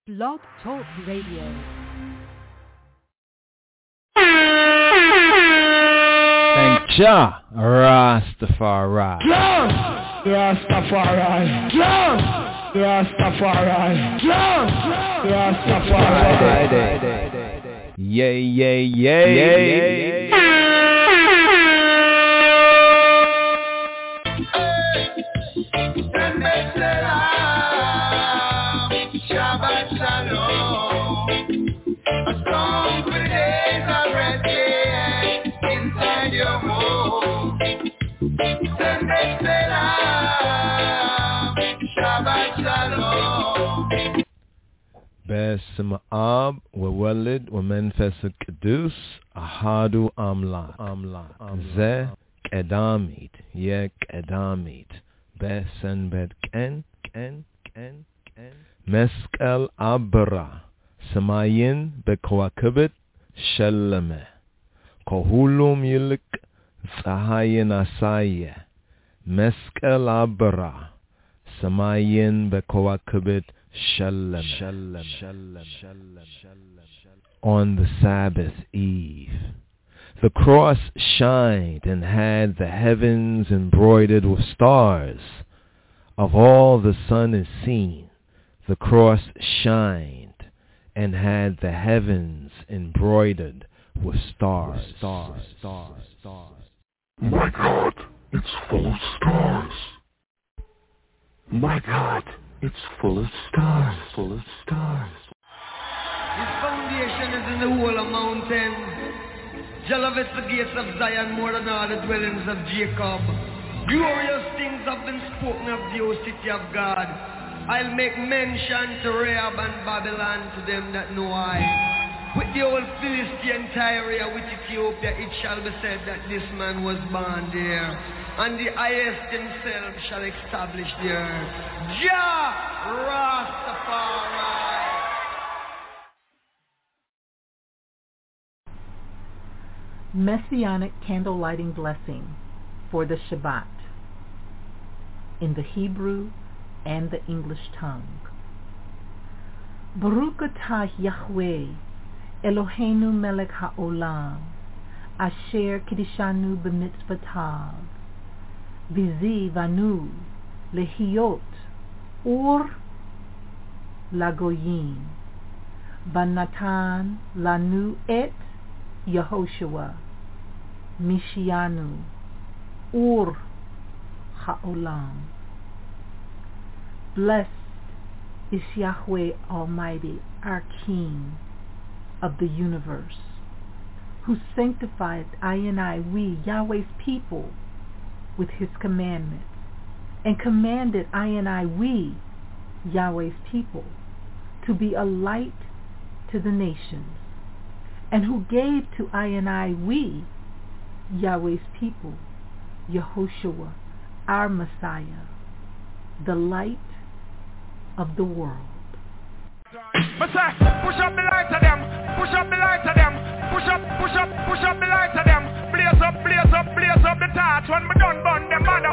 Blog Talk Radio. Thank Jah, Rastafari. Jah, Rastafari. Jah, Rastafari. Jah, Rastafari. Yay, yay, yay, yay. Shabbat Shalom. A song for the days of resting inside your home. Sunday Salam. Shabbat Shalom. Besim Ab, Wawalid, Wamenfes Kedus, Ahadu Amla. Ze Kedamit, Ye Kedamit. Besen Bet Ken. Meskel Abra, Samayin Bekwakibit Shelame, Kohulum Yilik Zahayin Asaye, Meskel Abra, Samayin Bekwakibit Shelame. On the Sabbath Eve, the cross shined and had the heavens embroidered with stars. Of all the sun is seen, the cross shined and had the heavens embroidered with stars. My God, it's full of stars. My God, it's full of stars. His foundation is in the whole of mountain. Jah loveth the gates of Zion more than all the dwellings of Jacob. Glorious things have been spoken of the O city of God. I'll make mention to Rahab and Babylon to them that know I. With the old Philistine Tyre, with Ethiopia, it shall be said that this man was born there. And the highest himself shall establish the earth. Jah Rastafari. Messianic candle lighting blessing for the Shabbat in the Hebrew and the English tongue. Baruch atah Yahweh Eloheinu melech haolam asher kiddushanu b'mitzvotav v'zivanu lehiyot or lagoyim v'natan lanu et Yehoshua Mishianu Ur Ha'olam. Blessed is Yahweh Almighty, our King of the universe, who sanctified we, Yahweh's people, with his commandments, and commanded we, Yahweh's people, to be a light to the nations, and who gave to we, Yahweh's people, Yehoshua, our Messiah, the light of the world. Push up the light to them, push up the light to them, push up the light to them, blaze up the torch when we done burn them mother.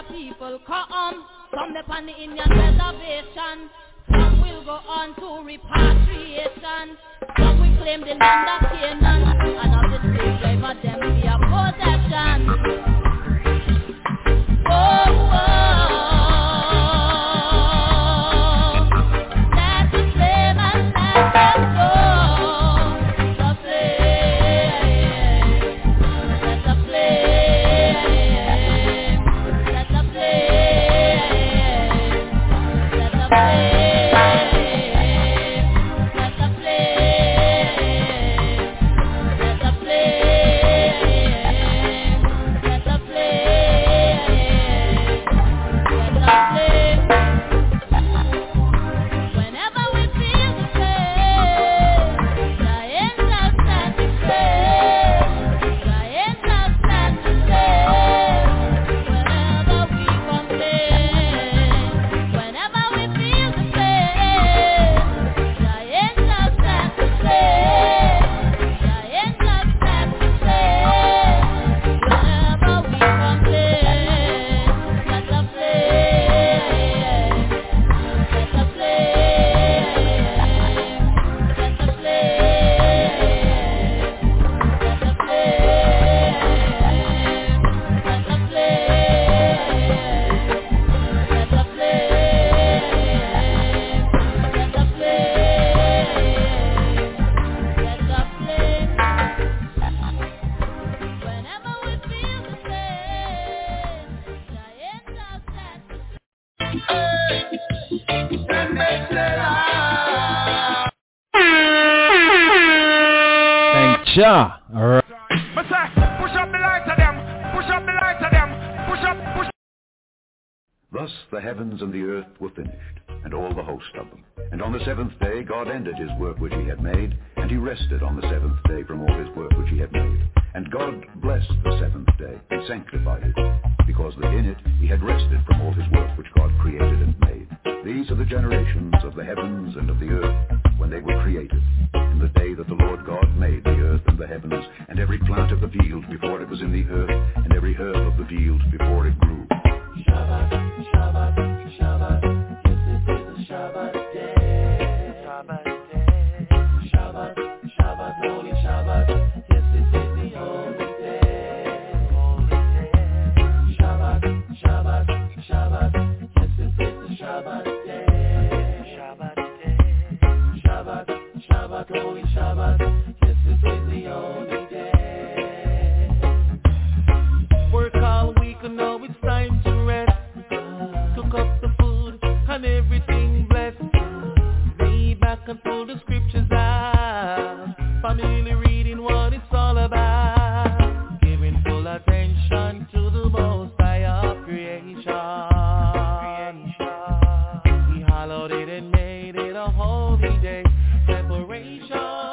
people come upon the Indian reservation. Some will go on to repatriation. Some will claim the land of Canaan, and of the slave driver them be a possession. Oh, let the flame and let them go. The flame, let the flame, let the flame, let the flame. Ja. Push up the lights of them. Push up the lights of them. Push up. Thus the heavens and the earth were finished, and all the host of them. And on the seventh day God ended his work which he had made, and he rested on the seventh day from all his work which he had made. And God blessed the seventh day, and sanctified it, because that in it he had rested from all his work which God created and made. These are the generations of the heavens and of the earth, when they were created, in the day that the Lord God made the earth and the heavens, and every plant of the field before it was in the earth, and every herb of the field before it grew. Shabbat, Shabbat, Shabbat, yes it is a Shabbat day. Shabbat day. Shabbat, Shabbat, holy Shabbat, yes it is the holy day. Holy day. Shabbat, Shabbat, Shabbat, yes it is the Shabbat day. Shabbat day. Shabbat, Shabbat, holy Shabbat, yes it is the holy day. Work all week and now it's time to rest. Cook up the food and everything blessed. Lay back and pull the scriptures out. Family reading what it's all about. Giving full attention to the most high of creation. He hallowed it and made it a holy day. Separation.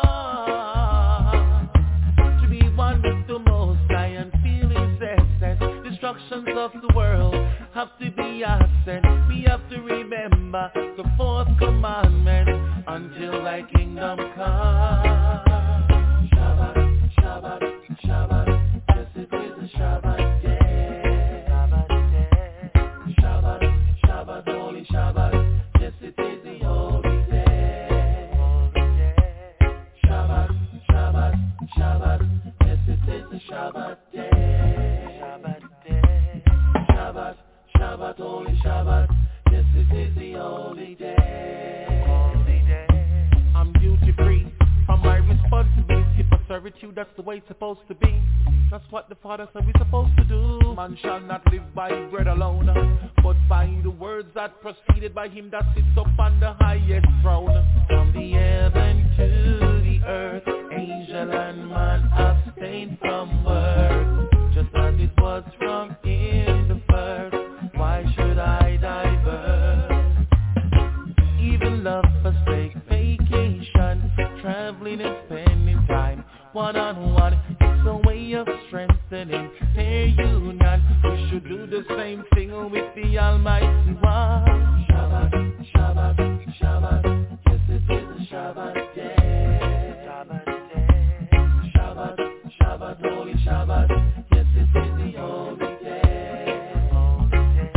To be one with the most high and feel his essence. Destructions of the world have to be absent. We have to remember the fourth commandment until thy kingdom come. Shabbat, Shabbat, Shabbat, yes it is a Shabbat day. Shabbat day. Shabbat, Shabbat, holy Shabbat, yes it is the holy day. Holy day. Shabbat, Shabbat, Shabbat, yes it is the Shabbat day. Shabbat day. Shabbat, Shabbat, holy Shabbat, yes it is the holy day. Holy day. I'm duty free from my responsibility for servitude, that's the way it's supposed to be. That's what the Father said we're supposed to do. Man shall not live by bread alone, but by the words that proceeded by him that sits up on the highest throne. From the heaven to the earth, angel and man abstain from work, just as it was from in the first. Why should I divert? Even love forsake vacation, traveling and spending time one-on-one. It's a way of strengthening their union. We should do the same thing with the Almighty One. Shabbat, Shabbat, Shabbat, yes it is a Shabbat day. Shabbat day. Shabbat, Shabbat, holy Shabbat, yes it is the holy day. Holy day.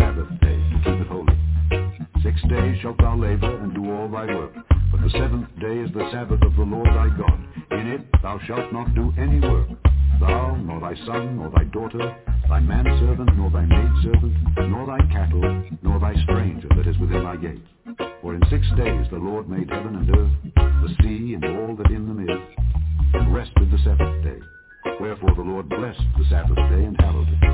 Sabbath day, to keep it holy. 6 days shalt thou labor and do all thy work. But the 7th day is the Sabbath of the Lord thy God. In it thou shalt not do any work, thou, nor thy son, nor thy daughter, thy manservant, nor thy maidservant, nor thy cattle, nor thy stranger that is within thy gates. For in 6 days the Lord made heaven and earth, the sea, and all that in them is, and rested the 7th day. Wherefore the Lord blessed the Sabbath day and hallowed it.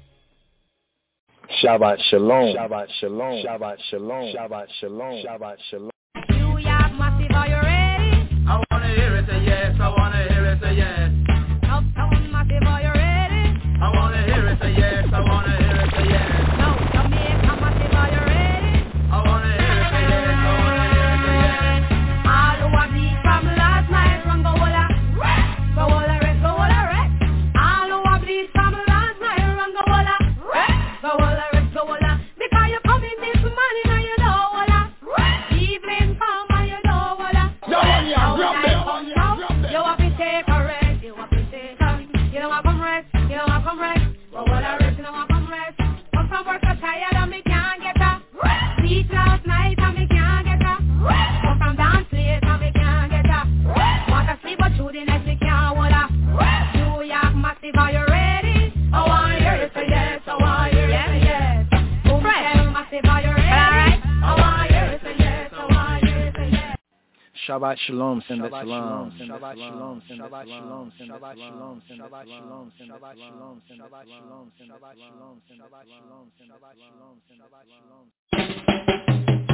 Shabbat Shalom. Shabbat Shalom. Shabbat Shalom. Shabbat Shalom. Shabbat Shalom. New York Massive, are you ready? I wanna hear it say yes, I wanna hear it say yes. Uptown Massive, are you ready? I wanna hear it say yes, I wanna hear it say yes. Now Jamaica Massive, are you ready? I wanna hear it say yes, I wanna hear it say yes. All who are beat from last night from Gowola, Gowola rest, Gowola rest. All who are beat from last night from Gowola, Gowola rest, Gowola. Because you come in this morning and you know Wola. Evening come and you know Wola. You have to take a rest, you have to take a rest. You know I come rest, you know I come rest. Gowola rest, you know I come rest. Come from work so tired and me can't get up. Sleep last night and me can't get up. Come from dance place and me can't get up. Want to sleep but through the night me can't hold up. New York Massive, are you ready? I want to hear you say yes, I want to hear you say yes. Fresh Massive, are you ready? I want to hear you say yes, I want to hear you say yes. Shabbat Shalom. Shabbat Shalom. Shabbat Shalom. Shabbat Shalom. Shabbat Shalom. Shabbat Shalom. Shabbat Shalom. Shabbat Shalom. Shabbat Shalom. Shabbat Shalom. Shabbat Shalom. Shabbat Shalom.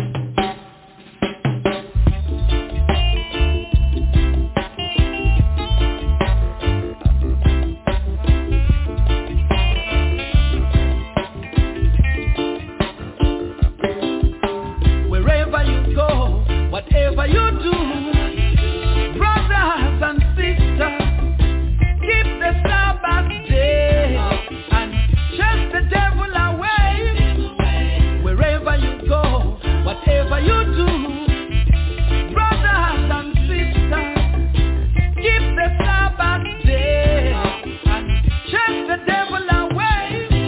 Wherever you go, whatever you do, brothers and sisters, keep the Sabbath day and chase the devil away. Wherever you go, whatever you do, brothers and sisters, keep the Sabbath day and chase the devil away.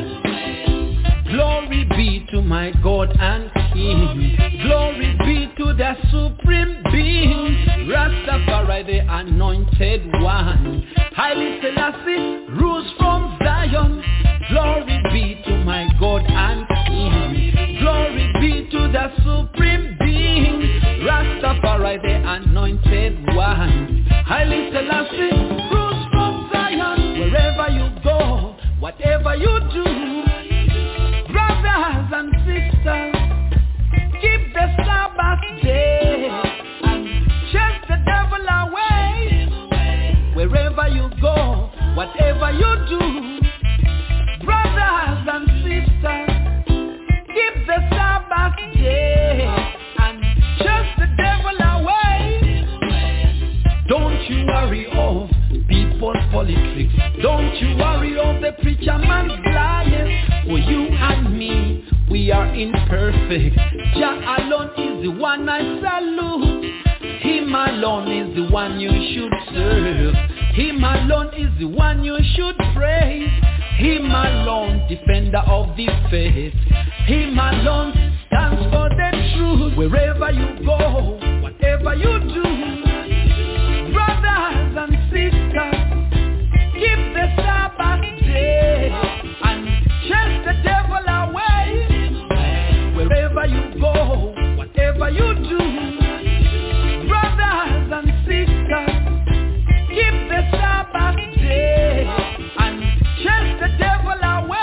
Glory be to my God and King. Glory be to the Supreme Being, Rastafari, the Anointed One. Haile Selassie rules from Zion. Glory be to my God and King. Glory be to the Supreme Being, Rastafari, the Anointed One. Haile Selassie rules from Zion. Wherever you go, whatever you do, brothers and sisters, keep the Sabbath day and chase the devil away. Wherever you go, whatever you do, brothers and sisters, keep the Sabbath day and chase the devil away. Don't you worry of people's politics. Don't you worry of the preacher man's liars. For you and me, we are imperfect. Jah alone is the one I salute. Him alone is the one you should serve. Him alone is the one you should praise. Him alone, defender of the faith. Him alone stands for the truth. Wherever you go, whatever you do, brothers and sisters, keep the Sabbath day and chase the devil away. Wherever you go, whatever you do, brothers and sisters, keep the Sabbath day and chase the devil away.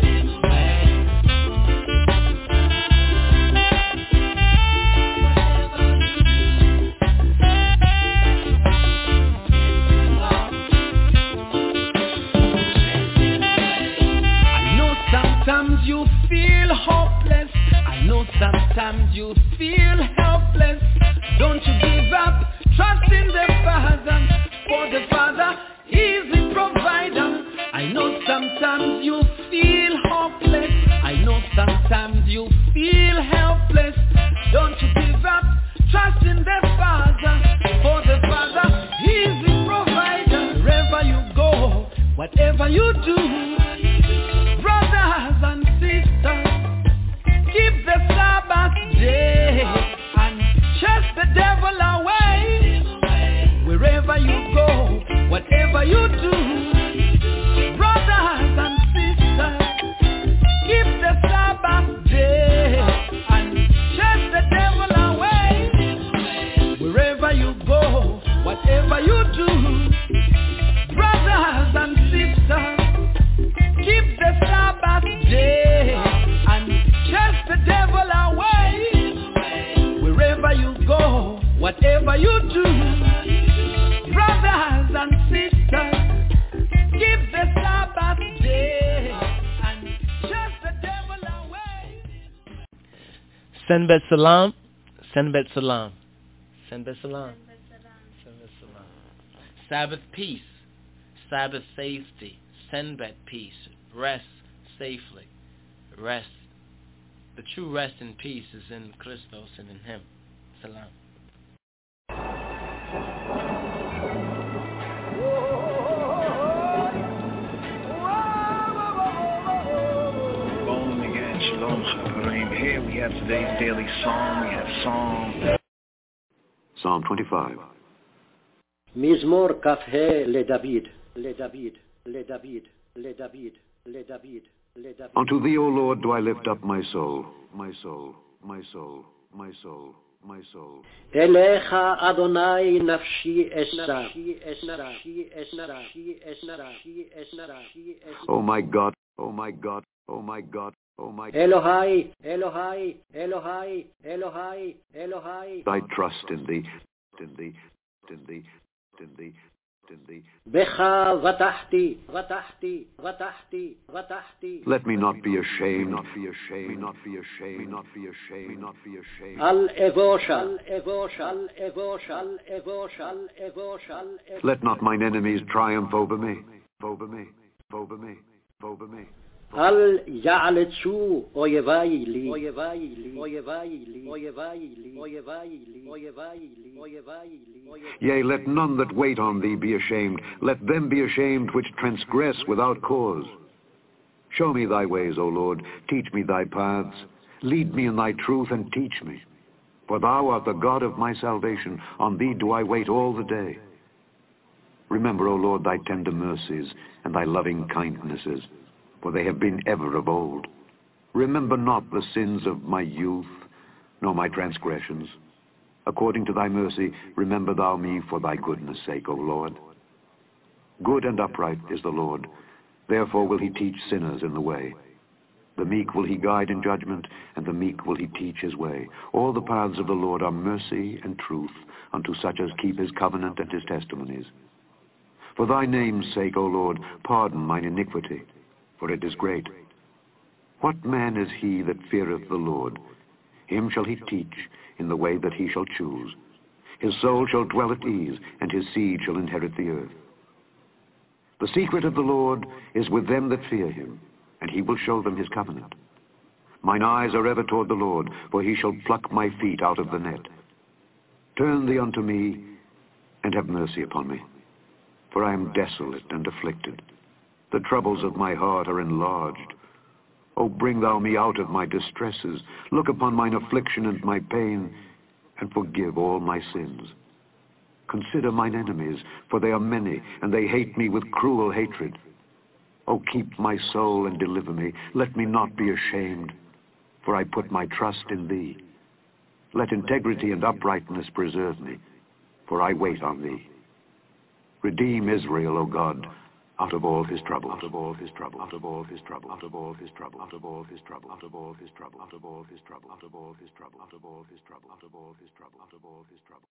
I know sometimes you feel hopeless. I know sometimes you feel helpless. Don't you give up, trust in the Father, for the Father is the provider. I know sometimes you feel hopeless. I know sometimes you feel helpless. Don't you give up, trust in the Father, for the Father is the provider. Wherever you go, whatever you do, brothers and sisters, devil away. Wherever you go, whatever you do, brothers and sisters, give the Sabbath day and chase the devil away. Send bet salam, send bet salam, send bet salam, send bet salam. Sabbath peace, Sabbath safety, send bet peace, rest safely, rest. The true rest and peace is in Christos and in Him. Salam. Bowling again, Shalom Chaverim. Here we have today's daily psalm. We have Psalm 25. מזמור כ"ה לדוד, לדוד, לדוד, לדוד, לדוד. Unto thee, O Lord, do I lift up my soul, my soul, my soul, my soul, my soul. אליך אדוני נפשי אשא. O my God, O my God, O my God, O my God. אלוהי, אלוהי, אלוהי, אלוהי, אלוהי. I trust in thee, in thee, in thee, in thee, in thee. בך בטחתי, בטחתי, בטחתי, בטחתי. Let me not be ashamed, not be ashamed, not be ashamed, not be ashamed, not be ashamed. אל אבוש, אל אבוש, אל אבוש, אל אבוש, אל אבוש, אל אבוש. Let not mine enemies triumph over me, over me, over me, over me. אל יעלצו אויבי לי, אויבי לי, אויבי לי, אויבי לי, אויבי לי, אויבי לי, אויבי לי. Yea, let none that wait on thee be ashamed. Let them be ashamed which transgress without cause. Show me thy ways, O Lord. Teach me thy paths. Lead me in thy truth and teach me. For thou art the God of my salvation. On thee do I wait all the day. Remember, O Lord, thy tender mercies and thy loving kindnesses, for they have been ever of old. Remember not the sins of my youth, nor my transgressions. According to thy mercy, remember thou me for thy goodness' sake, O Lord. Good and upright is the Lord. Therefore will he teach sinners in the way. The meek will he guide in judgment, and the meek will he teach his way. All the paths of the Lord are mercy and truth unto such as keep his covenant and his testimonies. For thy name's sake, O Lord, pardon mine iniquity, for it is great. What man is he that feareth the Lord? Him shall he teach in the way that he shall choose. His soul shall dwell at ease, and his seed shall inherit the earth. The secret of the Lord is with them that fear him, and he will show them his covenant. Mine eyes are ever toward the Lord, for he shall pluck my feet out of the net. Turn thee unto me, and have mercy upon me, for I am desolate and afflicted. The troubles of my heart are enlarged. O bring thou me out of my distresses. Look upon mine affliction and my pain, and forgive all my sins. Consider mine enemies, for they are many, and they hate me with cruel hatred. O keep my soul and deliver me. Let me not be ashamed, for I put my trust in thee. Let integrity and uprightness preserve me, for I wait on thee. Redeem Israel, O God, out of all his trouble, out of all his trouble, out of all his trouble, out of all his trouble, out of all his trouble, out of all his trouble, out of all his trouble, out of all his trouble, out of all his trouble, out of all his trouble, out of all his trouble.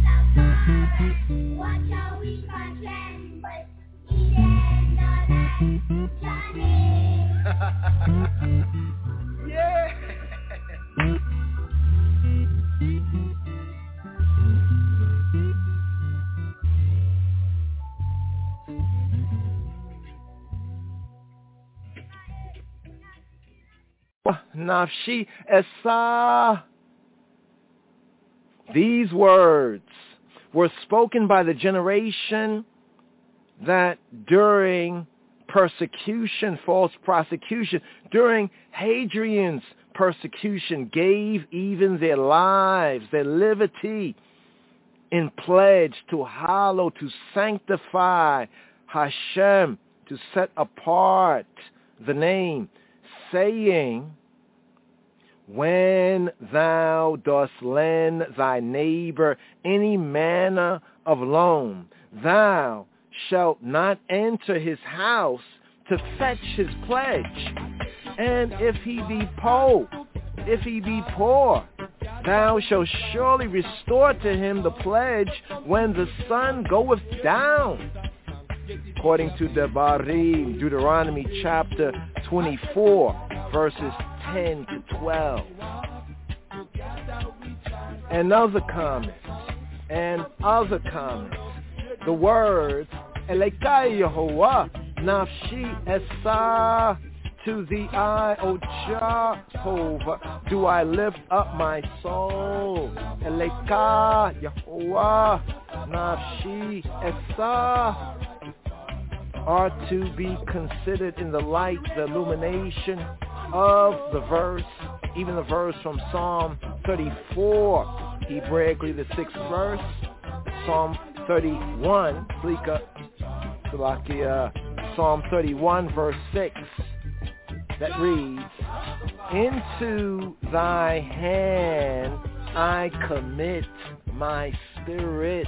Watch how we can blend, but in the end of the night. Yeah. Nafshi Esa. These words were spoken by the generation that during persecution, false prosecution, during Hadrian's persecution, gave even their lives, their liberty, in pledge to hallow, to sanctify Hashem, to set apart the name, saying, when thou dost lend thy neighbor any manner of loan, thou shalt not enter his house to fetch his pledge. And if he be poor, thou shalt surely restore to him the pledge when the sun goeth down. According to Devarim, Deuteronomy chapter 24, verses 10 to 12. And other comments. The words, Elekai Yehovah, Nafshi Esa, to thee I, O Jehovah, do I lift up my soul. Elekai Yehovah, Nafshi Esa, are to be considered in the light, the illumination of the verse, even the verse from Psalm 34, Hebraically the 6th verse, Psalm 31, Psalm 31 verse 6, that reads, into thy hand I commit my spirit.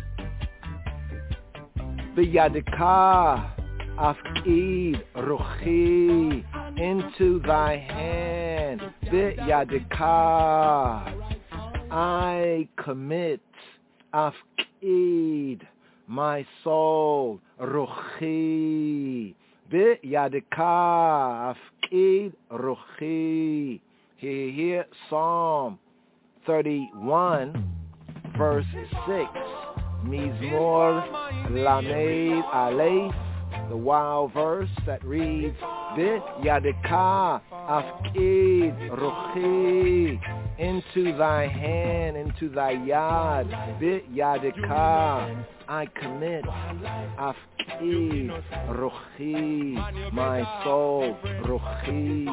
B'yadika afkid ruchi, into thy hand, b'yadika, I commit, afkid, my soul, ruchi, b'yadika afkid ruchi. Here, Psalm 31, verse 6. Mizmor Lamed Aleph, the wow verse that reads, B'yadika afkid ruchi, into thy hand, into thy yad, B'yadika, I commit, afkid ruchi, my soul, ruchi.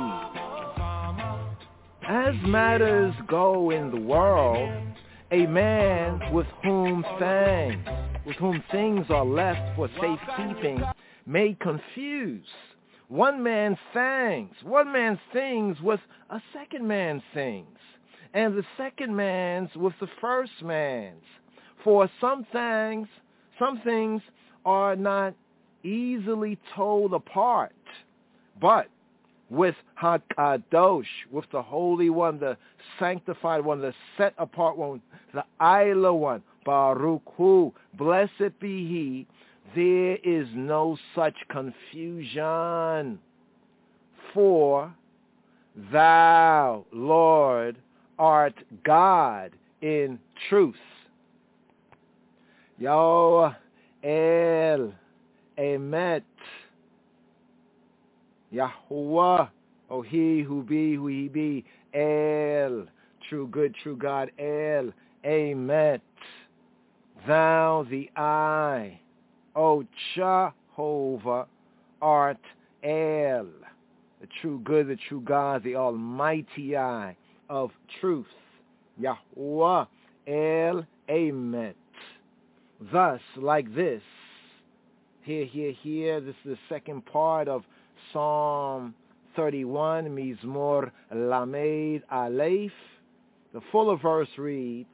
As matters go in the world, a man with whom things are left for safekeeping may confuse one man's things with a second man's things, and the second man's with the first man's. For some things are not easily told apart, but with HaKadosh, with the Holy One, the sanctified one, the set apart one, the Ayla one, Baruch Hu, blessed be He, there is no such confusion. For thou, Lord, art God in truth. Yahweh El Emet. Yahuwah, oh He who be, who He be, El, true good, true God, El, Emet, thou the I, O Jehovah, art El, the true good, the true God, the almighty I of truth, Yahuwah, El, Emet. Thus, like this, here, this is the second part of Psalm 31, Mizmor Lamed Aleph. The fuller verse reads,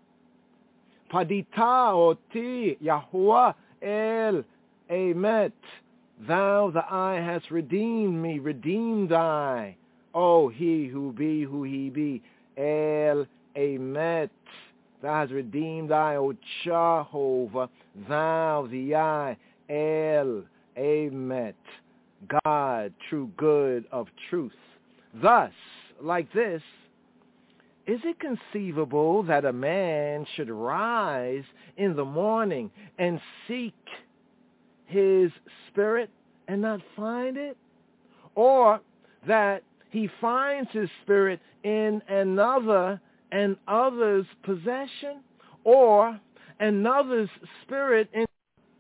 Padita oti Yahuwah El Emet. Thou the eye hast redeemed me, redeemed I. O He who be, who He be, El Emet. Thou hast redeemed I, O Jehovah, thou the I, El Emet. God, true good of truth. Thus, like this, is it conceivable that a man should rise in the morning and seek his spirit and not find it? Or that he finds his spirit in another and other's possession? Or another's spirit in...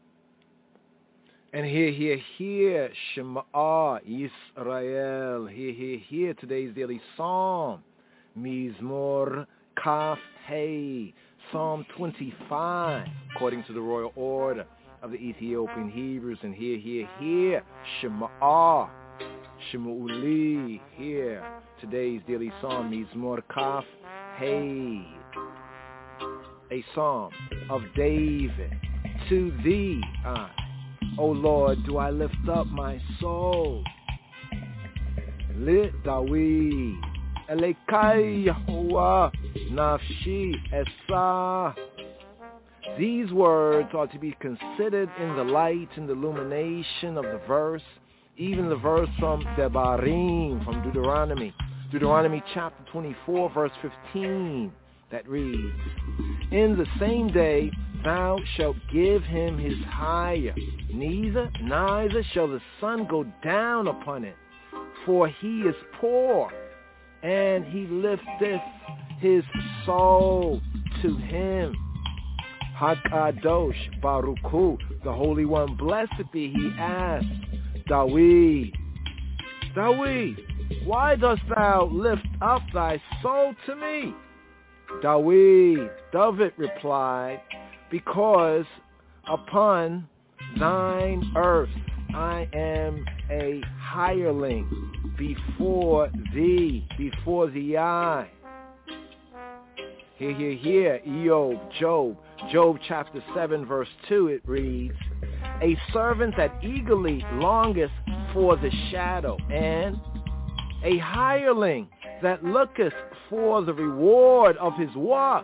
And hear, Shema Yisrael. Hear today's daily psalm. Mizmor Kaf Hey, Psalm 25, according to the royal order of the Ethiopian Hebrews. And hear, Shema Shema'uli. Hear today's daily psalm, Mizmor Kaf Hey, a psalm of David. To thee, O Lord, do I lift up my soul. Lit Dawi, Elekai Yahuwah, Nafshi Esah. These words are to be considered in the light and illumination of the verse, even the verse from Devarim, from Deuteronomy. Deuteronomy chapter 24, verse 15, that reads, in the same day thou shalt give him his hire, neither shall the sun go down upon it, for he is poor, and he lifteth his soul to him. Hakadosh Baruch Hu, the Holy One, blessed be he, asked Dawid, why dost thou lift up thy soul to me? David replied, because upon thine earth I am a hireling before thee I. Hear, Job chapter 7 verse 2, it reads, a servant that eagerly longeth for the shadow, and a hireling that looketh for the reward of his work,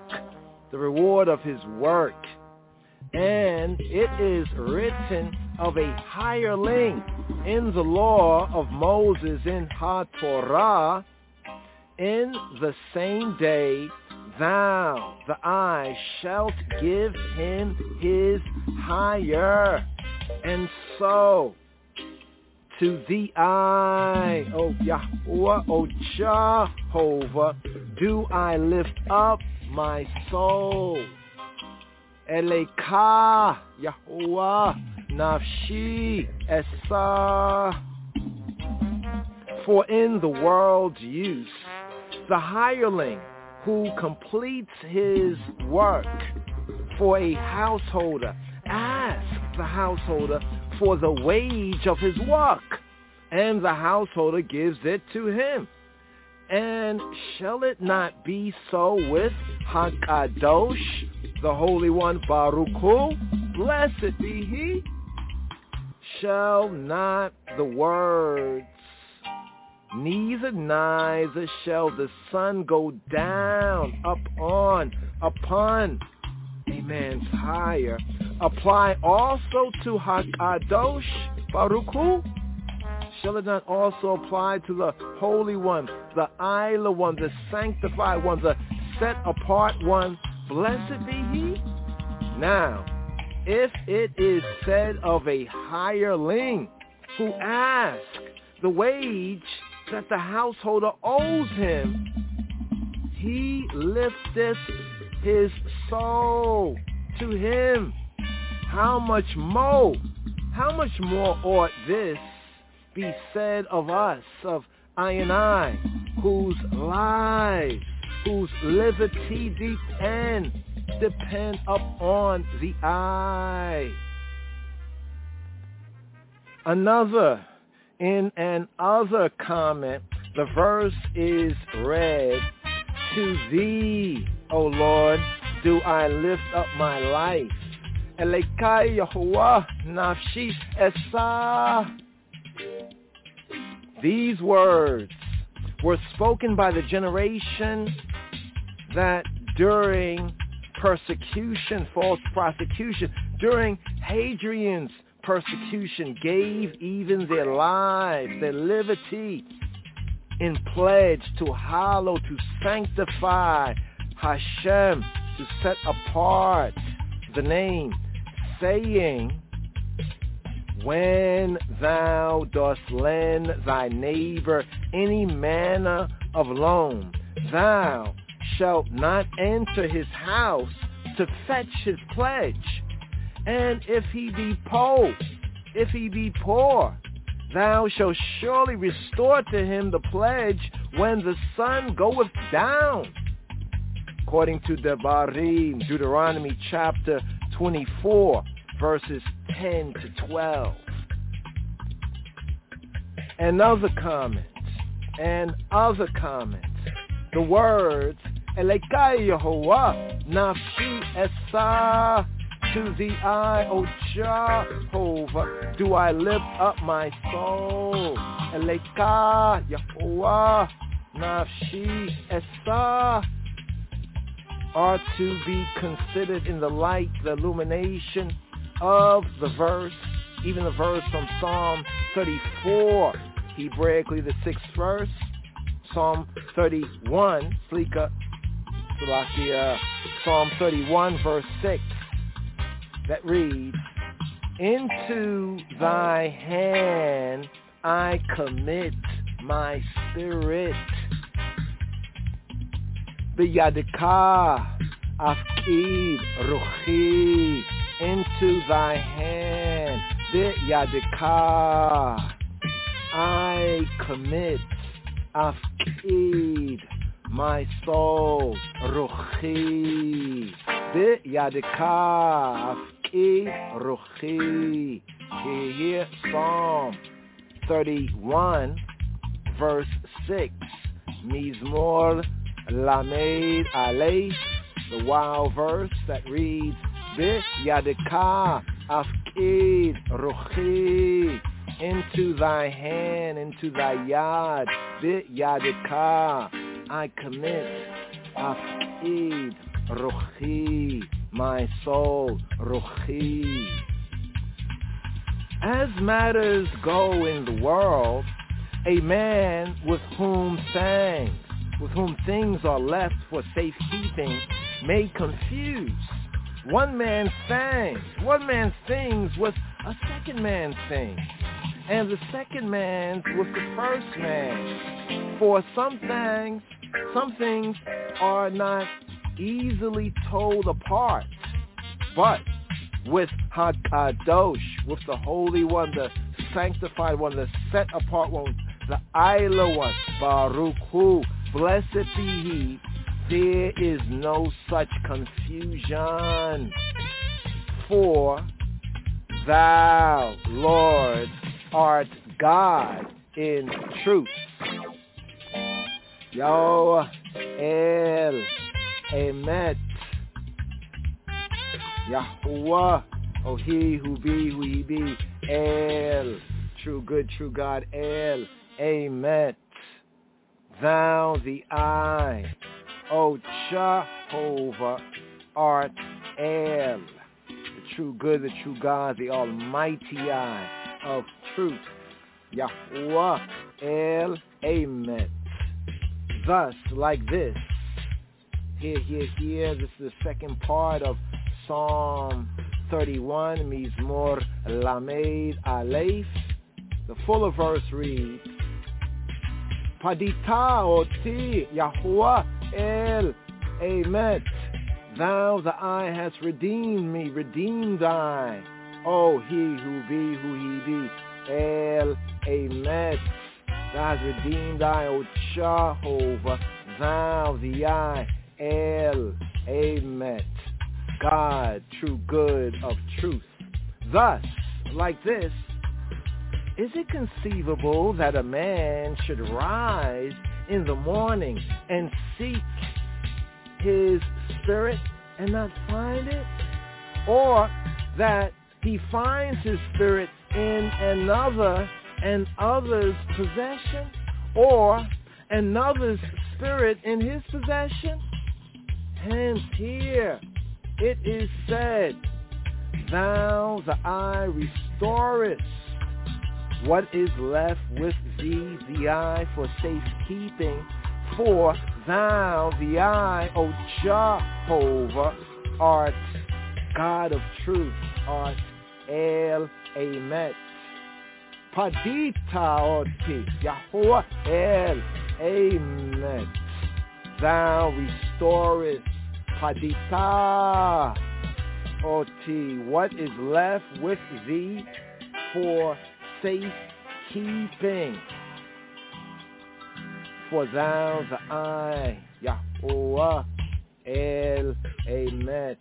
And it is written of a hireling in the law of Moses in HaTorah, in the same day thou, the eye, shalt give him his hire. And so to thee I, O Yahuwah, O Jehovah, do I lift up my soul. Eleka, Yahuwah, Nafshi, Esah. For in the world's use, the hireling who completes his work for a householder asks the householder for the wage of his work, and the householder gives it to him. And shall it not be so with Hakadosh, the Holy One, Baruch Hu, blessed be he? Shall not the words, neither shall the sun go down upon a man's hire, apply also to Hakadosh, Baruch Hu? Shall it not also apply to the Holy One, the Isla One, the Sanctified One, the Set Apart One? Blessed be he. Now, if it is said of a hireling who asks the wage that the householder owes him, he lifteth his soul to him, how much more ought this be said of us, of I and I, whose lives, whose liberty deep end depend upon the eye. In another comment, the verse is read, to thee, O Lord, do I lift up my life. Elekai Yahuwah Nafshi Esah. These words were spoken by the generation that during persecution, false prosecution, during Hadrian's persecution, gave even their lives, their liberty, in pledge to hallow, to sanctify Hashem, to set apart the name, saying, when thou dost lend thy neighbor any manner of loan, thou shalt not enter his house to fetch his pledge. And if he be poor, thou shalt surely restore to him the pledge when the sun goeth down. According to Devarim, Deuteronomy chapter 24, verses 10 to 12. And other comments. The words, Elekai Yehovah, Nafshi Esa, to thee I, O Jehovah, do I lift up my soul. Elekai Yehovah, Nafshi Esa, are to be considered in the light, the illumination of the verse, even the verse from Psalm 34, Hebraically the 6th verse, Psalm 31, Psalm 31 verse 6, that reads, into thy hand I commit my spirit. B'yadika afkid ruchi, into thy hand, b'yadika I commit, afkid my soul, ruchi, b'yadika afkid ruchi. Here, Psalm 31, verse 6, Mizmor Lamed Aleph, the wild verse that reads, B'yadika afkid ruchi, into thy hand, into thy yad, b'yadika I commit, afkid ruchi, my soul, ruchi. As matters go in the world, a man with whom things are left for safekeeping may confuse one man's things with a second man's things, and the second man's with the first man. For some things are not easily told apart, but with HaKadosh, with the Holy One, the Sanctified One, the Set Apart One, the Isla One, Baruch Hu, blessed be He, there is no such confusion. For thou, Lord, art God in truth. Yahweh El Emet. Yahuwah, oh He who be, who He be. El, true good, true God. El Emet. Thou the I, O Jehovah, art El, the true good, the true God, the almighty I of truth. Yahuwah El Emet. Thus, like this, here, this is the second part of Psalm 31, Mizmor Lamed Aleph. The fuller verse reads, Padita oti Yahuwah El Emet. Thou the I hast redeemed me, redeemed I. Oh, He who be, who He be. El Emet. Thou hast redeemed I, O Jehovah. Thou the I. El Emet. God, true good of truth. Thus, like this, is it conceivable that a man should rise in the morning and seek his spirit and not find it? Or that he finds his spirit in another and other's possession? Or another's spirit in his possession? Hence here it is said, thou the eye restorest. What is left with thee, the eye, for safekeeping? For thou, the eye, O Jehovah, art God of truth, art El Emet. Padita oti, Yahweh El Emet. Thou restorest, Padita oti. What is left with thee for safekeeping? For thou the eye, Yahweh El Emet.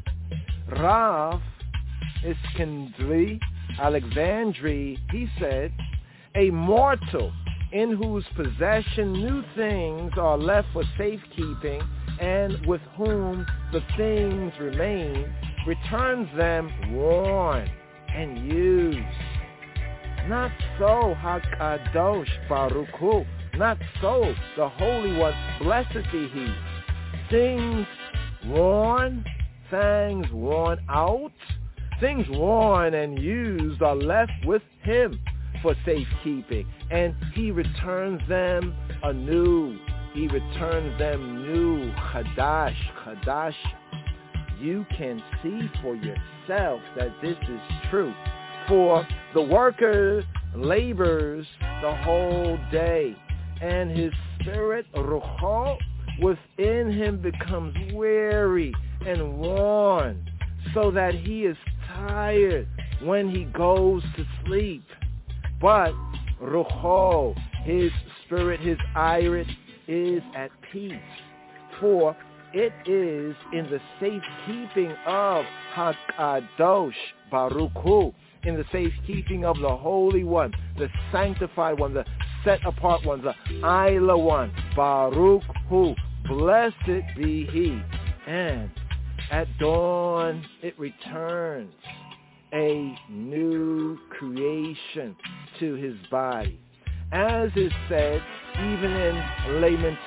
Rav Iskandri, Alexandri, he said, a mortal in whose possession new things are left for safekeeping, and with whom the things remain, returns them worn and used. Not so, HaKadosh Baruch Hu. Not so, the Holy One, blessed be He. Things worn, things worn out, things worn and used are left with Him for safekeeping, and He returns them anew. He returns them new, Chadash, Chadash. You can see for yourself that this is true. For the worker labors the whole day, and his spirit, Rucho, within him becomes weary and worn, so that he is tired when he goes to sleep. But Rucho, his spirit, his iris, is at peace, for it is in the safekeeping of HaKadosh Baruch Hu, in the safekeeping of the Holy One, the sanctified one, the set apart one, the Isla one, Baruch Hu, blessed be He. And at dawn it returns, a new creation to His body. As is said even in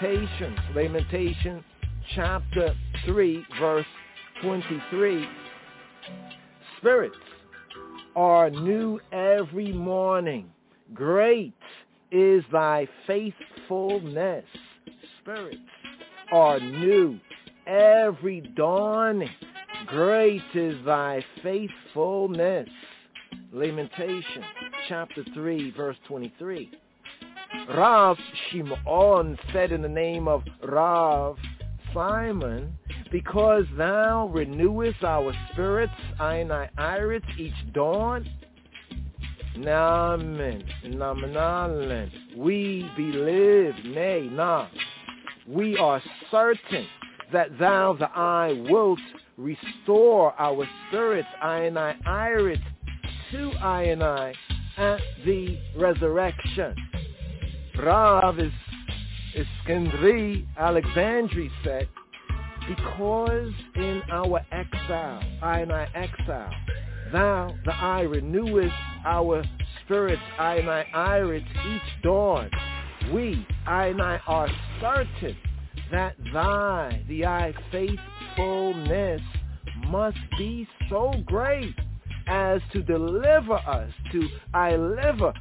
Lamentation chapter 3, verse 23, spirits are new every morning. Great is thy faithfulness. Spirits are new every dawning. Great is thy faithfulness. Lamentation chapter 3, verse 23. Rav Shimon said in the name of Rav Simon, because thou renewest our spirits, iris, each dawn, Namen, Namanalen, we believe, nay, nah. We are certain that thou, the eye, wilt restore our spirits, iris, to I at the resurrection. Rav Iskandri, Alexandri said, because in our exile, exile, thou, the eye, renewest our spirits, iris, each dawn. We, are certain that thy, the eye, faithfulness must be so great as to deliver us to another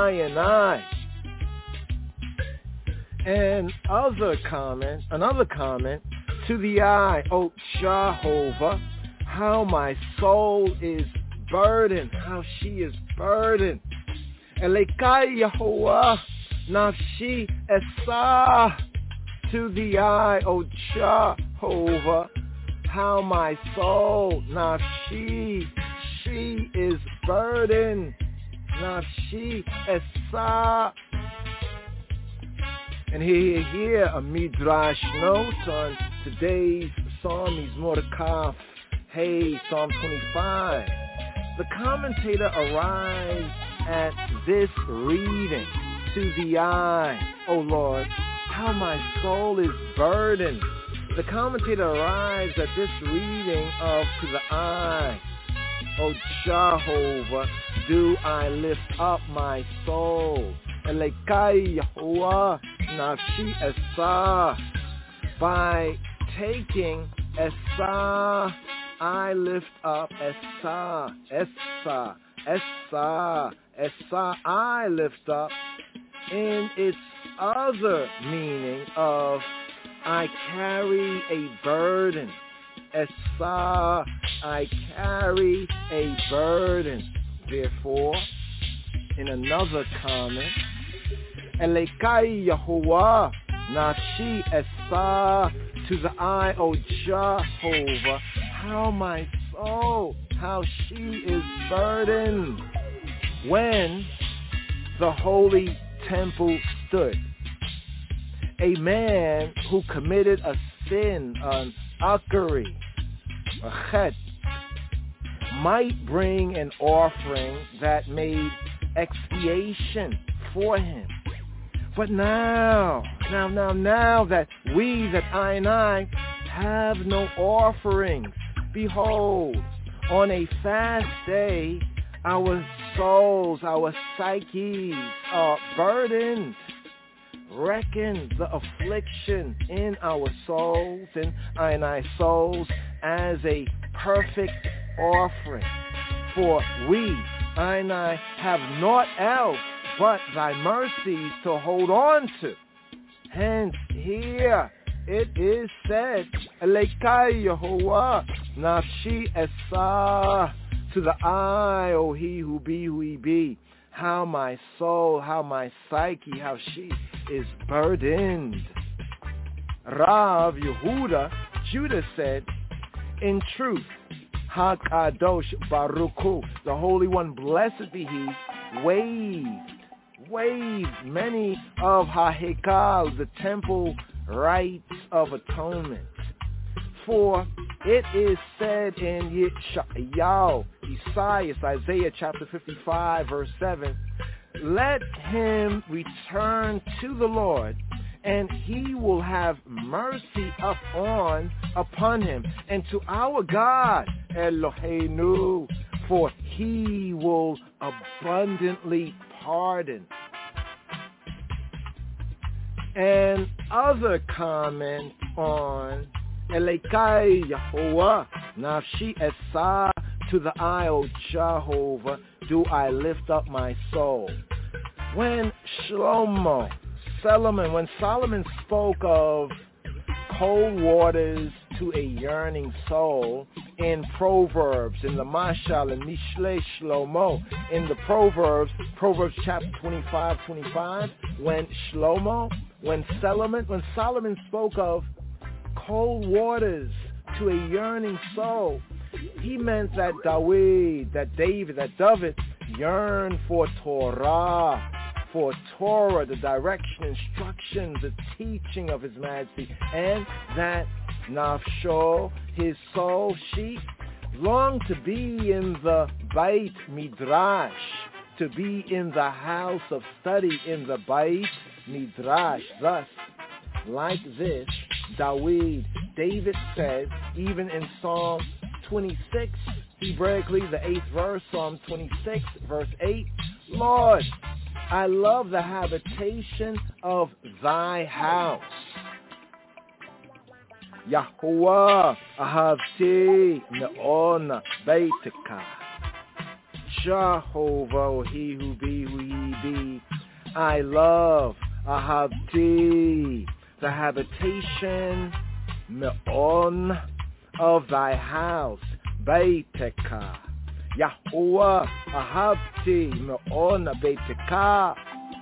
comment, to the eye, O Jehovah, how my soul is burdened, how she is burdened. Elekai Yahuwah, nafshi esa, to the eye, O Jehovah, how my soul, nafshi, she is burdened, nafshi esa. And here a midrash note on today's Psalm Mizmor Kaf, hey, Psalm 25. The commentator arrives at this reading, to the eye, O Lord, how my soul is burdened. The commentator arrives at this reading of to the eye, O Jehovah, do I lift up my soul. Elekai Yahuwah, nafshi esa, by taking esa I lift up Esa, Esa, Esa, Esa, I lift up, in its other meaning of I carry a burden. Esa, I carry a burden. Therefore, in another comment, Elekai Yahuwah, Nafshi Esa, to the eye, O Jehovah, how my soul, how she is burdened. When the holy temple stood, a man who committed a sin, an akari, a chet, might bring an offering that made expiation for him. But now that we, that I and I, have no offerings, behold, on a fast day, our souls, our psyches are burdened. Reckon the affliction in our souls, in I and I souls, as a perfect offering. For we, I and I, have naught else but thy mercies to hold on to. Hence, here it is said, Elekai Yehovah, Nafshi Esa, to the eye, O he who be who he be. How my soul, how my psyche, how she is burdened. Rav Yehuda, Judah said, in truth, HaKadosh Baruch Hu, the Holy One, blessed be he, waived many of HaHekal, the temple rites of atonement. For it is said in Yeshayahu, Isaiah chapter 55, verse 7, let him return to the Lord, and he will have mercy upon him, and to our God, Eloheinu, for he will abundantly pardon. And other comment on Elekai Yahuwah, Nafshi Esa, to the eye, O Jehovah, do I lift up my soul. When Solomon spoke of cold waters to a yearning soul in Proverbs, in the Mashal and Mishle Shlomo, in the Proverbs chapter 25, when Solomon spoke of cold waters to a yearning soul, he meant that David yearned for Torah, the direction, instructions, the teaching of His Majesty, and that Nafsho, his soul, she longed to be in the Beit Midrash, to be in the house of study, in the Beit Midrash. Thus, like this, David said, even in Psalm 26, Hebraically, the 8th verse, Psalm 26, verse 8, Lord, I love the habitation of thy house. Yahuwah, ahavti me'on beitika. Jehovah, he who be, who he be. I love, ahavti, the habitation, me'on, of thy house, beitika. Yahuwah, ahavti me'on beitika.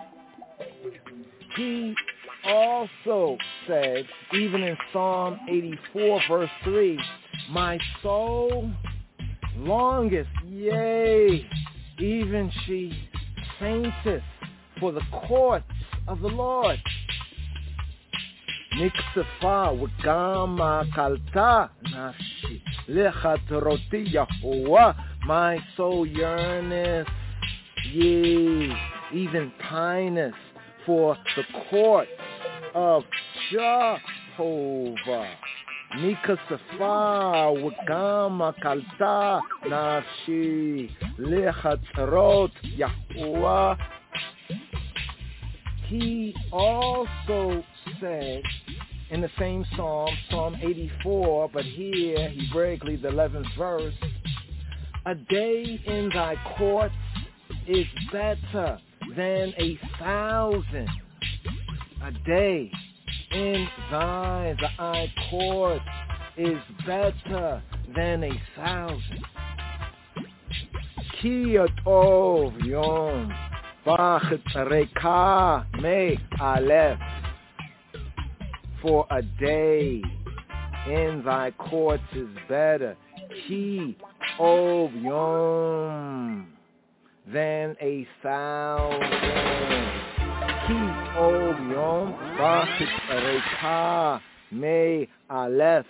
He also said, even in Psalm 84, verse 3, my soul longeth, yea, even she fainteth for the courts of the Lord. Niksafa wagama kalta nafshi lechatroti Yahuwah, my soul yearneth, yea, even pineth for the courts of Jehovah. Nikasafa wagama kalta nafshi lechatrot Yahuwah. He also said in the same psalm, Psalm 84, but here Hebraically the 11th verse. A day in thy courts is better than 1,000. A day in thy court is better than 1,000. Ki tov yom b'chatzerecha me'alef. For a day in thy courts is better, ki tov yom, than 1,000. Ki tov yom b'chatzerecha me'alef.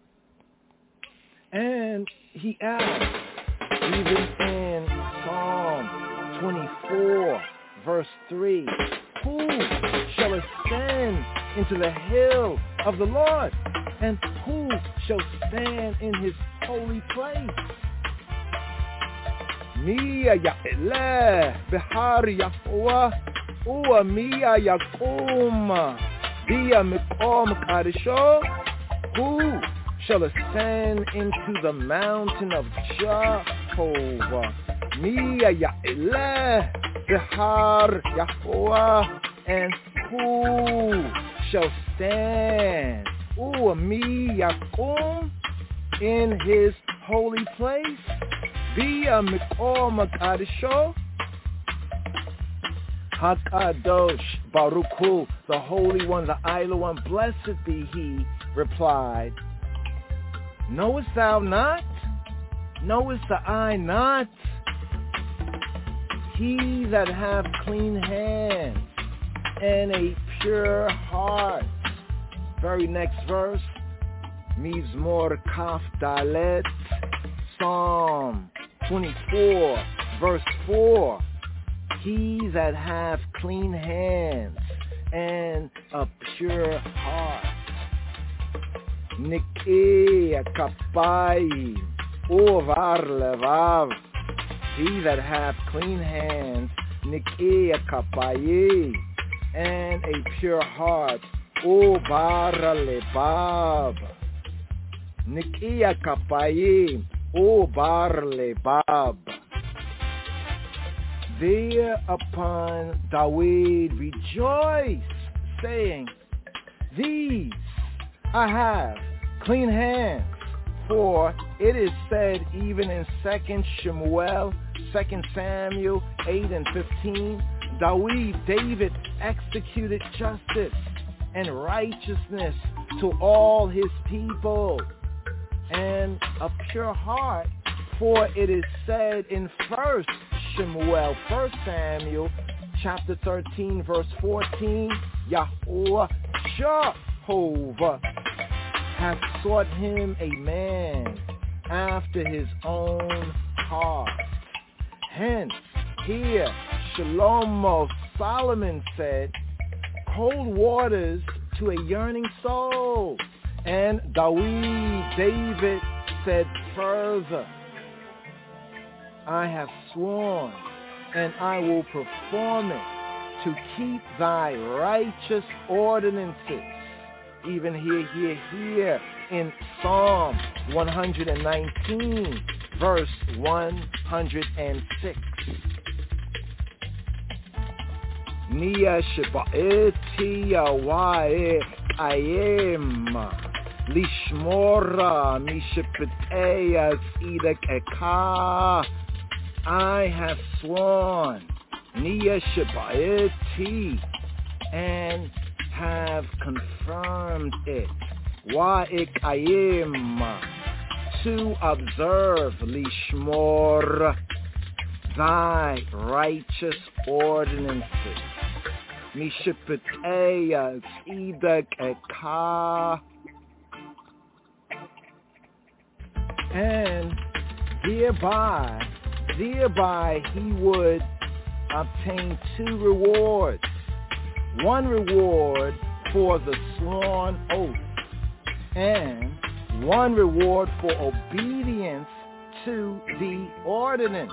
And he adds, even in Psalm 24, verse 3, who shall ascend into the hill of the Lord, and who shall stand in his holy place? Miya ya'eleh behar Yahuwah, uwa miya yakum biya mikom kadisho. Who shall ascend into the mountain of Jehovah? Miya ya'eleh behar Yahuwah, and who shall stand mi yakum in his holy place? Via mikom kadisho. Hakadosh Baruch Hu, the Holy One, the Idle One, blessed be he, replied, knowest thou not? Knowest I not? He that hath clean hands and a pure heart. Very next verse, Mizmor Kaf Dalet, Psalm 24, verse 4. He that hath clean hands and a pure heart. Nikei kapai uvar levav. He that hath clean hands, nikei kapai, and a pure heart, uvar levav. Nikei kapai uvar levav. Thereupon David rejoiced, saying, these I have clean hands, for it is said even in 2 Samuel 8 and 15, David executed justice and righteousness to all his people, and a pure heart, for it is said in 1 Samuel chapter 13 verse 14, Yahuwah Jehovah hath sought him a man after his own heart. Hence here Shlomo Solomon said, cold waters to a yearning soul. And David said further, I have sworn, and I will perform it, to keep thy righteous ordinances. Even here in Psalm 119, verse 106. Nia sheba'eti yawae ayem lishmora mishepetei zedek eka. I have sworn, Nia Shebaeti, and have confirmed it, Wa'ikayim, to observe, Lishmor, thy righteous ordinances, Mishipetei Zedek Eka, and thereby he would obtain two rewards. One reward for the sworn oath, and one reward for obedience to the ordinance.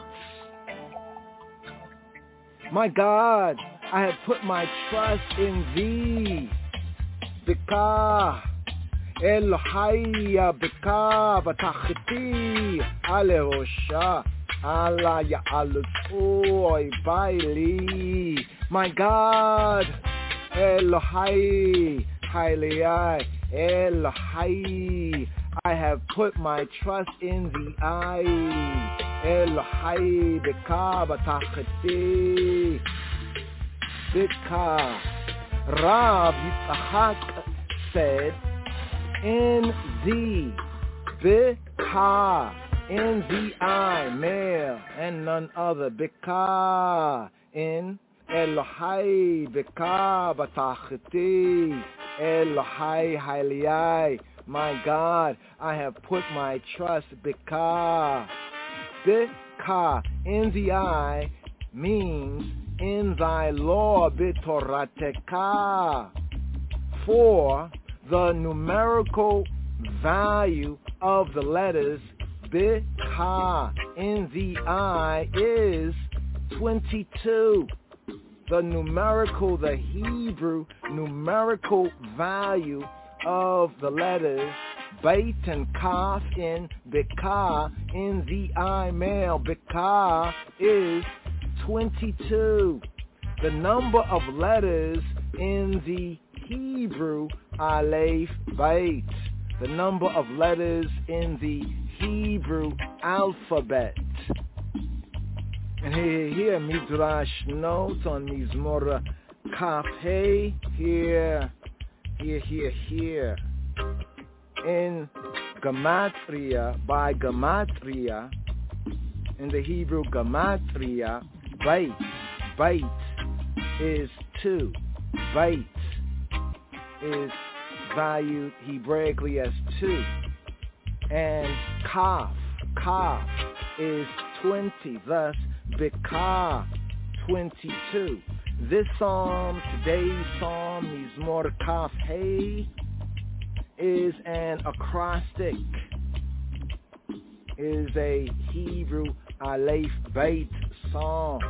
My God, I have put my trust in thee, bika Elohaya bika Batachiti Alehosha Alaya Alutoi Baili. My God, Elohai, Hailei, Elohai, I have put my trust in the eye. Elohai bika Batachiti bika. Rav Yitzhak said, in the bika, in the eye, male, and none other. Bika, in Elohai, bika batachti, Elohai hailei. My God, I have put my trust. Bika, bika, in the eye means in thy law, bitorateka. For the numerical value of the letters bika in the eye is 22. The Hebrew numerical value of the letters Beit and Kaf in bika in the eye male bika is 22. The number of letters in the Hebrew Aleph Beit. The number of letters in the Hebrew alphabet. And here, Midrash notes on Mizmor Kaf Hey, here. In Gematria, by Gematria, in the Hebrew Gematria, Beit is 2. Beit is valued Hebraically as 2. And Kaf is 20. Thus, Bika, 22. This psalm, today's psalm, Mizmor Kaf Hey, is an acrostic, is a Hebrew Aleph Beit psalm.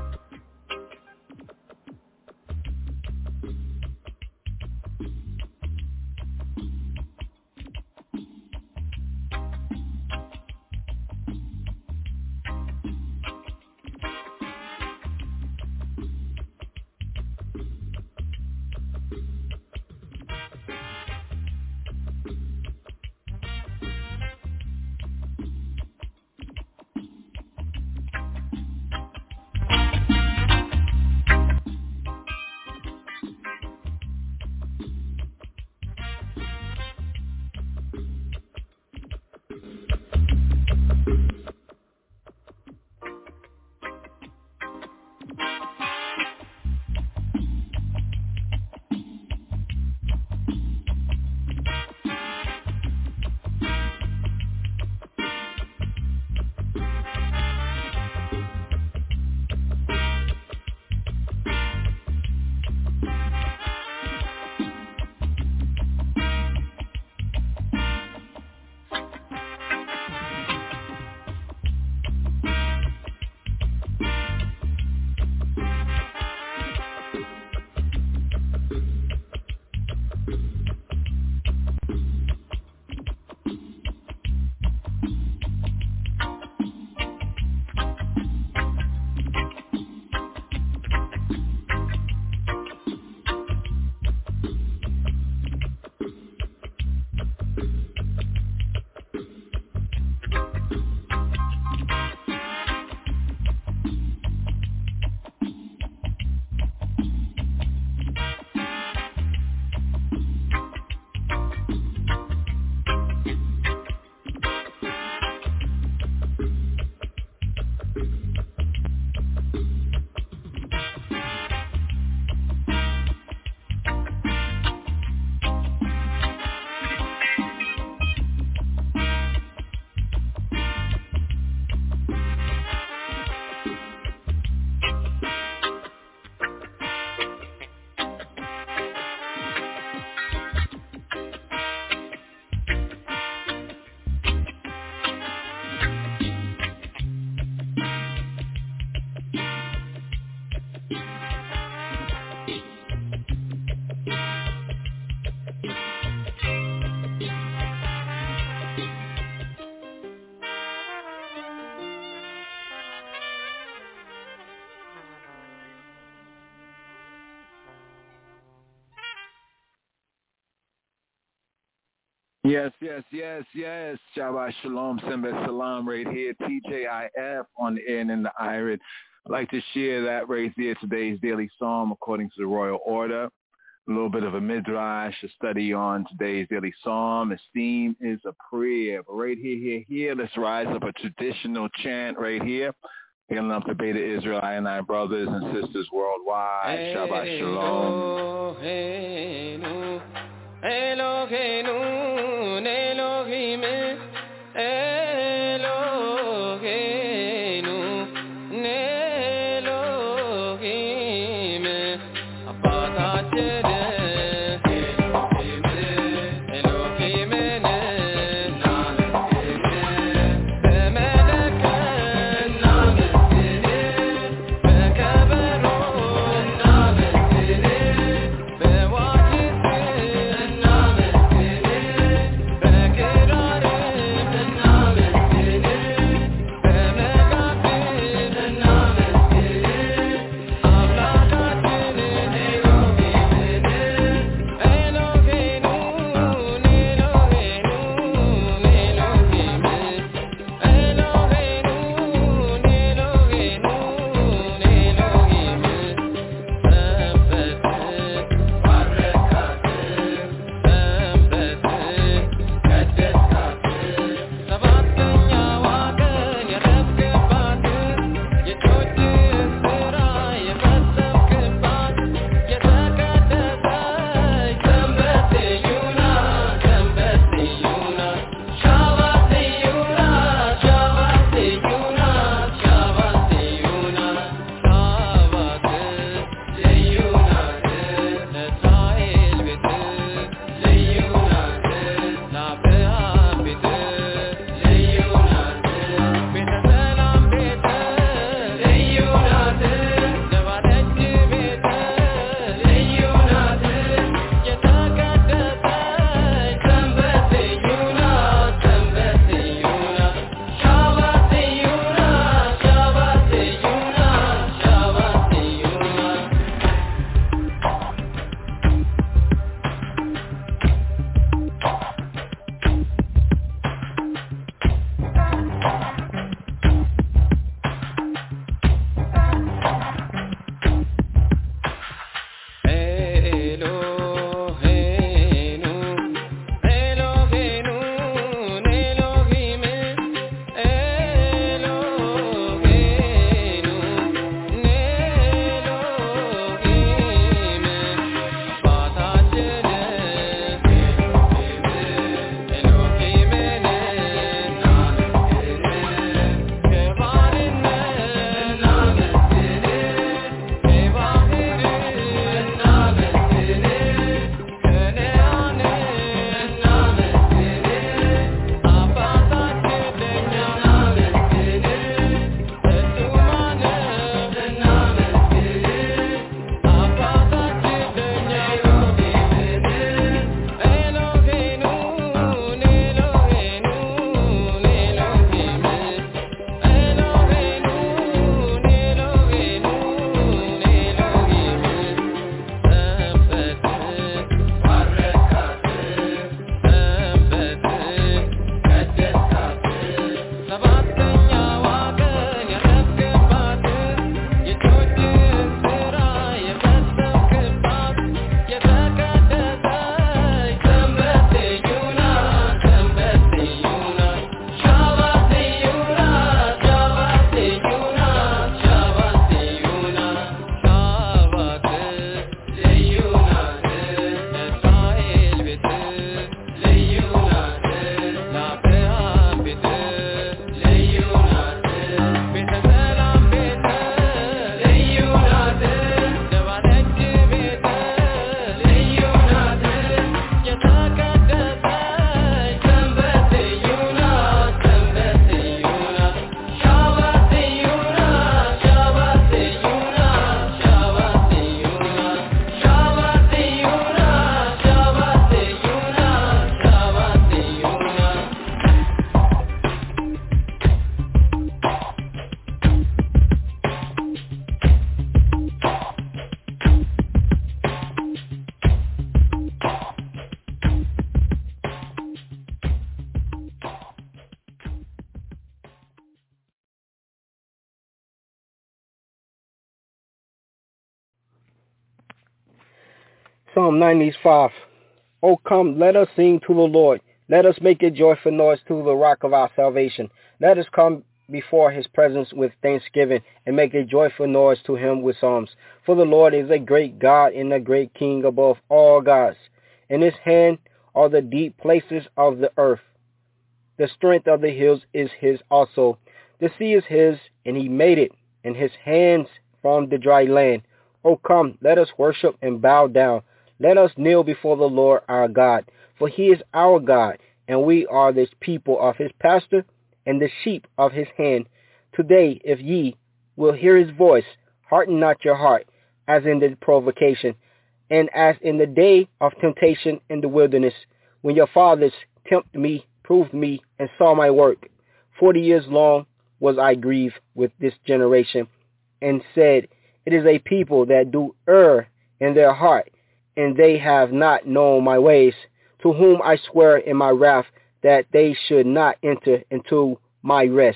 Yes. Shabbat Shalom, Sembet Salam right here, TJIF on the air and in the iron. I'd like to share that right there, today's daily psalm according to the royal order. A little bit of a midrash, a study on today's daily psalm. Its theme is a prayer. But right here, let's rise up a traditional chant right here. Hailing up to Beta Israel, I and I brothers and sisters worldwide. Shabbat Shalom. Eloheinu, Elohim, Eloheinu, Elohim, Abadatene, Elohim, Elohim, Bemeleke, Bekabero, Bewajise, Psalm 95. O come, let us sing to the Lord. Let us make a joyful noise to the rock of our salvation. Let us come before his presence with thanksgiving and make a joyful noise to him with psalms. For the Lord is a great God and a great King above all gods. In his hand are the deep places of the earth. The strength of the hills is his also. The sea is his, and he made it, and his hands formed the dry land. O come, let us worship and bow down. Let us kneel before the Lord our God, for he is our God, and we are the people of his pasture and the sheep of his hand. Today, if ye will hear his voice, harden not your heart, as in the provocation, and as in the day of temptation in the wilderness, when your fathers tempted me, proved me, and saw my work. 40 years long was I grieved with this generation, and said, it is a people that do err in their heart, and they have not known my ways, to whom I swear in my wrath that they should not enter into my rest.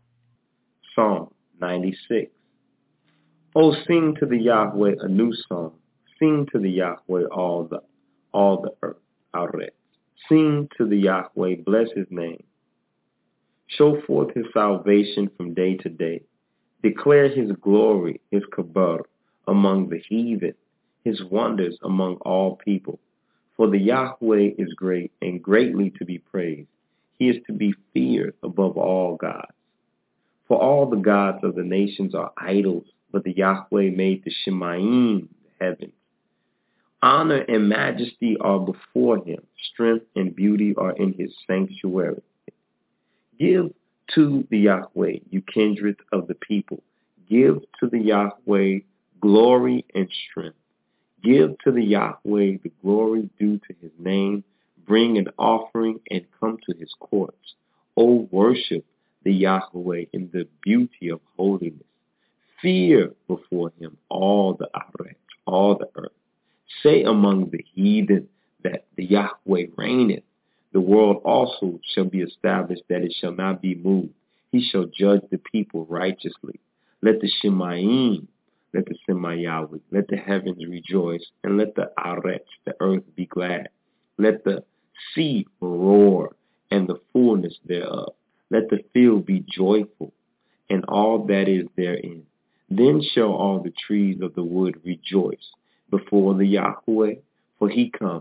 Psalm 96. Oh, sing to the Yahweh a new song. Sing to the Yahweh all the earth. Arret. Sing to the Yahweh, bless his name. Show forth his salvation from day to day. Declare his glory, his kabar, among the heathen, his wonders among all people. For the Yahweh is great and greatly to be praised. He is to be feared above all gods. For all the gods of the nations are idols, but the Yahweh made the Shemayim, the heavens. Honor and majesty are before him. Strength and beauty are in his sanctuary. Give to the Yahweh, you kindred of the people. Give to the Yahweh glory and strength. Give to the Yahweh the glory due to his name. Bring an offering and come to his courts. O worship the Yahweh in the beauty of holiness. Fear before him all the Arret, all the earth. Say among the heathen that the Yahweh reigneth. The world also shall be established, that it shall not be moved. He shall judge the people righteously. Let the Shemayim, let the Semayawi, let the heavens rejoice, and let the Aretz, the earth, be glad. Let the sea roar, and the fullness thereof. Let the field be joyful, and all that is therein. Then shall all the trees of the wood rejoice before the Yahweh, for he come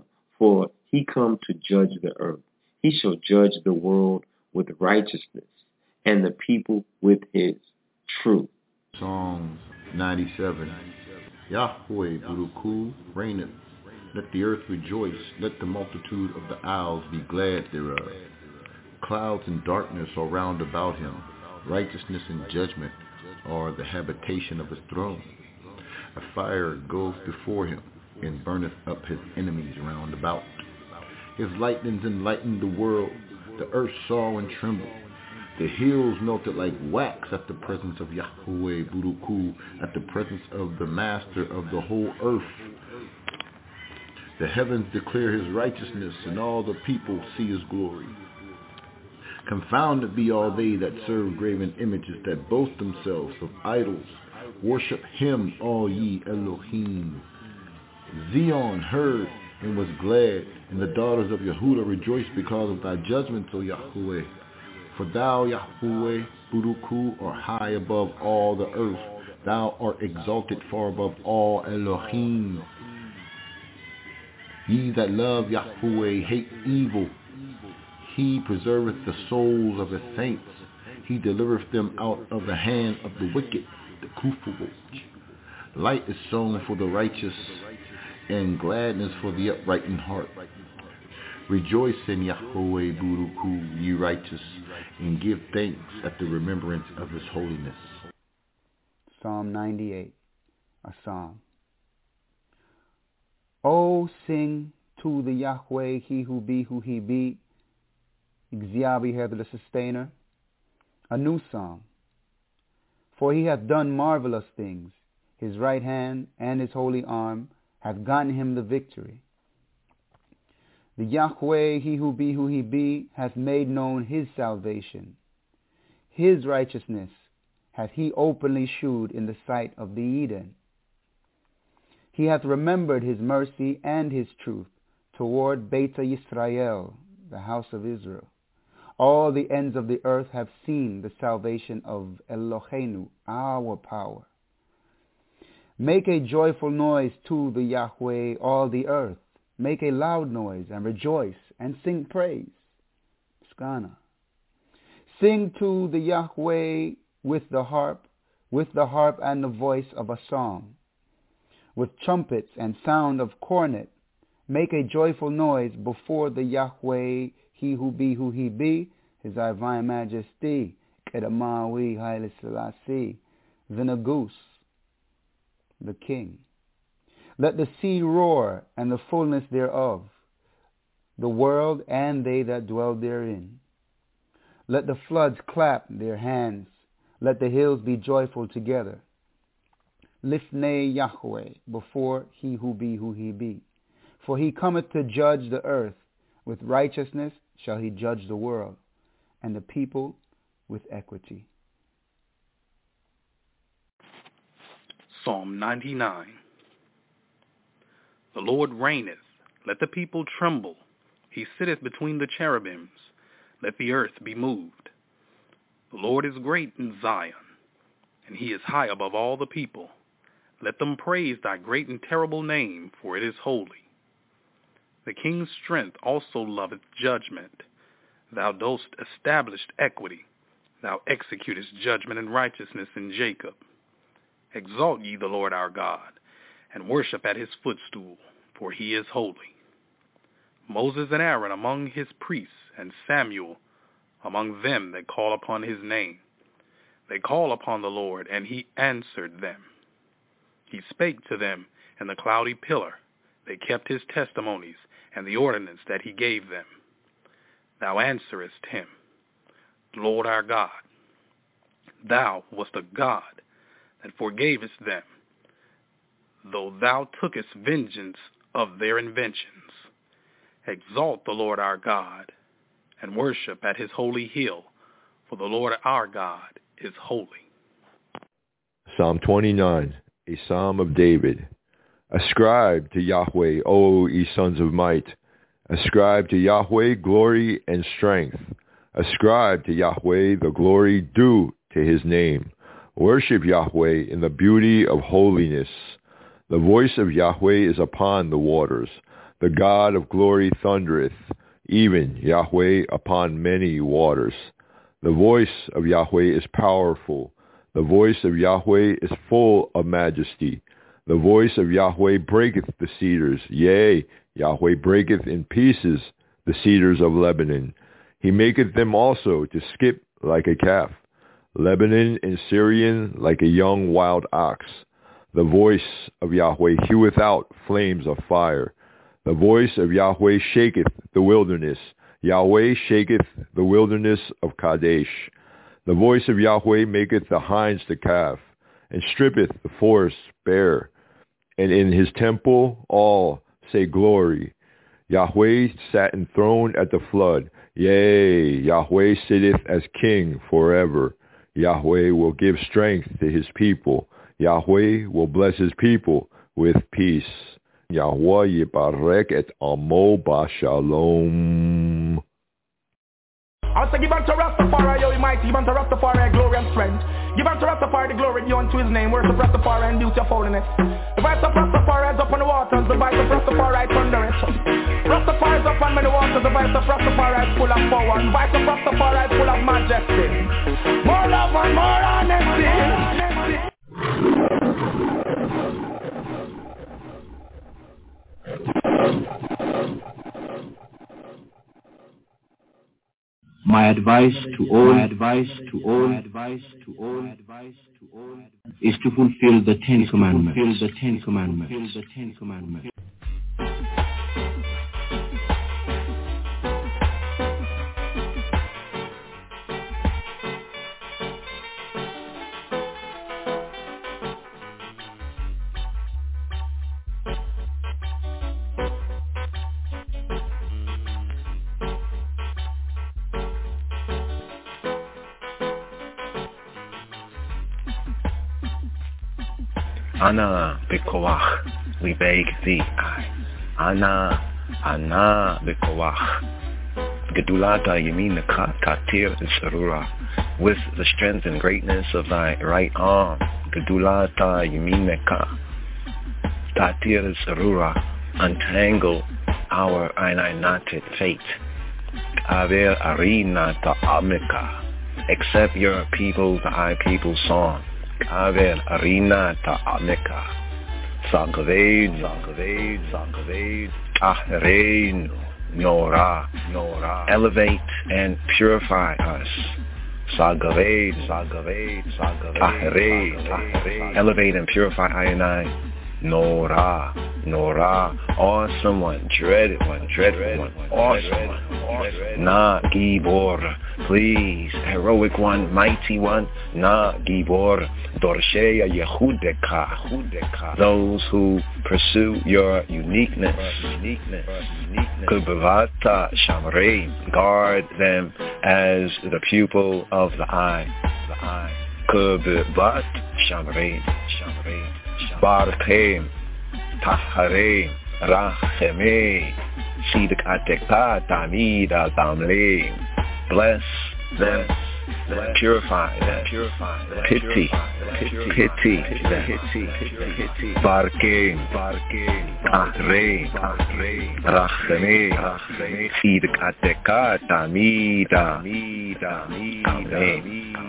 to judge the earth. He shall judge the world with righteousness, and the people with his truth. Psalms 97. Yahweh Buruku reigneth. Let the earth rejoice. Let the multitude of the isles be glad thereof. Clouds and darkness are round about him. Righteousness and judgment are the habitation of his throne. A fire goeth before him, and burneth up his enemies round about. His lightnings enlightened the world. The earth saw and trembled. The hills melted like wax at the presence of Yahweh Buruku, at the presence of the master of the whole earth. The heavens declare his righteousness, and all the people see his glory. Confounded be all they that serve graven images, that boast themselves of idols. Worship him, all ye Elohim. Zion heard and was glad, and the daughters of Yehuda rejoiced because of thy judgments, O Yahweh. For thou, Yahweh, Buruku, art high above all the earth. Thou art exalted far above all Elohim. Ye that love Yahweh hate evil. He preserveth the souls of his saints. He delivereth them out of the hand of the wicked, the Kufuot. Light is sown for the righteous, and gladness for the upright in heart. Rejoice in Yahweh Buruku, ye righteous, and give thanks at the remembrance of his holiness. Psalm 98, a psalm. Oh, sing to the Yahweh, he who be who he be, Exhiabi the sustainer, a new song. For he hath done marvelous things. His right hand and his holy arm hath gotten him the victory. The Yahweh, he who be, hath made known his salvation. His righteousness hath he openly shewed in the sight of the Eden. He hath remembered his mercy and his truth toward Beta Yisrael, the house of Israel. All the ends of the earth have seen the salvation of Eloheinu, our power. Make a joyful noise to the Yahweh, all the earth. Make a loud noise and rejoice and sing praise. Skana. Sing to the Yahweh with the harp and the voice of a song, with trumpets and sound of cornet. Make a joyful noise before the Yahweh, he who be, his divine majesty, Kedamawi Haile Selassie, the Nagus, the king. Let the sea roar and the fullness thereof, the world and they that dwell therein. Let the floods clap their hands, let the hills be joyful together. Lifnei Yahweh, before he who be. For he cometh to judge the earth, with righteousness shall he judge the world, and the people with equity. Psalm 99. The Lord reigneth, let the people tremble. He sitteth between the cherubims, let the earth be moved. The Lord is great in Zion, and he is high above all the people. Let them praise thy great and terrible name, for it is holy. The king's strength also loveth judgment. Thou dost establish equity. Thou executest judgment and righteousness in Jacob. Exalt ye the Lord our God, and worship at his footstool, for he is holy. Moses and Aaron among his priests, and Samuel among them that call upon his name. They call upon the Lord, and he answered them. He spake to them in the cloudy pillar. They kept his testimonies and the ordinance that he gave them. Thou answerest him, Lord our God. Thou wast a God that forgavest them, though thou tookest vengeance of their inventions. Exalt the Lord our God, and worship at his holy hill, for the Lord our God is holy. Psalm 29, a psalm of David. Ascribe to Yahweh, O ye sons of might. Ascribe to Yahweh glory and strength. Ascribe to Yahweh the glory due to his name. Worship Yahweh in the beauty of holiness. The voice of Yahweh is upon the waters. The God of glory thundereth, even Yahweh upon many waters. The voice of Yahweh is powerful. The voice of Yahweh is full of majesty. The voice of Yahweh breaketh the cedars. Yea, Yahweh breaketh in pieces the cedars of Lebanon. He maketh them also to skip like a calf. Lebanon in Syrian like a young wild ox. The voice of Yahweh heweth out flames of fire. The voice of Yahweh shaketh the wilderness. Yahweh shaketh the wilderness of Kadesh. The voice of Yahweh maketh the hinds to calve, and strippeth the forests bare. And in his temple all say glory. Yahweh sat enthroned at the flood. Yea, Yahweh sitteth as king forever. Yahweh will give strength to his people. Yahweh will bless his people with peace. Yahweh yibarek et amo b'shalom. I say give unto Rastafari, yo, mighty, give unto Rastafari glory and strength. Give unto Rastafari the glory due unto his name. Worship Rastafari and beauty of holiness. The voice of Rastafari is up on the waters. The voice of Rastafari thundereth. Rastafari is up on many waters. The voice of Rastafari is full of power. The voice of Rastafari is full of majesty. More love and more honesty. My advice to all is to fulfill the Ten Commandments. Ana Bekoach we beg thee. Ana Bikoach. Gedulata Yaminaka Tatir Sarura. With the strength and greatness of thy right arm. Gedulata Yaminaka Tatir Sarura. Untangle our knotted fate. Aver Arina Ta'amika. Accept your people, thy people's song. Aver Arina Ta'amika. Sagaved, Ahreinu, Nora. Elevate and purify us. Sagaved, Ahrein. Elevate and purify I and I. Nora, awesome one, dreaded one, dreadful one, awesome one. Na Gibor, please, heroic one, mighty one. Na Gibor, Dorsheya Yehudeka, those who pursue your uniqueness. Kubavata Shamrei, guard them as the pupil of the eye. Kubavat Shamrei. Barchem, Taharem, Rachemei, Sidik Ateka, Tamida, Tamleim. Bless them, purify them, pity them. Barchem, Taharem, Rachemei, Sidik Ateka, Tamida, Tamleim.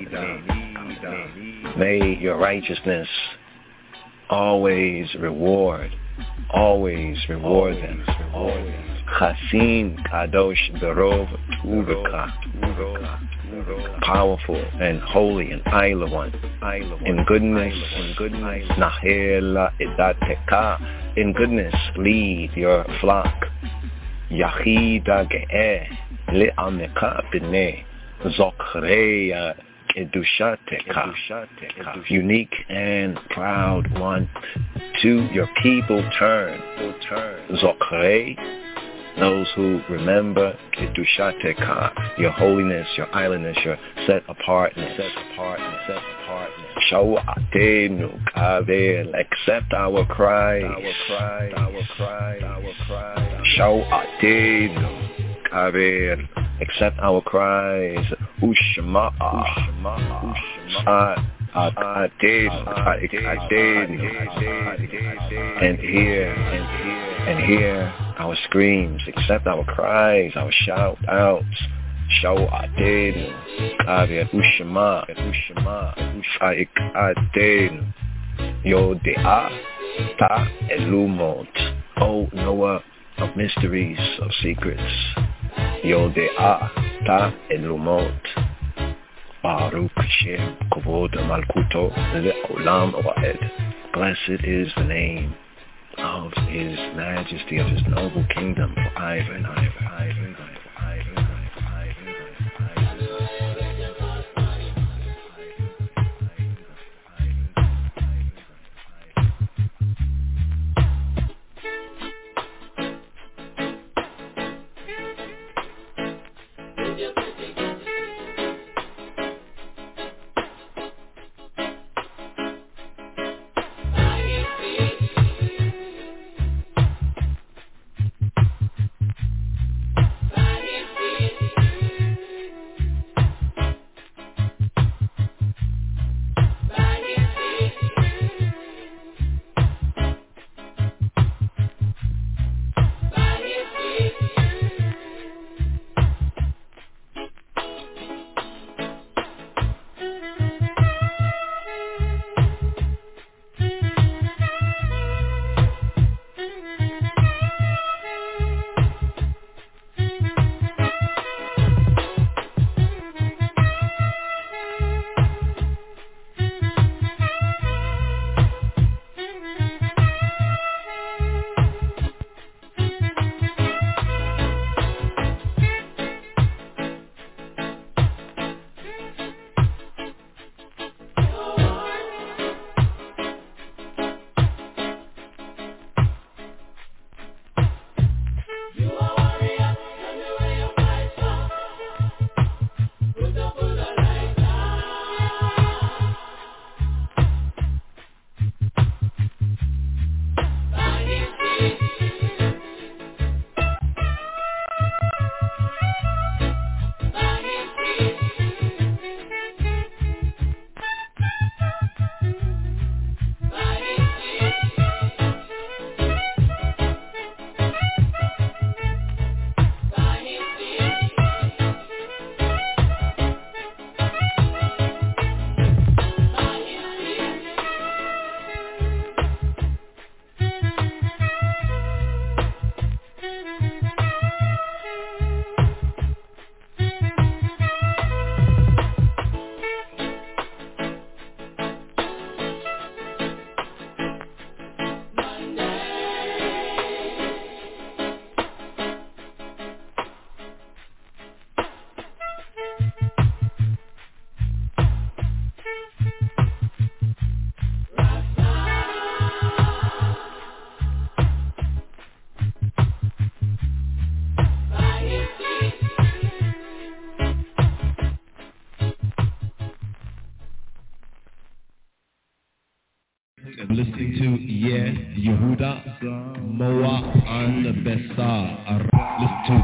May your righteousness always reward them. Chasin Kadosh Berov Uveka, powerful and holy and Isla one. In goodness, Nahela Idateka, in goodness lead your flock. Yachida Ge'eh Le'ameka B'nei Zochreya Kedushateka, unique and proud one. To your people turn. Zokrei, those who remember Kedushateka, your holiness, your islandness, your set apartness. Shawatenu Kavel, accept our cries. Shawatenu Kavel, accept our cries. Ushma, and hear our screams, accept our cries, our shout outs. Shawatenu Kavel Ushma Usha'ikatenu Yodea Ta Elumot, O Noah of mysteries, of secrets. Yodea Ta Elumot, Baruch Shem Kovod Malkuto Le'olam Wa'ed. Blessed is the name of His Majesty, of His noble kingdom, forever and ever. Moa an Bessa. Listen to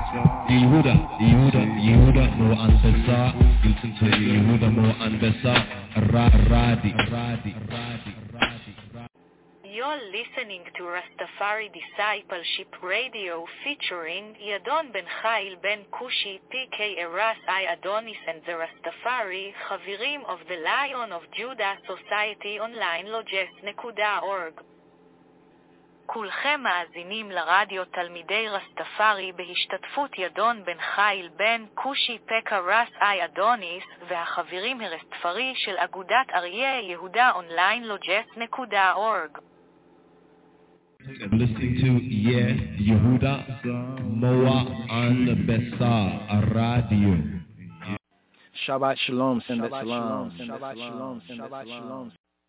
Yehuda Moa an Bessa. Listen to Yehuda Moa an Bessa. Radi. You're listening to Rastafari Discipleship Radio featuring Yadon Ben Chayil Ben Kushi, PK Eras I Adonis and the Rastafari, Chavirim of the Lion of Judah Society Online Logest.org. כולכם מאזינים לרדיו תלמידי רסטפארי בהשתתפות ידון בן חייל בן קושי פקה רס אי אדוניס והחברים הרסטפארי של אגודת אריה יהודה אונליין לוג'ס.org. Listening to Yehuda Moa an Bessa Radio. Shabbat Shalom, Shabbat Shalom, Shabbat Shalom, Shabbat Shalom.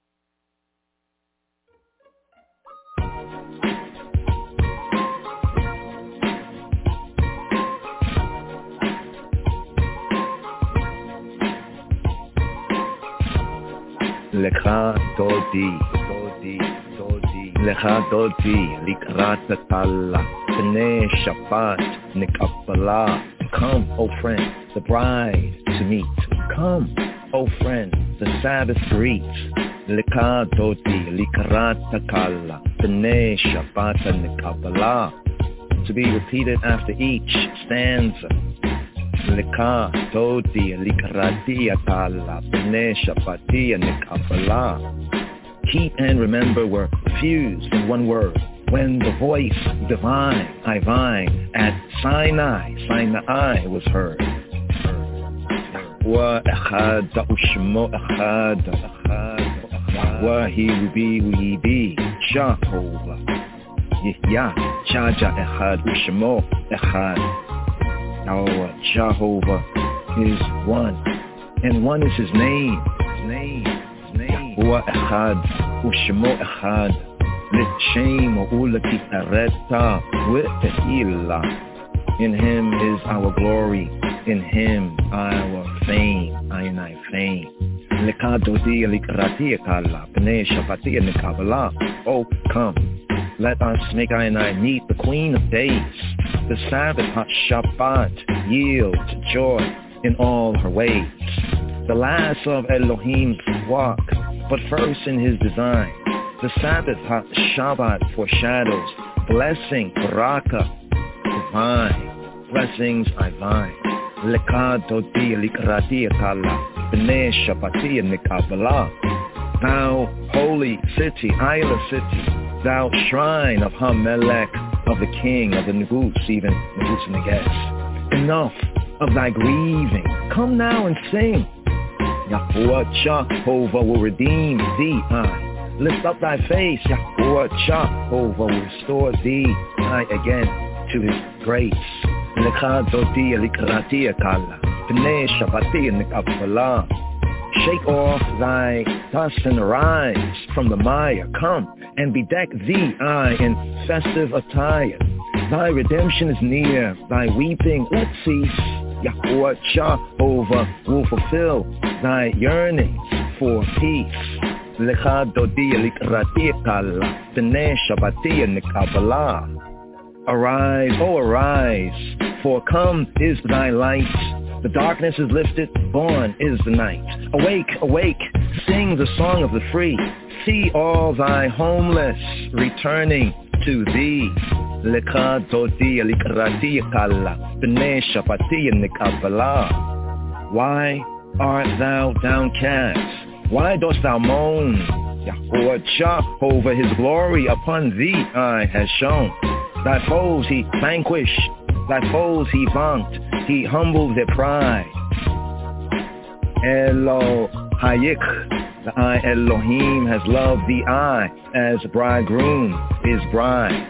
לך דודי, לך דודי, לקראת הטלה, פני שבת נקבלה. Come, O friend, the bride to meet. Come, O friend, the Sabbath greet. לך דודי, לקראת הטלה, פני שבת נקבלה. To be repeated after each stanza. Leka Dodi Likarati Atala Bene Shapati Nikabala. Keep and remember were fused in one word. When the voice divine, Ivine, at Sinai was heard. Wa Echad Ushmo Echad Wa He be Jehovah. Yah Chaja Echad Ushmo Echad. Our Jehovah is one, and one is His name. Yahuwah Echad, Ushmo Echad, L'Shem U'Lati Areta V'Tehillah. In Him is our glory, in Him our fame, I fame. Lekadodi Likrati Ekala, B'nei Shabati Nekabala. Oh, come, let us make I meet the Queen of Days. The Sabbath Shabbat yield joy in all her ways. The last of Elohim's walk, but first in His design. The Sabbath Shabbat foreshadows blessing, baraka, divine. Blessings I vine. Lekadodi likrati ekala, b'nei Shabbati nekabala. Thou holy city, Isla city, thou shrine of Hamelech, of the king of the Negus, even Negus Neges. Enough of thy grieving, come now and sing. Yahuwah Jehovah will redeem thee, I. Lift up thy face, Yahuwah Jehovah will restore thee, I again, to His grace. Shake off thy dust and arise from the mire. Come and bedeck thee, I, in festive attire. Thy redemption is near, thy weeping let cease. Yahuwah Jehovah will fulfill thy yearnings for peace. Arise, oh arise, for come is thy light. The darkness is lifted, born is the night. Awake, awake, sing the song of the free. See all thy homeless returning to thee. Why art thou downcast? Why dost thou moan? Yahuwah Jehovah His glory upon thee I has shown. Thy foes He vanquished, thy foes He vaunt, He humbled their pride. Elohayik, the I Elohim has loved thee I, as bridegroom is bride.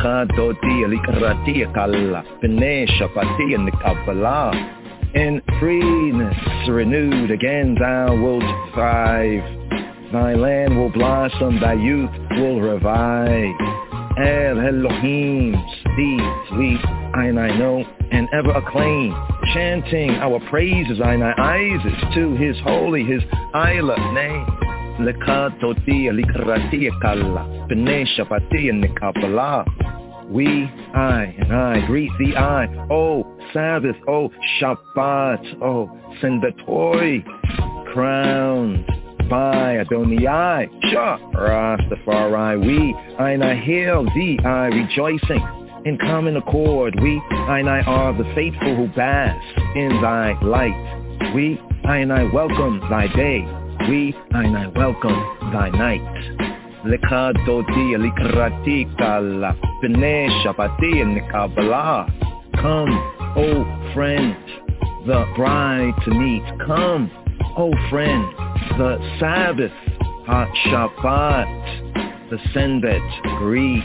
In freeness renewed again thou wilt thrive. Thy land will blossom, thy youth will revive. El Elohim's deeds we I know and ever acclaim, chanting our praises I Isis to His holy, His Isla name. Lekatoti alikarati kalla, Benesha pati and Nikapala. We, I greet thee, oh Sabbath, oh Shabbat, oh Sendatoi, crowned by Adonai, Shah Rastafari. We, I hail thee, rejoicing in common accord. We, I are the faithful who bask in thy light. We, I welcome thy day. We, I welcome thy night. Lekadoti alikrati kala, Benesha pati nikabala. Come, oh friend, the bride to meet. Come, oh friend, the Sabbath, hot Shabbat, the Senbet, greet.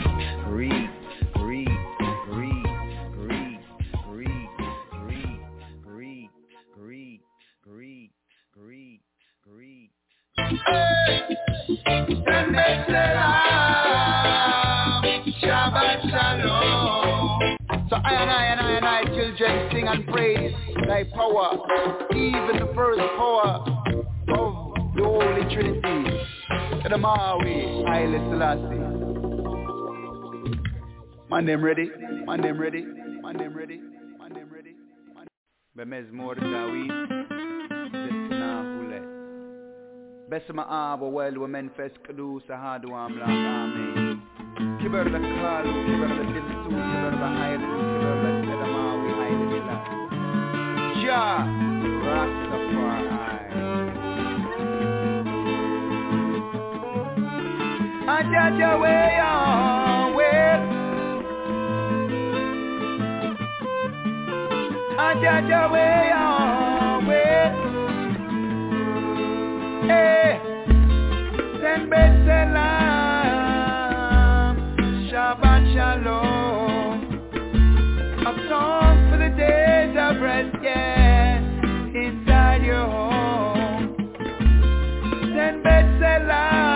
Shabbat Shalom. So I, children, sing and praise thy power, even the first power of the Holy Trinity. The Maui, Haile Selassie. My name ready. Bemezmor Dawid, Destina Hule. Besma Abo, Well, Women Fest Kadu, Sahadu Amla, Amen. Kiber the Kalu, Kiber the Dilsu, Kiber the Haile, Kiber the Sedamawi, Haile Selassie. Jah, Rastafari. Ajaja way on way. Ajaja way on way. Hey, send Betselam, Shabbat Shalom. A song for the days of rest, yeah, inside your home. Send Betselam,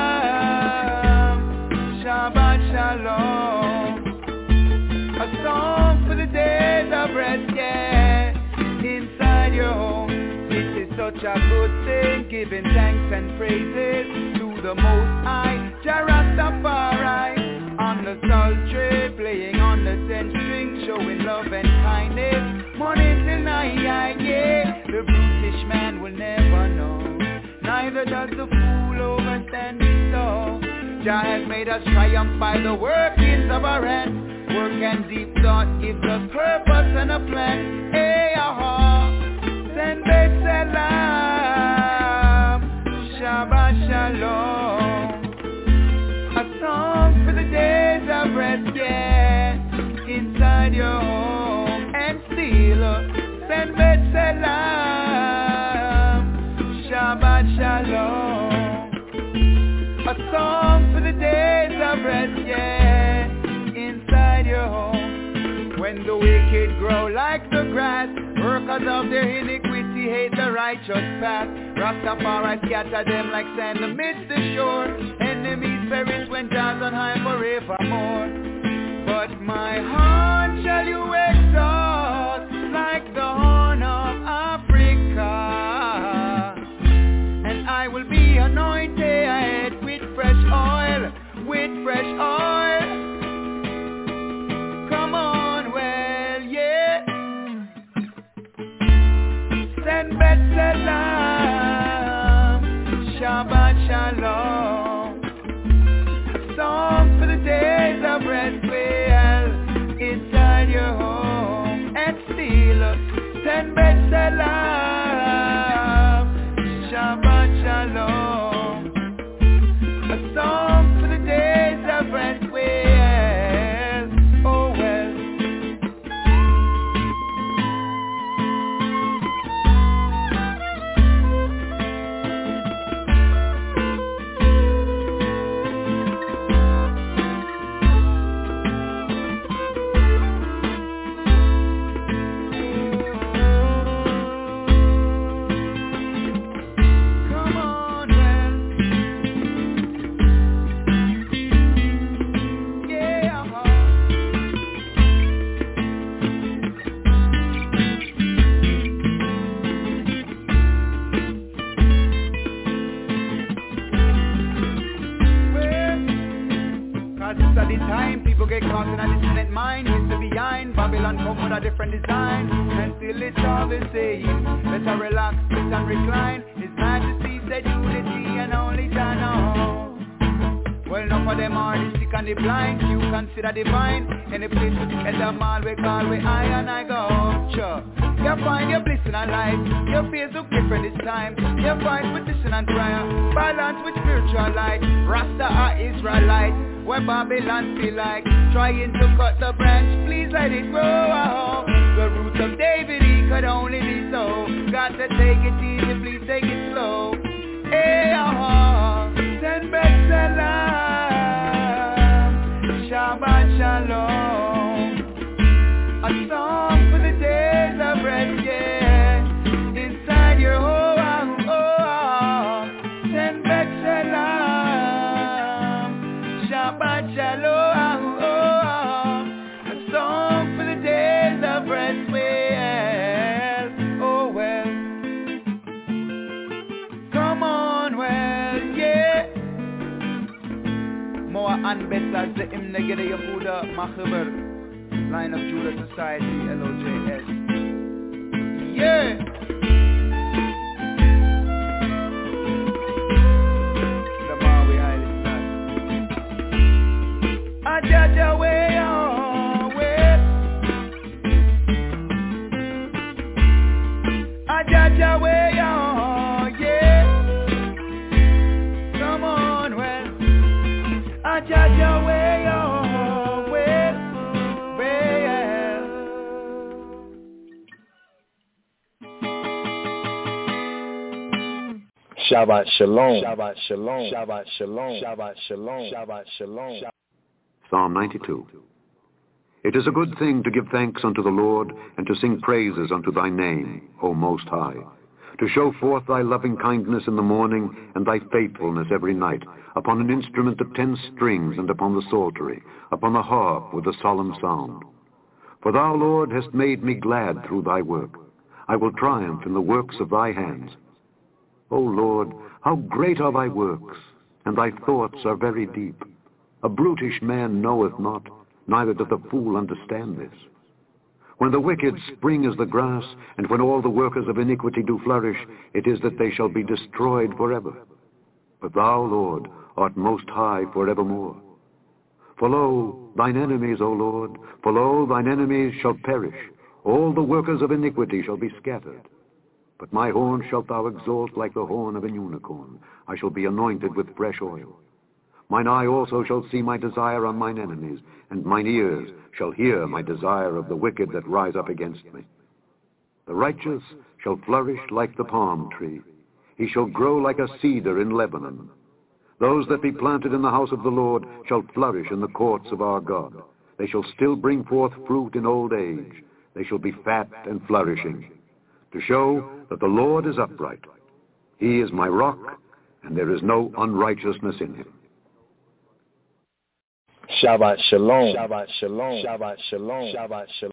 Shabbat Shalom. A song for the days of rest, yeah, inside your home. It is such a good thing, giving thanks and praises to the Most High, Jah Rastafari. On the sultry, playing on the 10-string, showing love and kindness, morning till night, yeah. The brutish man will never know, neither does the fool overstand his soul. Jah has made us triumph by the workings of our hands. Work and deep thought gives us purpose and a plan. Hey, send Betselam, Shabbat Shalom. A song for the days of rest, yeah, inside your home. And still, send Betselam, Shabbat Shalom. A song for the days of rest, yeah, inside your home. When the wicked grow like the grass, workers of their iniquity hate the righteous path. Rastafari scatter them like sand amidst the shore. Enemies perish when Jah's on high forevermore. But my heart shall you exalt like the horn of Africa, and I will be anointed with fresh oil, with fresh oil. Come on, well, yeah. Send Betselam, Shabbat Shalom. A song for the days of rest, well, inside your home. And still, send Betselam, Shabbat Shalom. A song for the days of rest, well, oh well. behind. Babylon come with a different design, and still it's all the same. Better relax, sit and recline. His Majesty said unity and only Jah know. Well, enough of them are the sick and the blind. You consider divine. Any place with the head of man we call we I and I go. Sure. You find your bliss in a life. Your face look different this time. You find petition and prayer, balance with spiritual light. Rasta are Israelite, where Babylon feel like trying to cut the branch. Please let it grow. The roots of David, he could only be so. Got to take it easy, please take it slow. Hey, send back salam, Shabbat shalom. A song for the days of rest, yeah. Inside your home, send back salam, Shabbat shalom. A song for the days of rest, well, oh well. Come on, well, yeah. More and better the hymn Negede Yehuda Machaber, Line of Judah Society, LOJS. Yeah. The Maui Highly Flat. Ajaja way on way. Ajaja way on, yeah. Come on, well. Ajaja way on. Shabbat shalom. Shabbat shalom. Shabbat shalom. Shabbat shalom. Shabbat shalom. Psalm 92. It is a good thing to give thanks unto the Lord, and to sing praises unto thy name, O Most High, to show forth thy loving kindness in the morning, and thy faithfulness every night, upon an instrument of 10 strings, and upon the psaltery, upon the harp with a solemn sound. For thou, Lord, hast made me glad through thy work. I will triumph in the works of thy hands. O Lord, how great are thy works, and thy thoughts are very deep. A brutish man knoweth not, neither doth a fool understand this. When the wicked spring as the grass, and when all the workers of iniquity do flourish, it is that they shall be destroyed forever. But thou, Lord, art most high forevermore. For lo, thine enemies, O Lord, for lo, thine enemies shall perish. All the workers of iniquity shall be scattered. But my horn shalt thou exalt like the horn of an unicorn. I shall be anointed with fresh oil. Mine eye also shall see my desire on mine enemies, and mine ears shall hear my desire of the wicked that rise up against me. The righteous shall flourish like the palm tree. He shall grow like a cedar in Lebanon. Those that be planted in the house of the Lord shall flourish in the courts of our God. They shall still bring forth fruit in old age. They shall be fat and flourishing, to show that the Lord is upright. He is my rock, and there is no unrighteousness in him. Shabbat shalom. Shabbat shalom. Shabbat shalom. Shabbat shalom.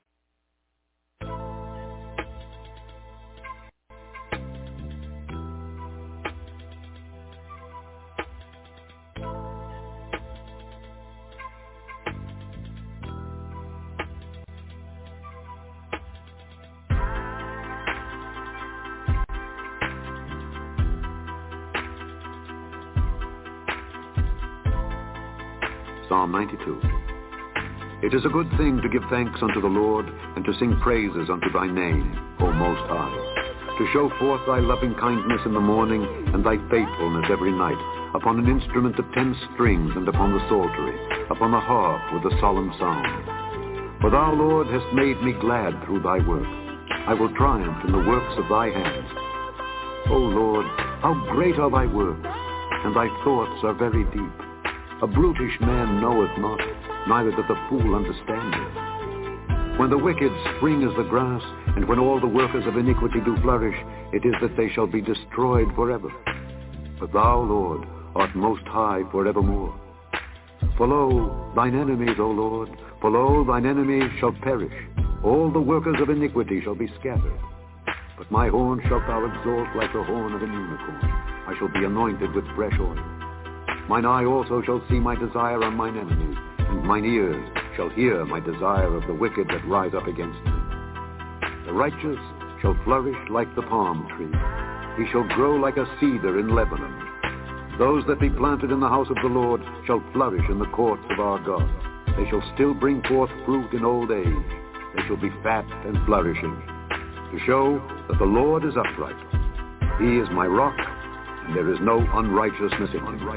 Psalm 92. It is a good thing to give thanks unto the Lord, and to sing praises unto thy name, O Most High, to show forth thy loving kindness in the morning, and thy faithfulness every night, upon an instrument of 10 strings, and upon the psaltery, upon the harp with a solemn sound. For thou, Lord, hast made me glad through thy work. I will triumph in the works of thy hands. O Lord, how great are thy works, and thy thoughts are very deep. A brutish man knoweth not, neither doth a fool understand it. When the wicked spring as the grass, and when all the workers of iniquity do flourish, it is that they shall be destroyed forever. But thou, Lord, art most high forevermore. For lo, thine enemies, O Lord, for lo, thine enemies shall perish. All the workers of iniquity shall be scattered. But my horn shalt thou exalt like the horn of an unicorn. I shall be anointed with fresh oil. Mine eye also shall see my desire on mine enemies, and mine ears shall hear my desire of the wicked that rise up against me. The righteous shall flourish like the palm tree. He shall grow like a cedar in Lebanon. Those that be planted in the house of the Lord shall flourish in the courts of our God. They shall still bring forth fruit in old age. They shall be fat and flourishing, to show that the Lord is upright. He is my rock, and there is no unrighteousness in him.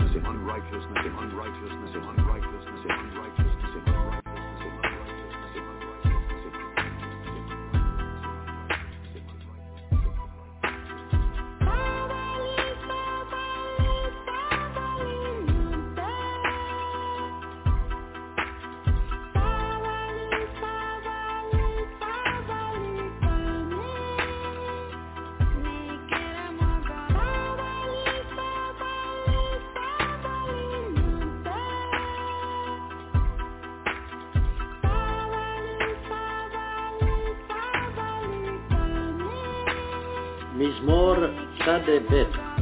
מזמור צדה ב'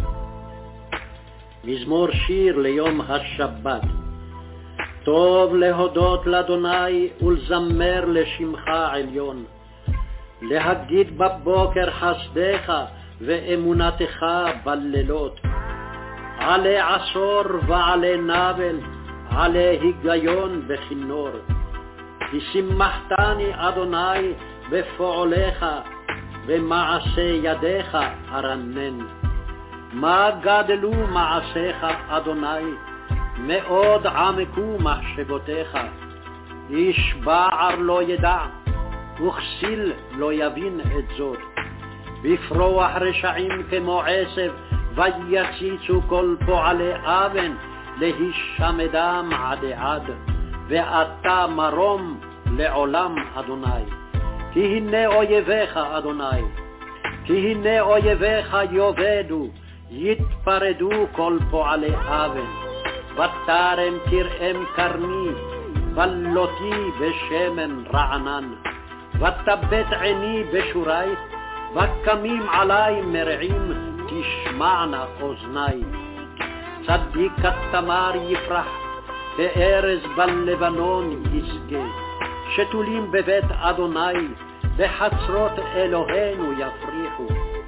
מזמור שיר ליום השבת. טוב להודות לאדוני ולזמר לשמך עליון, להגיד בבוקר חסדך ואמונתך בלילות, עלי עשור ועלי נבל, עלי היגיון בכינור. כי שימחתני אדוני בפועליך, במעשה ידיך ארנן. מה גדלו מעשיך אדוני, מאוד עמקו מחשבותיך. איש בער לא ידע, וכסיל לא יבין את זאת. בפרוח רשעים כמו עשב, ויציצו כל פועלי אבן, להישמדם עד עד. ואתה מרום לעולם אדוני. כי הנה אויביך אדוני, כי הנה אויביך יאבדו, יתפרדו כל פועלי אבן. ותרם תרעם קרני, ולותי בשמן רענן. ותבט עיני בשורי, וקמים עלי מרעים, תשמענה אוזני. צדיק כתמר יפרח, כארז בלבנון ישגה. שתולים בבית אדוני, בחצרות אלוהינו יפריחו.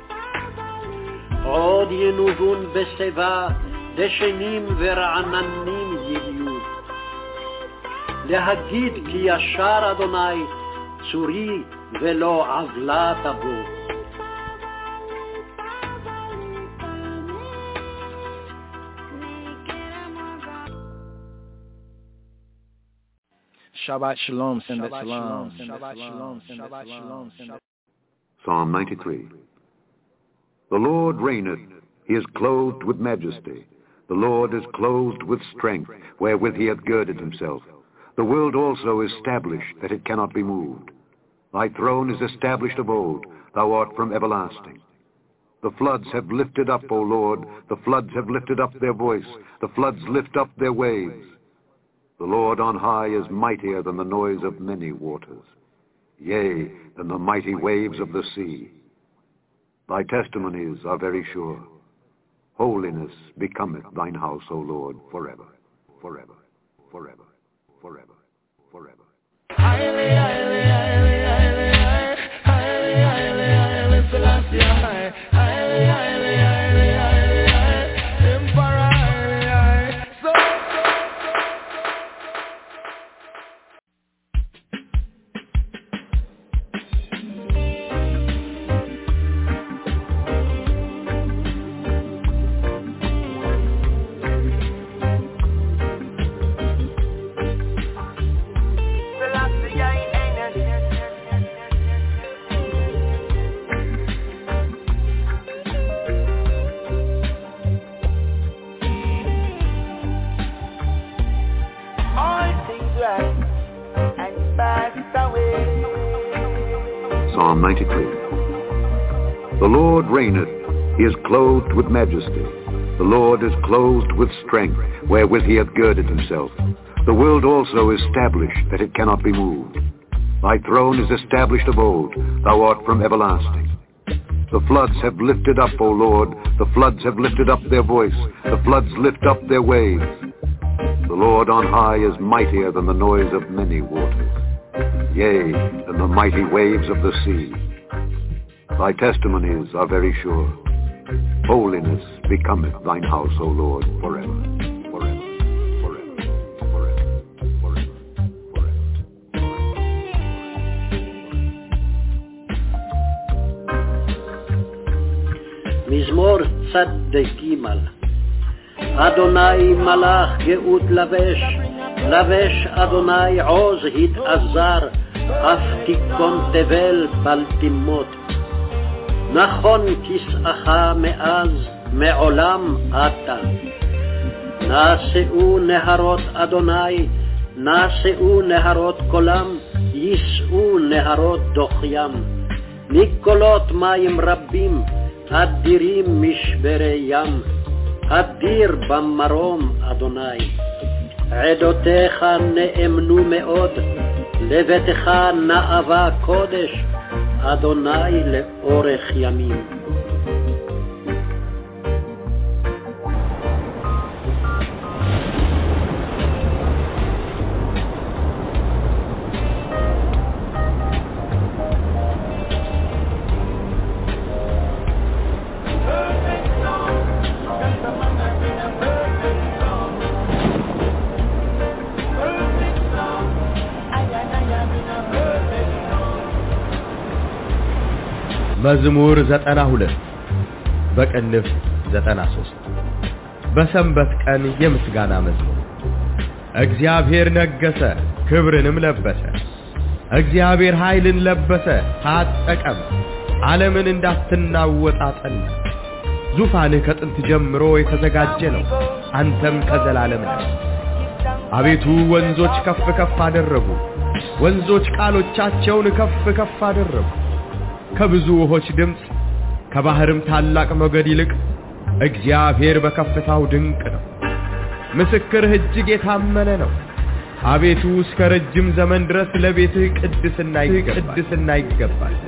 עוד ינובון בשיבה, דשנים ורעננים יהיו. להגיד כי ישר אדוני, צורי ולא עוולה תבוא. Shabbat Shalom, Shabbat Shalom, Shabbat Shalom, Shabbat Shalom. Psalm 93. The Lord reigneth, he is clothed with majesty. The Lord is clothed with strength, wherewith he hath girded himself. The world also is established, that it cannot be moved. Thy throne is established of old, thou art from everlasting. The floods have lifted up, O Lord, the floods have lifted up their voice, the floods lift up their waves. The Lord on high is mightier than the noise of many waters, yea, than the mighty waves of the sea. Thy testimonies are very sure. Holiness becometh thine house, O Lord, forever, forever, forever, forever, forever. Highly, highly, highly, highly, highly, highly, highly, Selassie, highly, highly, highly, highly, highly, Emperor, highly, so. Psalm 93. The Lord reigneth, he is clothed with majesty. The Lord is clothed with strength, wherewith he hath girded himself. The world also is established, that it cannot be moved. Thy throne is established of old, thou art from everlasting. The floods have lifted up, O Lord, the floods have lifted up their voice, the floods lift up their waves. The Lord on high is mightier than the noise of many waters, yea, than the mighty waves of the sea. Thy testimonies are very sure. Holiness becometh thine house, O Lord, forever. מזמור צדק ג' אדוני מלאך גאות לבש, לבש אדוני עוז התעזר, אף תיכון תבל בל תמות. נכון כסאך מאז מעולם אתה. נעשאו נהרות אדוני, נעשאו נהרות קולם, יישאו נהרות דוחיים. מקולות מים רבים, אדירים משברי ים, אדיר במרום אדוני. עדותיך נאמנו מאוד, לביתך נאווה קודש, אדוני לאורך ימים. መዝሙር 92 በቅንፍ 93 በሰንበት ቀን የምስጋና መዝሙር። እግዚአብሔር ነገሰ ክብርንም ለበሰ። እግዚአብሔር ኃይልን ለበሰ ታጠቀም። ዓለምን እንዳትናወጥ አጸና። ዙፋንህ ከጥንት ጀምሮ የተዘጋጀ ነው፣ አንተም ከዘላለም ነህ። አቤቱ ወንዞች ከፍ ከፍ አደረጉ፣ ወንዞች ቃሎቻቸውን ከፍ ከፍ አደረጉ። ከብዙ ውሆች ድምጽ ከባህርም ታላቅ ሞገድ ይልቅ እግዚአብሔር በከፍታው ድንቅ ነው። ምስክርህ እጅግ የታመነ ነው። አቤቱ እስከ ረጅም ዘመን ድረስ ለቤትህ ቅድስና ይገባል።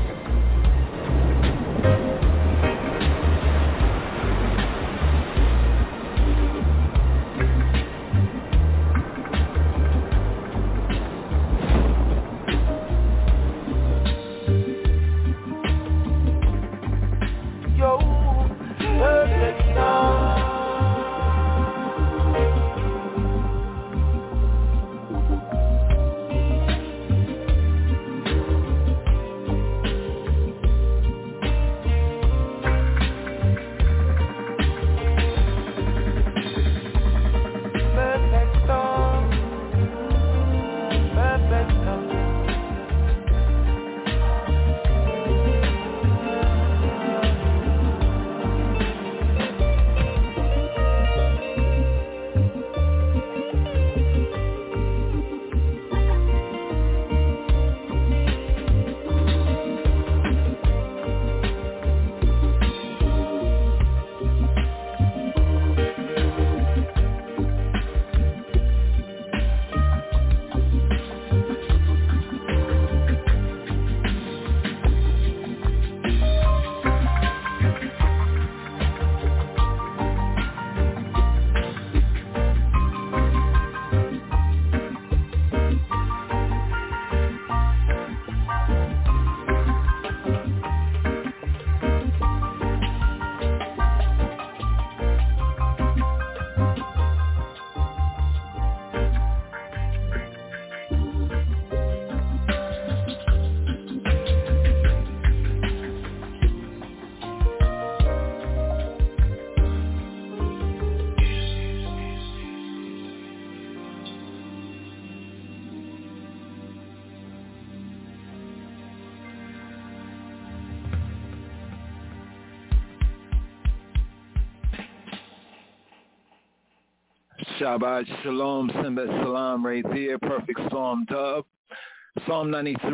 Shabbat Shalom, Simbat Salam right there, Perfect Psalm dub. Psalm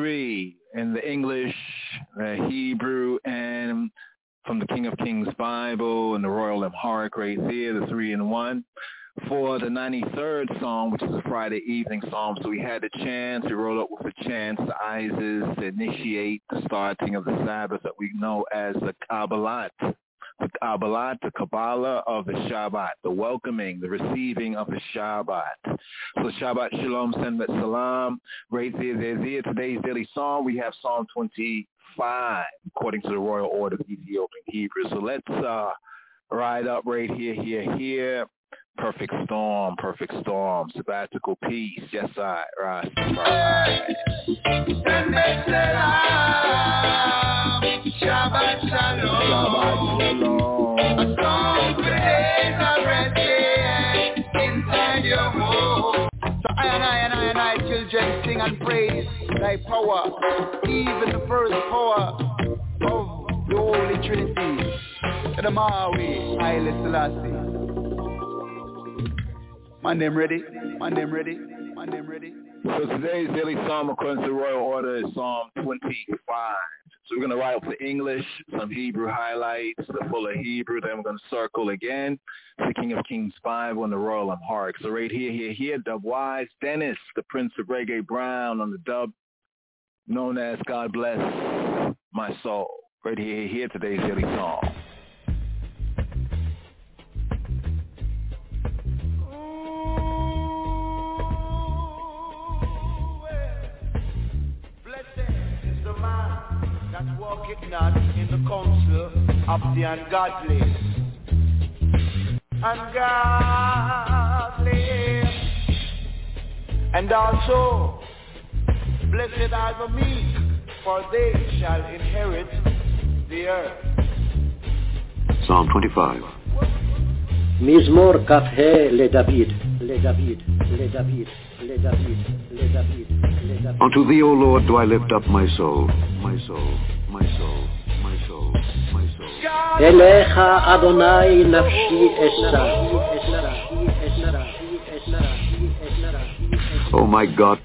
93 in the English, Hebrew, and from the King of Kings Bible and the Royal Amharic right there, the 3-in-1. For the 93rd Psalm, which is a Friday evening Psalm, so we had the chants, we rolled up with the chants, the Isis, to initiate the starting of the Sabbath that we know as the Kabbalat. the Kabbalah, the Kabbalah of the Shabbat, the welcoming, the receiving of the Shabbat. So Shabbat Shalom, Send Salam, right there. Today's daily psalm, we have Psalm 25, according to the Royal Order of Ethiopian Hebrew. So let's ride up right here. Perfect storm, sabbatical peace. Yes, I, Rastafari. Shabbat Shalom. A song for days of resting inside your home. So I and I, children, sing and praise thy power, even the first power of the Holy Trinity. The Maui, Haile Selassie. My name ready. So today's daily psalm, according to the Royal Order, is Psalm 25. So we're going to write up the English, some Hebrew highlights, the fuller Hebrew. Then we're going to circle again the King of Kings 5 on the Royal Amharic. So right here, Dub-Wise, Dennis, the Prince of Reggae Brown on the dub, known as God Bless My Soul. Right here, today's daily psalm. That walketh not in the counsel of the ungodly. And also, blessed are the meek, for they shall inherit the earth. Psalm 25. מזמור כ"ה לדוד. Unto thee, O Lord, do I lift up my soul. אליך אדוני נפשי אשא. O my God.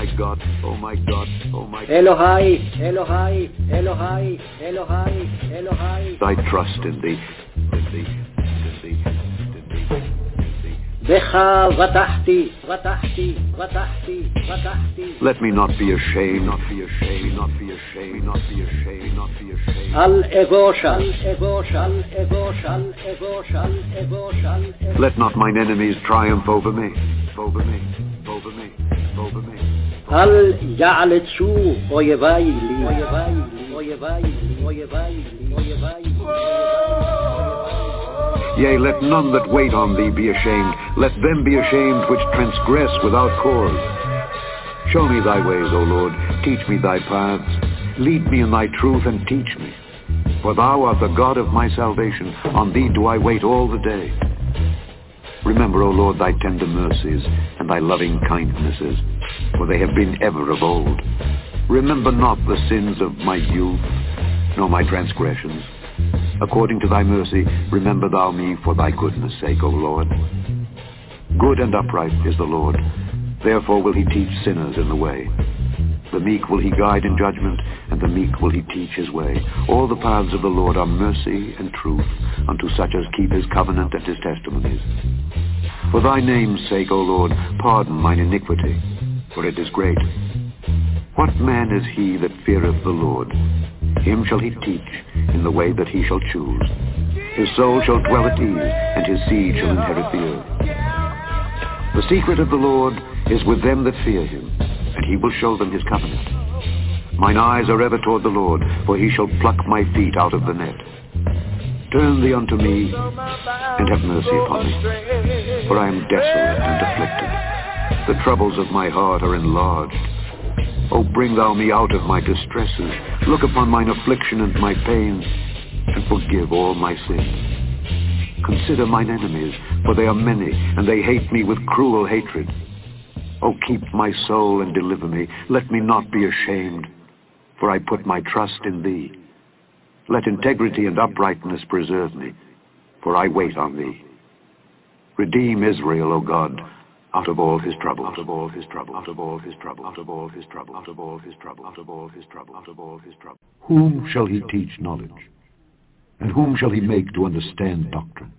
Elohai. I trust in thee. בך בטחתי. Let me not be ashamed. אל אבושה. Let not mine enemies triumph over me. אל יעלצו אויבי לי. Yea, let none that wait on thee be ashamed. Let them be ashamed which transgress without cause. Show me thy ways, O Lord. Teach me thy paths. Lead me in thy truth and teach me. For thou art the God of my salvation. On thee do I wait all the day. Remember, O Lord, thy tender mercies and thy loving kindnesses, for they have been ever of old. Remember not the sins of my youth, nor my transgressions. According to thy mercy, remember thou me for thy goodness' sake, O Lord. Good and upright is the Lord. Therefore will he teach sinners in the way. The meek will he guide in judgment, and the meek will he teach his way. All the paths of the Lord are mercy and truth unto such as keep his covenant and his testimonies. For thy name's sake, O Lord, pardon mine iniquity, for it is great. What man is he that feareth the Lord? Him shall he teach in the way that he shall choose. His soul shall dwell at ease, and his seed shall inherit the earth. The secret of the Lord is with them that fear him, and he will show them his covenant. Mine eyes are ever toward the Lord, for he shall pluck my feet out of the net. Turn thee unto me, and have mercy upon me, for I am desolate and afflicted. The troubles of my heart are enlarged. O bring thou me out of my distresses. Look upon mine affliction and my pains, and forgive all my sins. Consider mine enemies, for they are many, and they hate me with cruel hatred. O keep my soul and deliver me. Let me not be ashamed, for I put my trust in thee. Let integrity and uprightness preserve me, for I wait on thee. Redeem Israel, O God, out of all his trouble, out of all his trouble, out of all his trouble, out of all his trouble, out of all his trouble, out of all his trouble, out of all his trouble. Whom shall he teach knowledge? And whom shall he make to understand doctrine?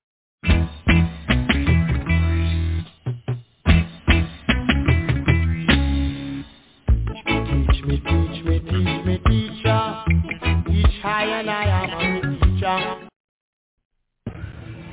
Teach me, teacher. Teach I and I am a teacher.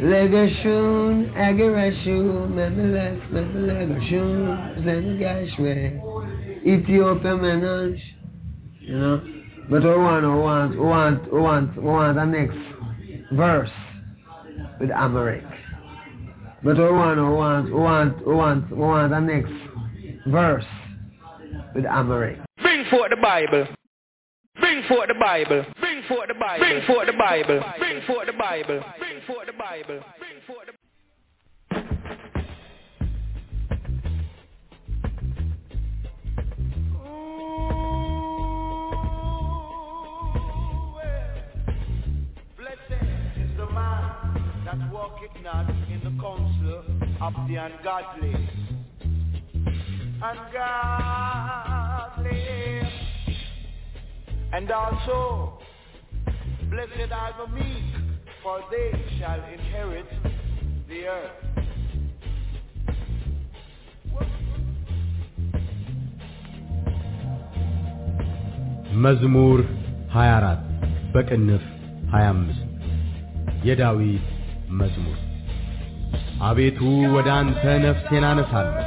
Legashun, Agarashun, Legashun, Zenigashwe, Ethiopia Menage, you know. But we want the next verse with Amharic. But we want the next verse with Amharic. Bring forth the Bible. Bring forth the Bible. Bring forth the Bible. Bring forth the Bible. Bring forth the Bible. Bring forth the Bible. Bring forth the Blessed is the man that walketh not in the counsel of the ungodly. Ungodly. And also, blessed are the meek, for they shall inherit the earth. መዝሙር 24 በቅንፍ 25 የዳዊት መዝሙር። አቤቱ ወደ አንተ ነፍሴን አነሳለሁ፣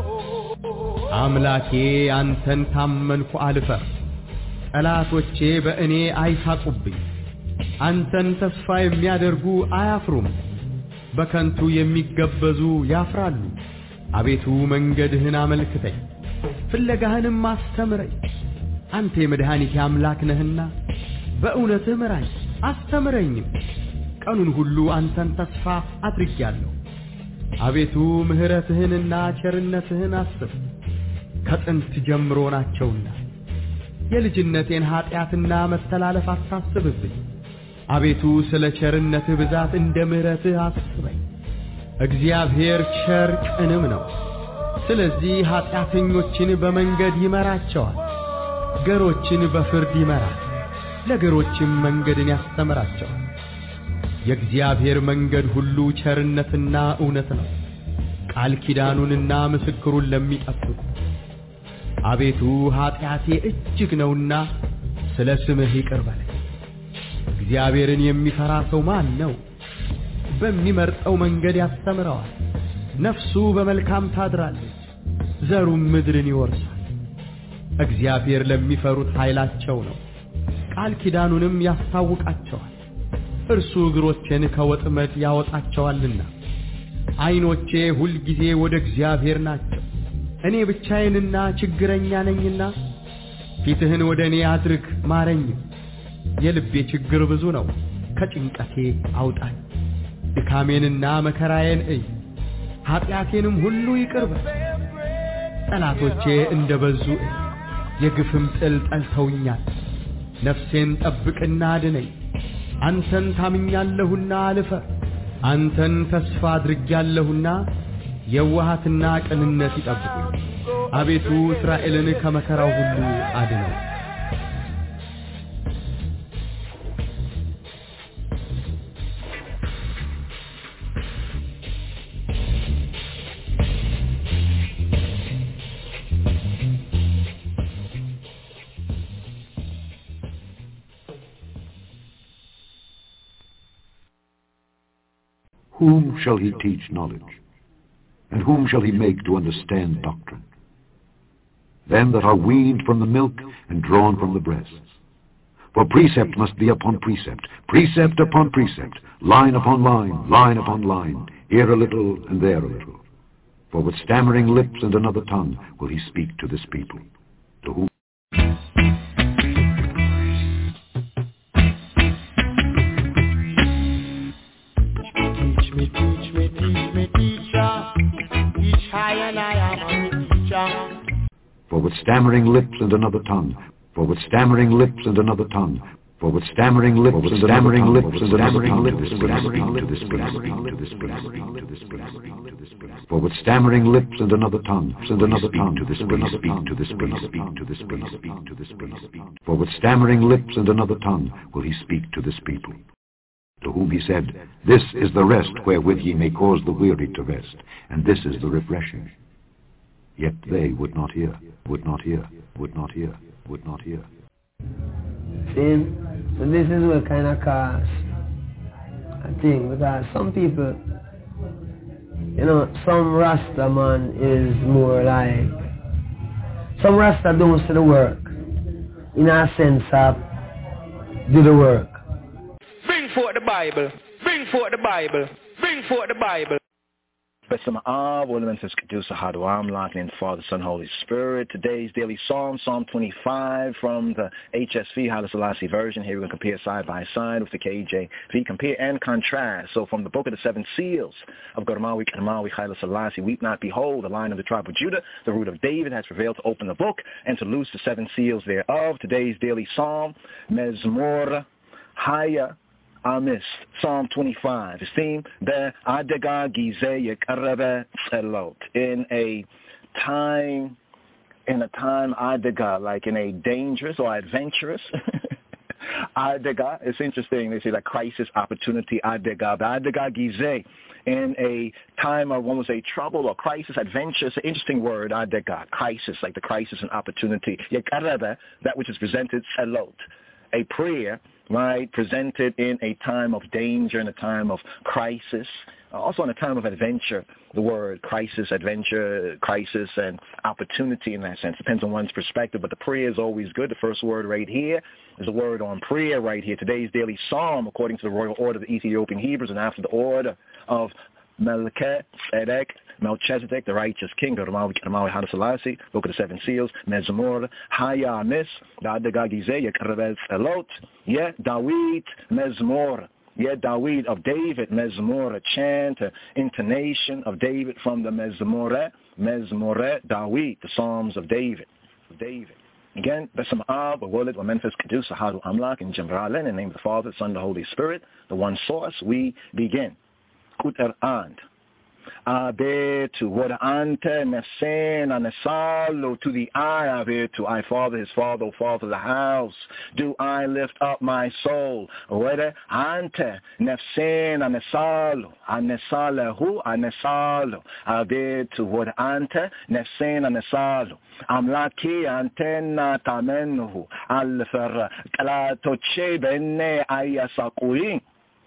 አምላኬ አንተን ታመንኩ አልፈር። ጠላቶቼ በእኔ አይሳቁብኝ፣ አንተን ተስፋ የሚያደርጉ አያፍሩም። በከንቱ የሚገበዙ ያፍራሉ። አቤቱ መንገድህን አመልክተኝ፣ ፍለጋህንም አስተምረኝ። አንተ የመድኃኒቴ አምላክ ነህና በእውነትህ ምራኝ አስተምረኝም። ቀኑን ሁሉ አንተን ተስፋ አድርጌአለሁ። አቤቱ ምሕረትህንና ቸርነትህን አስብ፣ ከጥንት ጀምሮ ናቸውና። የልጅነቴን ኃጢአትና መተላለፍ አታስብብኝ። አቤቱ ስለ ቸርነትህ ብዛት እንደ ምሕረትህ አስበኝ። እግዚአብሔር ቸር ቅንም ነው፣ ስለዚህ ኃጢአተኞችን በመንገድ ይመራቸዋል። ገሮችን በፍርድ ይመራል፣ ለገሮችም መንገድን ያስተምራቸዋል። የእግዚአብሔር መንገድ ሁሉ ቸርነትና እውነት ነው፣ ቃል ኪዳኑንና ምስክሩን ለሚጠብቁ። አቤቱ ኃጢአቴ እጅግ ነውና ስለ ስምህ ይቅር በለኝ። እግዚአብሔርን የሚፈራ ሰው ማን ነው? በሚመርጠው መንገድ ያስተምረዋል። ነፍሱ በመልካም ታድራለች፣ ዘሩም ምድርን ይወርሳል። እግዚአብሔር ለሚፈሩት ኃይላቸው ነው፣ ቃል ኪዳኑንም ያስታውቃቸዋል። እርሱ እግሮቼን ከወጥመድ ያወጣቸዋልና። ዓይኖቼ ሁልጊዜ ወደ እግዚአብሔር ናቸው። እኔ ብቻዬንና ችግረኛ ነኝና ፊትህን ወደ እኔ አድርግ ማረኝ። የልቤ ችግር ብዙ ነው፣ ከጭንቀቴ አውጣኝ። ድካሜንና መከራዬን እይ፣ ኃጢአቴንም ሁሉ ይቅር በል። ጠላቶቼ እንደበዙ እይ፣ የግፍም ጥል ጠልተውኛል። ነፍሴን ጠብቅና አድነኝ፣ አንተን ታምኛለሁና አልፈር። አንተን ተስፋ አድርጌያለሁና የዋሃትና ቅንነት ይጠብቁኝ። አቤቱ እስራኤልን ከመከራው ሁሉ አድነው። Whom shall he teach knowledge? And whom shall he make to understand doctrine? Them that are weaned from the milk and drawn from the breasts. For precept must be upon precept, precept upon precept, line upon line, line upon line, here a little and there a little. For with stammering lips and another tongue will he speak to this people, to whom For with stammering lips and another tongue, for with stammering lips and another tongue, for with stammering lips and stammering lips and another tongue to this people. For with stammering lips and another tongue to this people. For with stammering lips and another tongue will he speak to this people. To whom he said, This is the rest wherewith ye may cause the weary to rest, and this is the refreshing. Yet they would not hear, would not hear, would not hear, would not hear. See, so this is what kind of cause thing, because some people, you know, some Rasta man is more like, some Rasta don't see the work, in a sense of do the work. Bring forth the Bible, bring forth the Bible, bring forth the Bible. Besama Ornamentus Cadusa Haduam, locking in Father, Son, Holy Spirit. Today's daily Psalm, Psalm 25 from the HSV Haile Selassie version. Here we're going to compare side by side with the KJV. Compare and contrast. So from the book of the seven seals of Godamawi, Kadamawi, Haile Selassie, weep not, behold, the Lion of the tribe of Judah, the root of David, has prevailed to open the book and to loose the seven seals thereof. Today's daily Psalm, Mezmor Haya Amist, Psalm 25. His theme, the Adega Gize Yekarebe Selot. In a time Adega, like in a dangerous or adventurous Adega. It's interesting. They say that crisis, opportunity, Adega. The Adega Gize. In a time of, one would say, trouble or crisis, adventure. It's an interesting word, Adega. Crisis, like the crisis and opportunity. Yekarebe, that which is presented, Selot. A prayer, right, presented in a time of danger, in a time of crisis, also in a time of adventure. The word crisis, adventure, crisis, and opportunity in that sense. Depends on one's perspective, but the prayer is always good. The first word right here is a word on prayer right here. Today's daily psalm, according to the royal order of the Ethiopian Hebrews, and after the order of Melchizedek, the righteous king, Godamawi, Haile Selassie, book of the seven seals, Mezmor, Haya Mis, Adega Gize, Yekarebe Selot, Ye David, Mezmor, Ye David of David, Mezmor, a chant, intonation of David from the Mezmore, David, the Psalms of David. Again, Besam Ab, Walid, Memphis, Cadusa, Hadu Amlak, and Jembralen, in the name of the Father, Son, the Holy Spirit, the one source, we begin. Kuter and. Abe to what ante nefsen anesalo to the eye Abe to I Father his Father, O Father the house. Do I lift up my soul? Where ante nefsen anesalo anesalehu anesalo Abe to what ante nefsen anesalo Amlaki antena tamenuhu alfer kalatoche bene ayasakuin.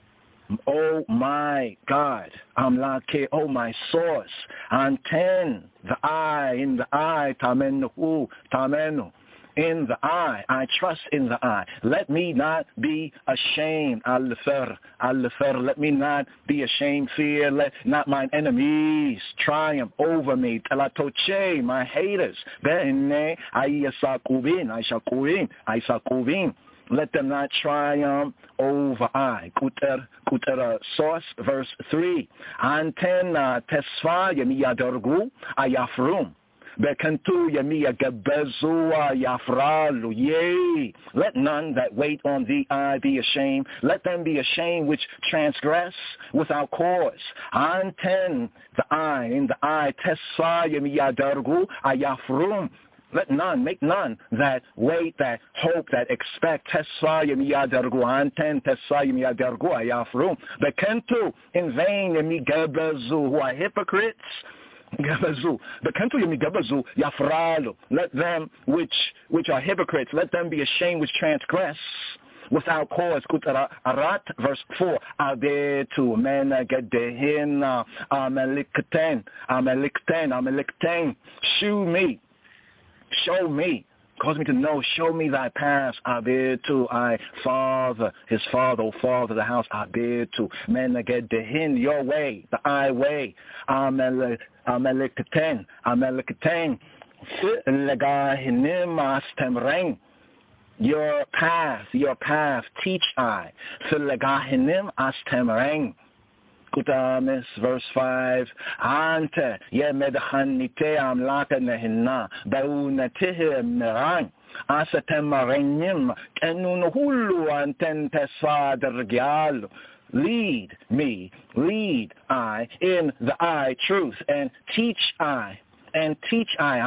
Oh my God, Amlake, oh my source, anten, the eye, in the eye, tamenu, in the eye, I trust in the eye. Let me not be ashamed, al-fer, let me not be ashamed, fear, let not mine enemies triumph over me, talatoche, my haters, bene, aisakubin, let them not triumph over I. Kuter source, verse 3. Antena tesfa yemiya dargu ayafrum. Bekantu yemiya gebezu ayafralu. Yea, let none that wait on thee I be ashamed. Let them be ashamed which transgress without cause. Anten, the eye, in the eye, tesfa yemiya dargu ayafrum. Let none, make none that wait, that hope, that expect. Tesayim yadargu anten, tesayim yadargu ayafrum. Bekentu, in vain, yemi gebezu, who are hypocrites. Gebezu. Bekentu yemi gebezu yafralu. Let them which are hypocrites, let them be ashamed which transgress without cause. Kutara arat, verse 4. Abetu mena gedehin amelikten. Show me, cause me to know, show me thy paths. Abetu, I, Father, his Father, O Father, the house. Abetu, menagedehin, your way, the I way. Amelikten, legahinim astemrein. Your path, teach I. Legahinim astemrein. Kutamis, verse 5. Ante yemedhanite amlaka nehinna baunatihe merang asetemarenim kenunhulu anten tesfadergial. Lead me, lead I in the I truth, and teach I ante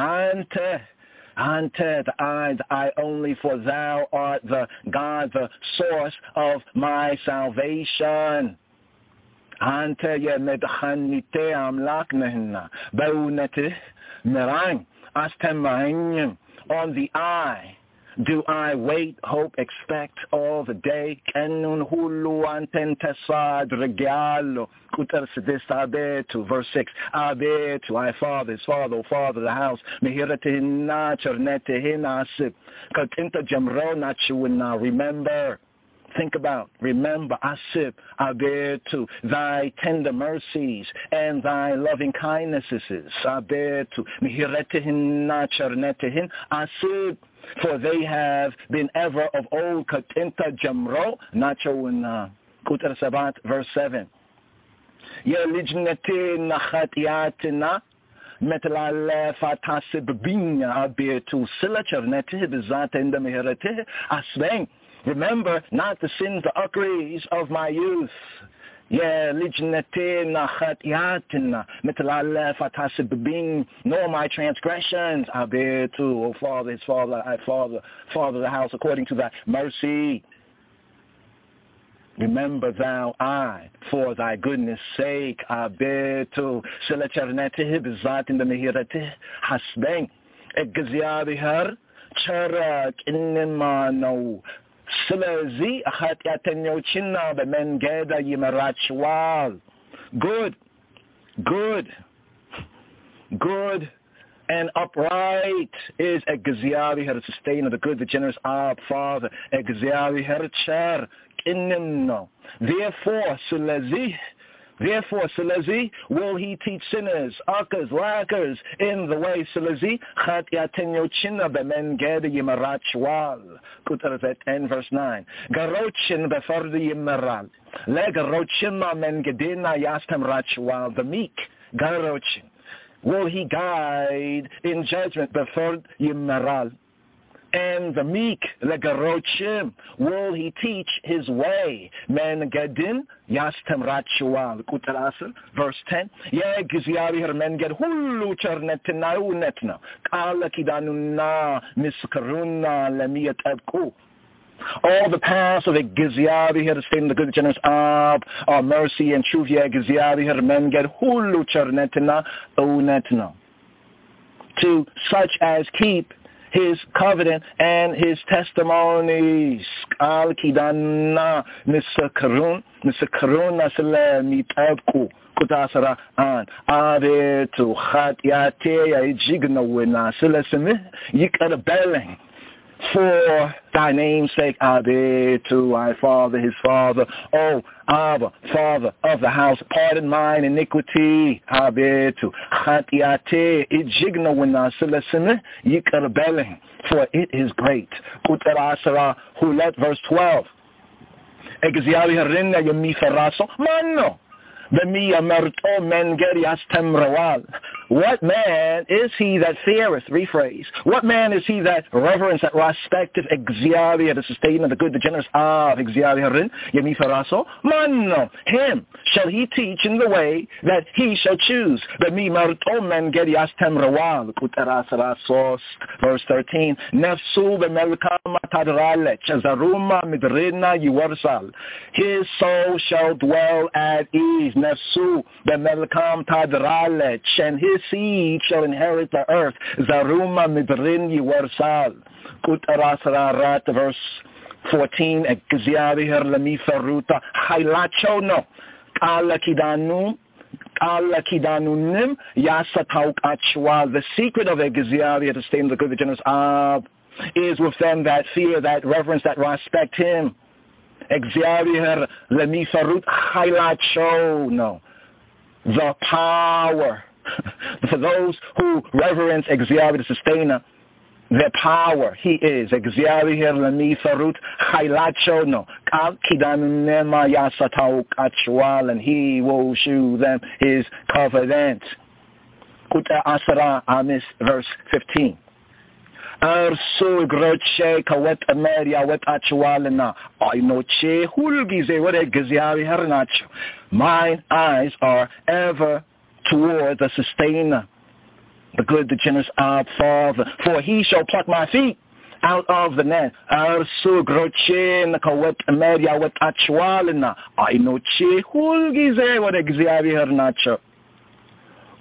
the I only, for thou art the God, the source of my salvation. Ante ye medhanite amlak nehna baunate merang astemahim, on the eye, Do I wait, hope, expect all the day? Kenun hulu antentesad regalo. Kutar sidis abetu. Verse 6. Abetu, I father, his father, O father, the house. Mehiratihinna chernetihinna asip. Katinta jamro nachuina. Remember. Think about, remember, asip, abetu, thy tender mercies and thy loving kindnesses, abetu, mihiretihin nacharnetihin, asip, for they have been ever of old, katinta jamro, nachawina, kutar sabat, verse 7. Yelijneti nachatiatina, metalale fatasib binya, abetu, silacharneti, bizata in the mihireti, asbeng. Remember not the sins, the uckeries of my youth. Yeah, lijnatina khatiatina mitlala fatasibing, nor my transgressions. Abetu, O Father, his father, I father the house, according to thy mercy. Remember thou I, for thy goodness sake. Abetu, silacharneti bizat in the mihirati hasbeng egziabihar charak inimano. ስለዚህ ኃጢአተኞችና በመንገድ ይመራቸዋል. Good and upright is እግዚአብሔር, sustainer, the good, the generous, our Father. እግዚአብሔር ቸር ቅንም ነው. Therefore, will he teach sinners, uckers, lackers in the way. ስለዚህ ኃጢአተኞችን በመንገድ ይመራቸዋል. ቁጥር 10 verse 9. ገሮችን በፍርድ ይመራል. ለገሮችም መንገድን ያስተምራቸዋል. The meek, ገሮችን, will he guide in judgment, በፍርድ ይመራል. And the meek, legarochim, will he teach his way. Mengadin yastemrachual. Kutarasel, verse 10. Yegiziabihir menged hullu charnetina unetna. Kala kidanuna miskaruna lemiyat abku. All the paths of Giziabihir, the state of the good, generous Ab, our mercy and truth, Giziabihir menged hullu charnetina unetna. To such as keep his covenant and his testimonies. Al kidana misakarun nasle mitabku kutasara an abetu khatiate yajigna wina silesime yikadabelling. For thy name's sake, Abetu, my father, his father. Oh, Abba, father of the house, pardon mine iniquity. Abetu, chatiate, ijigna winasilesime, yikarbele, for it is great. Kutarasara, hulet, verse 12. Egziali harinna yamifaraso, mano. What man is he that feareth? Rephrase. What man is he that reverence, that respecteth Exhiari, the sustainer, the good, the generous of Exhiari, Yemifaraso? Manno, him shall he teach in the way that he shall choose. Verse 13. Nefsu bemelkama tadrale, chazaruma midrina yuwarsal. His soul shall dwell at ease. Nefsu bemelkam tadrale, and his seed shall inherit the earth. Zaruma midrin yiwarsal. Kutarasararat, verse 14. Ekziabihir lemifaruta hailacho no. Kala kidanunim yasatauk achwa. The secret of Ekziabihir, the state of the good, the generous Ab, is with them that fear, that reverence, that respect him. Exhiabihir lemifarut hailacho no. The power. For those who reverence Exhiabihir, the sustainer, their power, he is. Exhiabihir lemifarut hailacho no. Kal kidanunema yasatau kachwal, and he will shew them his covenant. Kuta asara amis, verse 15. Arso groche kawet ameria wet achwalena. I noche hulgize what Exhiabihir nacho. Mine eyes are ever toward the sustainer, the good, the generous Ab, Father. For he shall pluck my feet out of the net. Arsu groche nakawet ameria wet achwalena. I noche hulgize what Exhiabihir nacho.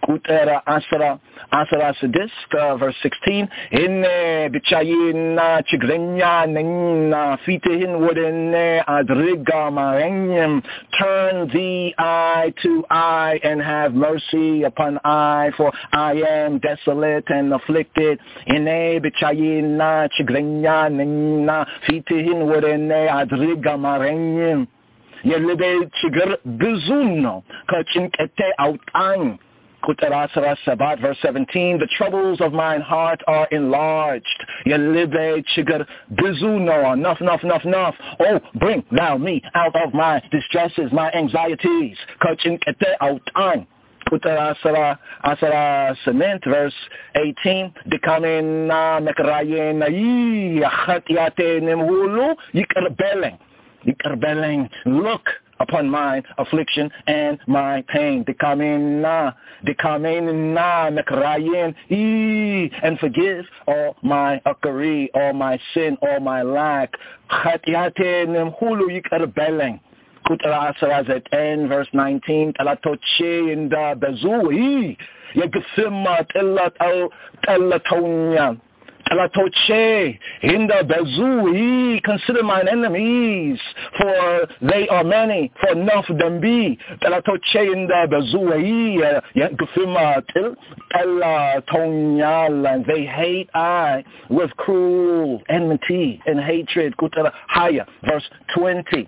Kutera Asra Sadisk, verse 16. Inne Bichayina Chigrenya Nina Fitihin Wooden Adriga Marenyim. Turn thee eye to eye and have mercy upon I, for I am desolate and afflicted. Inne Bichayina Chigrenya Nina Fitihin Wooden Adriga Marenyim. Yelide Chigr Bizuno Kachin Kete Outang. Kutarasara Sabat, verse 17. The troubles of mine heart are enlarged. Yelide Chigr Bizuno. Enough. Oh, bring thou me out of my distresses, my anxieties. Kachin Kete Outang. Kutarasara Asara Cement, verse 18. Dikamena Mekrayen Yi Achatiate Nimhulu Yikarbeleng. Look upon my affliction and my pain. Dekamena mekrayin, and forgive all my akari, all my sin, all my lack. Chatiate nemhulu yikarbeleng. Kutara Asarazet N, verse 19. Talatoche in the bezui. Yagfima telatonya. Talatoche in the bezui, consider mine enemies, for they are many, for enough of them be. Talatoche in the bezui, Gufima Talatonyal, and they hate I with cruel enmity and hatred. Kutara Haya, verse 20.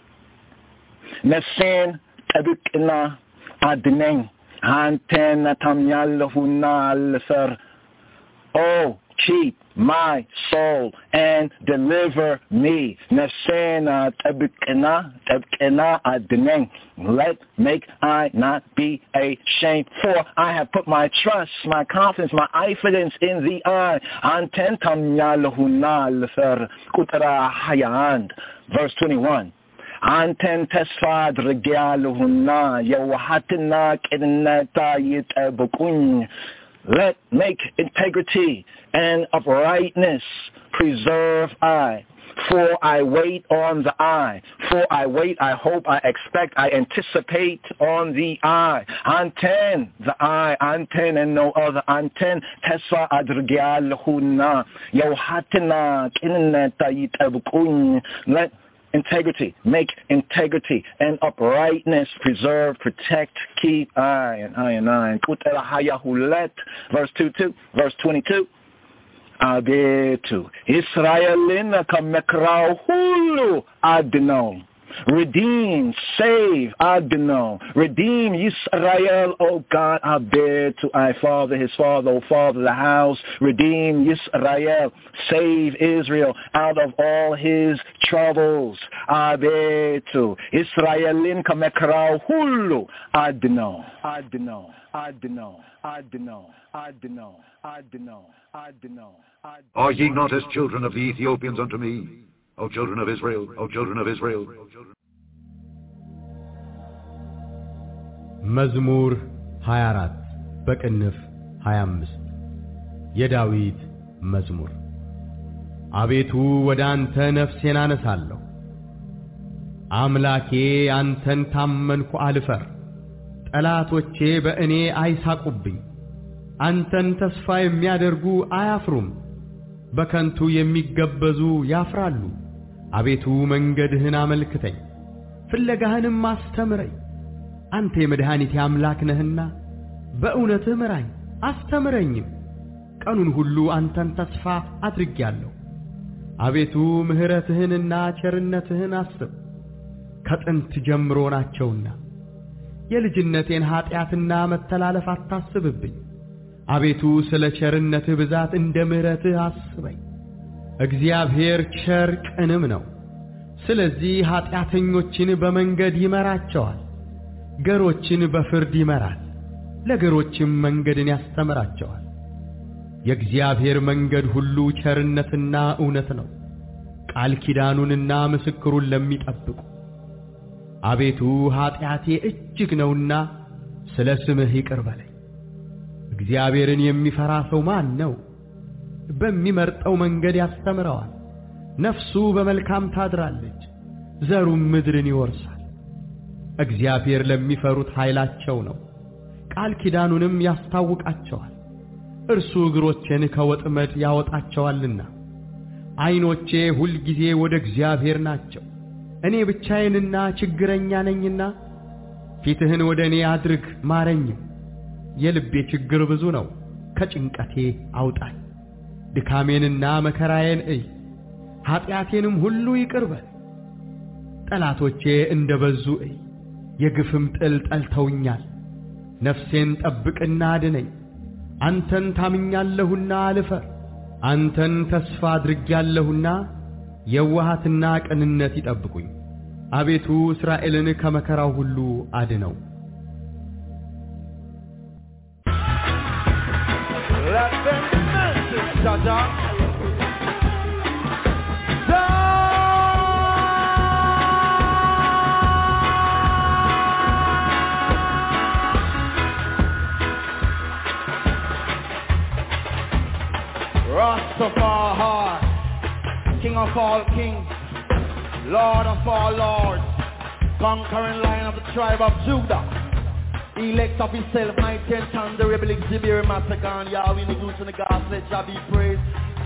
Nesen tabukina adneng, anten tamyal hunal fer. Oh, keep my soul and deliver me. Nesena tabkena adneng. Make I not be ashamed, for I have put my trust, my confidence, my confidence in the eye. Antentam yalhunal fer kutara hayand. Verse 21. Anten tesfad regaluhunna yawahatina kinata yitabukun. Make integrity and uprightness preserve I. For I wait on the eye. For I wait, I hope, I expect, I anticipate on the eye. Anten, the eye, anten and no other. Anten, tesa adrgal huna. Yohatina kineta yitabukun. Let integrity, make integrity and uprightness preserve, protect, keep I and I. Kutela hayahulet, verse 22. Abetu Israelina kamekrau hulu adno. Redeem, save, Adonai. Redeem Yisrael, O God, Abetu, I Father, his Father, O Father, the house. Redeem Yisrael, save Israel out of all his troubles. Abetu, Israelin kamekrau hulu, Adonai. Are ye not as children of the Ethiopians unto me? O children of Israel, O children of Israel. መዝሙር 24 በቅንፍ 25 የዳዊት መዝሙር። አቤቱ ወደ አንተ ነፍሴን አነሳለሁ። አምላኬ አንተን ታመንኩ አልፈር። ጠላቶቼ በእኔ አይሳቁብኝ። አንተን ተስፋ የሚያደርጉ አያፍሩም። በከንቱ የሚገበዙ ያፍራሉ። አቤቱ መንገድህን አመልክተኝ፣ ፍለጋህንም አስተምረኝ። አንተ የመድኃኒቴ አምላክ ነህና በእውነትህ ምራኝ አስተምረኝም። ቀኑን ሁሉ አንተን ተስፋ አድርጌአለሁ። አቤቱ ምሕረትህንና ቸርነትህን አስብ፣ ከጥንት ጀምሮ ናቸውና። የልጅነቴን ኃጢአትና መተላለፍ አታስብብኝ። አቤቱ ስለ ቸርነትህ ብዛት እንደ ምሕረትህ አስበኝ። እግዚአብሔር ቸር ቅንም ነው። ስለዚህ ኃጢአተኞችን በመንገድ ይመራቸዋል። ገሮችን በፍርድ ይመራል፣ ለገሮችም መንገድን ያስተምራቸዋል። የእግዚአብሔር መንገድ ሁሉ ቸርነትና እውነት ነው፣ ቃል ኪዳኑንና ምስክሩን ለሚጠብቁ። አቤቱ ኃጢአቴ እጅግ ነውና ስለ ስምህ ይቅር በለኝ። እግዚአብሔርን የሚፈራ ሰው ማን ነው? በሚመርጠው መንገድ ያስተምረዋል። ነፍሱ በመልካም ታድራለች፣ ዘሩም ምድርን ይወርሳል። እግዚአብሔር ለሚፈሩት ኃይላቸው ነው፣ ቃል ኪዳኑንም ያስታውቃቸዋል። እርሱ እግሮቼን ከወጥመድ ያወጣቸዋልና። ዓይኖቼ ሁል ጊዜ ወደ እግዚአብሔር ናቸው። እኔ ብቻዬንና ችግረኛ ነኝና ፊትህን ወደ እኔ አድርግ ማረኝም። የልቤ ችግር ብዙ ነው፣ ከጭንቀቴ አውጣኝ። ድካሜንና መከራዬን እይ፣ ኃጢአቴንም ሁሉ ይቅር በል። ጠላቶቼ እንደበዙ እይ፣ የግፍም ጥል ጠልተውኛል። ነፍሴን ጠብቅና አድነኝ። አንተን ታምኛለሁና አልፈር። አንተን ተስፋ አድርጌያለሁና የዋሃትና ቅንነት ይጠብቁኝ። አቤቱ እስራኤልን ከመከራው ሁሉ አድነው። Rastafari, King of all kings, Lord of all lords, conquering Lion of the tribe of Judah, elect of himself, mighty and thunder, rebel exhibit, massacre, Yahweh, the goose and the gods, let Jah be praised.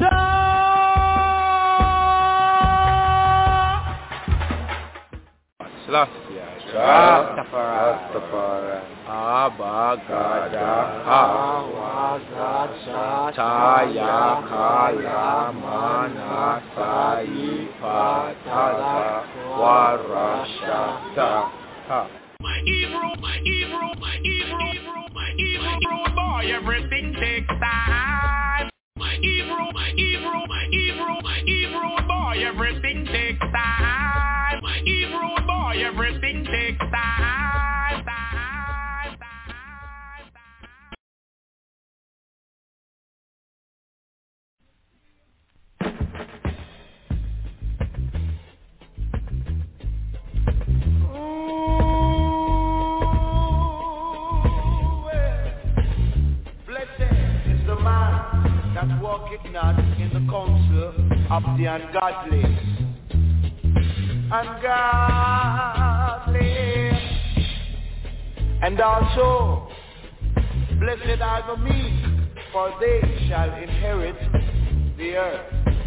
Rastafari, Abba Gada Hawazacha Chaya Kala Manasai Patala Warashata. My Hebrew boy, everything takes time. My Hebrew boy, everything takes time. My Hebrew boy, everything takes time. That walketh not in the counsel of the ungodly. And also, blessed are the meek, for they shall inherit the earth.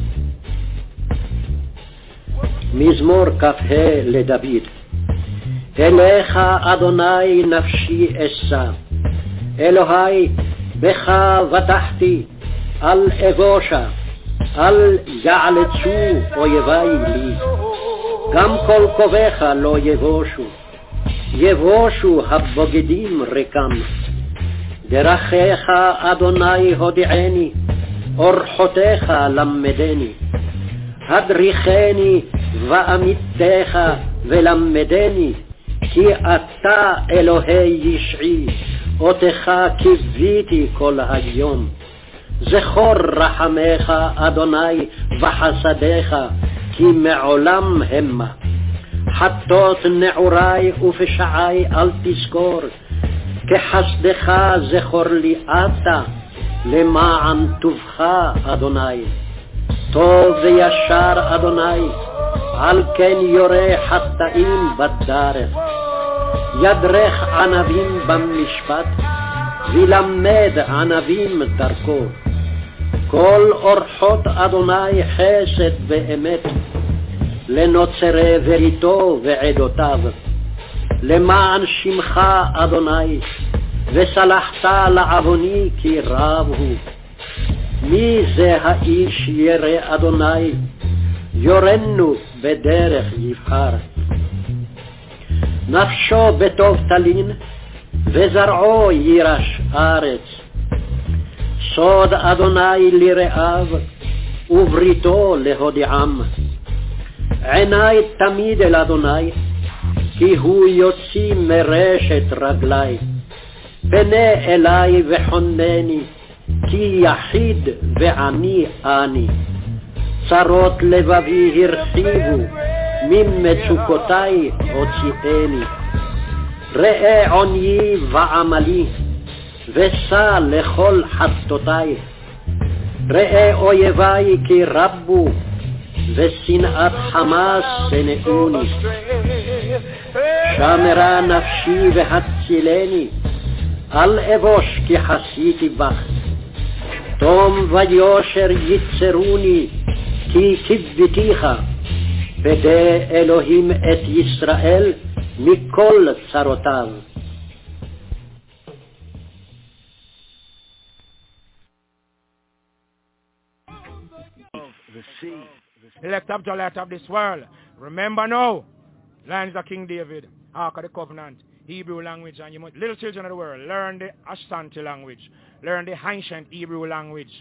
מזמור כ"ה לדוד. אליך אדוני נפשי אשא, אלוהי בך בטחתי, אל אבושה, אל יעלצו אויבי לי, גם כל קובך לא יבושו, יבושו הבוגדים רקם. דרכיך אדוני הודיעני, אורחותיך למדני, הדריכני ואמיתך ולמדני, כי אתה אלוהי ישעי, אותך קיוויתי כל היום. זכור רחמך אדוני וחסדיך, כי מעולם המה. חטות נעורי ופשעי אל תזכור, כחסדך זכור לי אתה, למען טובך אדוני. טוב וישר אדוני, על כן יורה חטאים בדרך. ידרך ענבים במשפט, ולמד ענבים דרכו. כל אורחות אדוני חסד ואמת, לנוצרי בריתו ועדותיו. למען שמך אדוני, וסלחת לעווני כי רב הוא. מי זה האיש ירא אדוני, יורנו בדרך יבחר. נפשו בטוב תלין, וזרעו יירש ארץ. סוד אדוני לרעיו, ובריתו להודיעם. עיני תמיד אל אדוני, כי הוא יוציא מרשת רגלי. פנה אלי וחונני, כי יחיד ועני אני. צרות לבבי הרחיבו, ממצוקותי הוציאני. ראה עוניי ועמלי, ושא לכל חטאותי. ראה אויבי כי רבו, ושנאת חמאס שנאוני. שמרה נפשי והצילני, אל אבוש כי חסיתי בך. תום ויושר יצרוני כי כיבתיך. פדה אלוהים את ישראל מכל צרותיו. Elect of the light of this world. Remember now, lines of King David, Ark of the Covenant, Hebrew language, and you must, little children of the world, learn the Ashanti language, learn the ancient Hebrew language.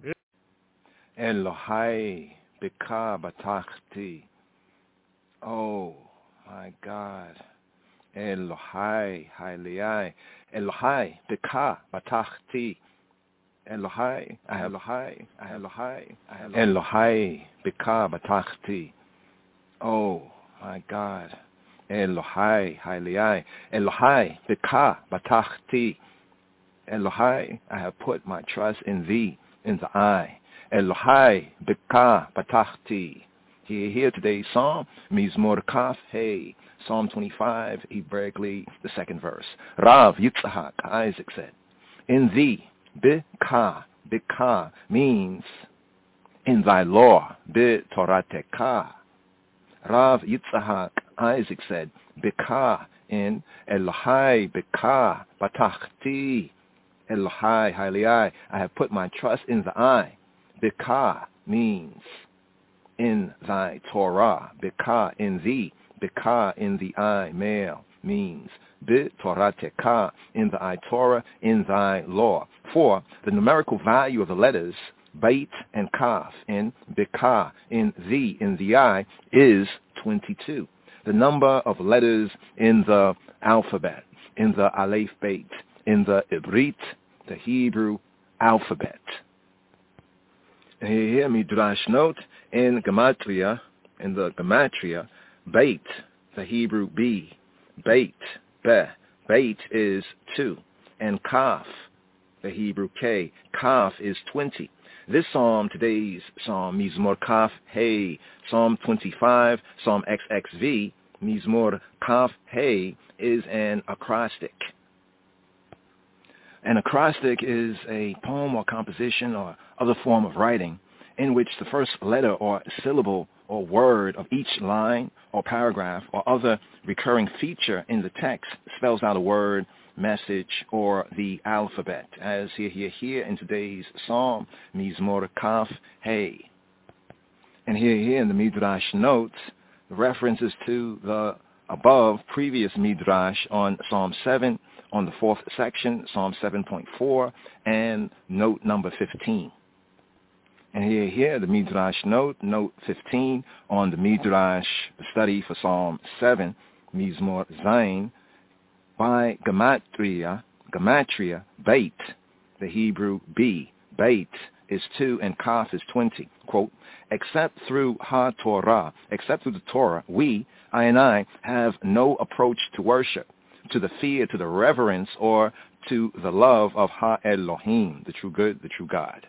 Elohai Beka Batachti. Oh my God. Elohai Hailei. Elohai Beka Batachti. Elohai, Elohai, Elohai, Elohai, Beka Batachti. Oh my God. Elohai, Hailei. Elohai, Beka Batachti. Elohai, I have put my trust in thee, in the I. Elohai, Beka Batachti. Here today's psalm, Mizmor Kaf Hey, Psalm 25, Hebraically, the second verse. Rav Yitzhak, Isaac said, in thee, Bika means in thy law, B'Torateka. Rav Yitzhak, Isaac said, Bika in Elohai Bika Batachti. Elohai Hailei, I have put my trust in the I. Bika means in thy Torah. Bika in thee. Bika in the I, male, means B'Torateka, in thy Torah, in thy law. For the numerical value of the letters Beit and Kaf in Bika, in thee, in the I, is 22. The number of letters in the alphabet, in the Aleph Beit, in the Ibrit, the Hebrew alphabet. And here Midrash note in Gematria, in the Gematria, Beit, the Hebrew B, Beit, Be, Beit is 2, and Kaf, the Hebrew K, Kaf is 20. This psalm, today's psalm, Mizmor Kaf Hey, Psalm 25, Psalm XXV, Mizmor Kaf Hey, is an acrostic. An acrostic is a poem or composition or other form of writing in which the first letter or syllable or word of each line or paragraph or other recurring feature in the text spells out a word, message, or the alphabet, as here in today's psalm, Mizmor Kaf Hey. And here in the Midrash notes, the references to the above previous Midrash on Psalm 7, on the fourth section, Psalm 7.4, and note number 15. And here the Midrash note 15, on the Midrash study for Psalm 7, Mizmor Zayin, by Gematria, Beit, the Hebrew B, Beit is 2 and Kaf is 20. Quote, except through HaTorah, except through the Torah, we, I and I, have no approach to worship, to the fear, to the reverence, or to the love of Ha-Elohim, the true good, the true God.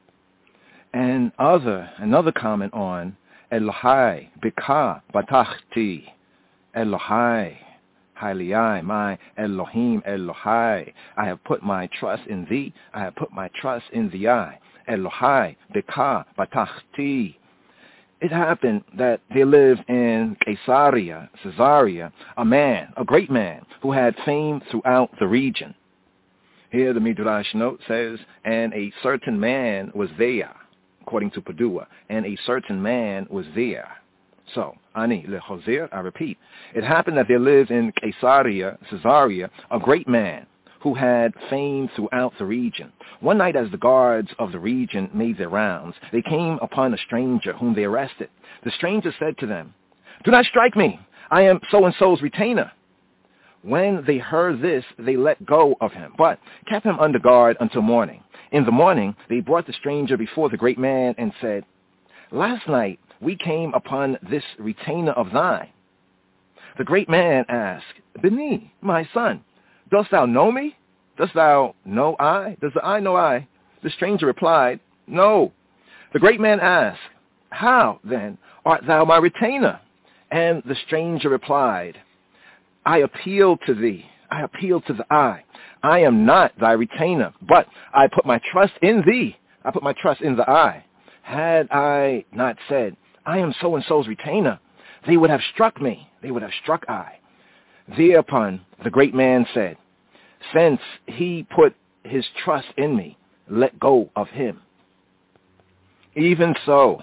And another comment on Elohai, Bika, Batachti, Elohai, Hailei, my Elohim, Elohai, I have put my trust in thee, I have put my trust in the I. Elohai, Bika, Batachti. It happened that there lived in Caesarea, a man, a great man, who had fame throughout the region. Here the Midrash note says, and a certain man was there, according to Padua, and a certain man was there. So, Ani lechozer, I repeat, it happened that there lived in Caesarea, a great man who had fame throughout the region. One night as the guards of the region made their rounds, they came upon a stranger whom they arrested. The stranger said to them, do not strike me. I am so-and-so's retainer. When they heard this, they let go of him, but kept him under guard until morning. In the morning, they brought the stranger before the great man and said, last night we came upon this retainer of thine. The great man asked, Beni, my son, dost thou know me? Dost thou know I? Does the I know I? The stranger replied, no. The great man asked, how, then, art thou my retainer? And the stranger replied, I appeal to thee I appeal to the eye. I am not thy retainer, but I put my trust in thee. I put my trust in the eye. Had I not said, I am so-and-so's retainer, they would have struck me. They would have struck I. Thereupon the great man said, since he put his trust in me, let go of him. Even so,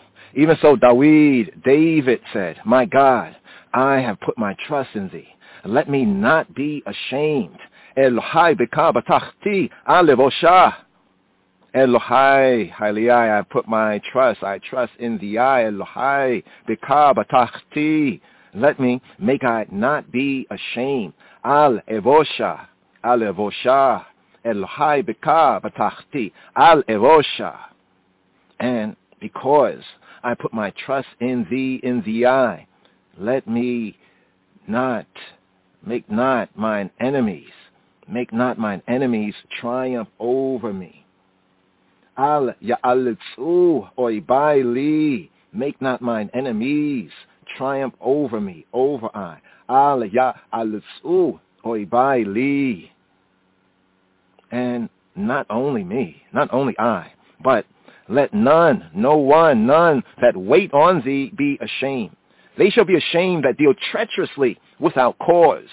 David said, my God, I have put my trust in thee. Let me not be ashamed. Elohai beka batachti alevosha. Elohai, Haliyai, I put my trust. I trust in thee. Elohai beka batachti. Let me make I not be ashamed. Al-evosha. Elohai beka batachti. Al-evosha. And because I put my trust in thee, in the eye, let me make not mine enemies triumph over me. Al ya'alitzu oibai, make not mine enemies triumph over me, over I. Al ya'alitzu oibai. And not only me, not only I, but let none that wait on thee be ashamed. They shall be ashamed that deal treacherously without cause.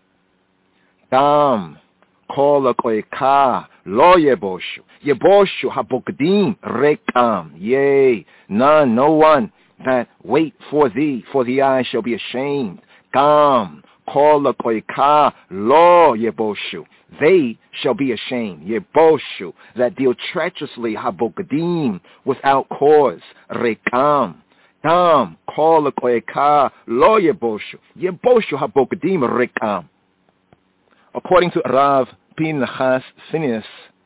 Dam, kolak oika, lo yeboshu. Yeboshu habokdim rekam. Yea, no one that wait for thee, for the eye shall be ashamed. Gam, kolak oika, lo yeboshu. They shall be ashamed. Yeboshu, that deal treacherously habokdim, without cause. Rekam. Dam, kolak oika, lo yeboshu. Yeboshu habokdim rekam. According to Rav Pinchas Phineas,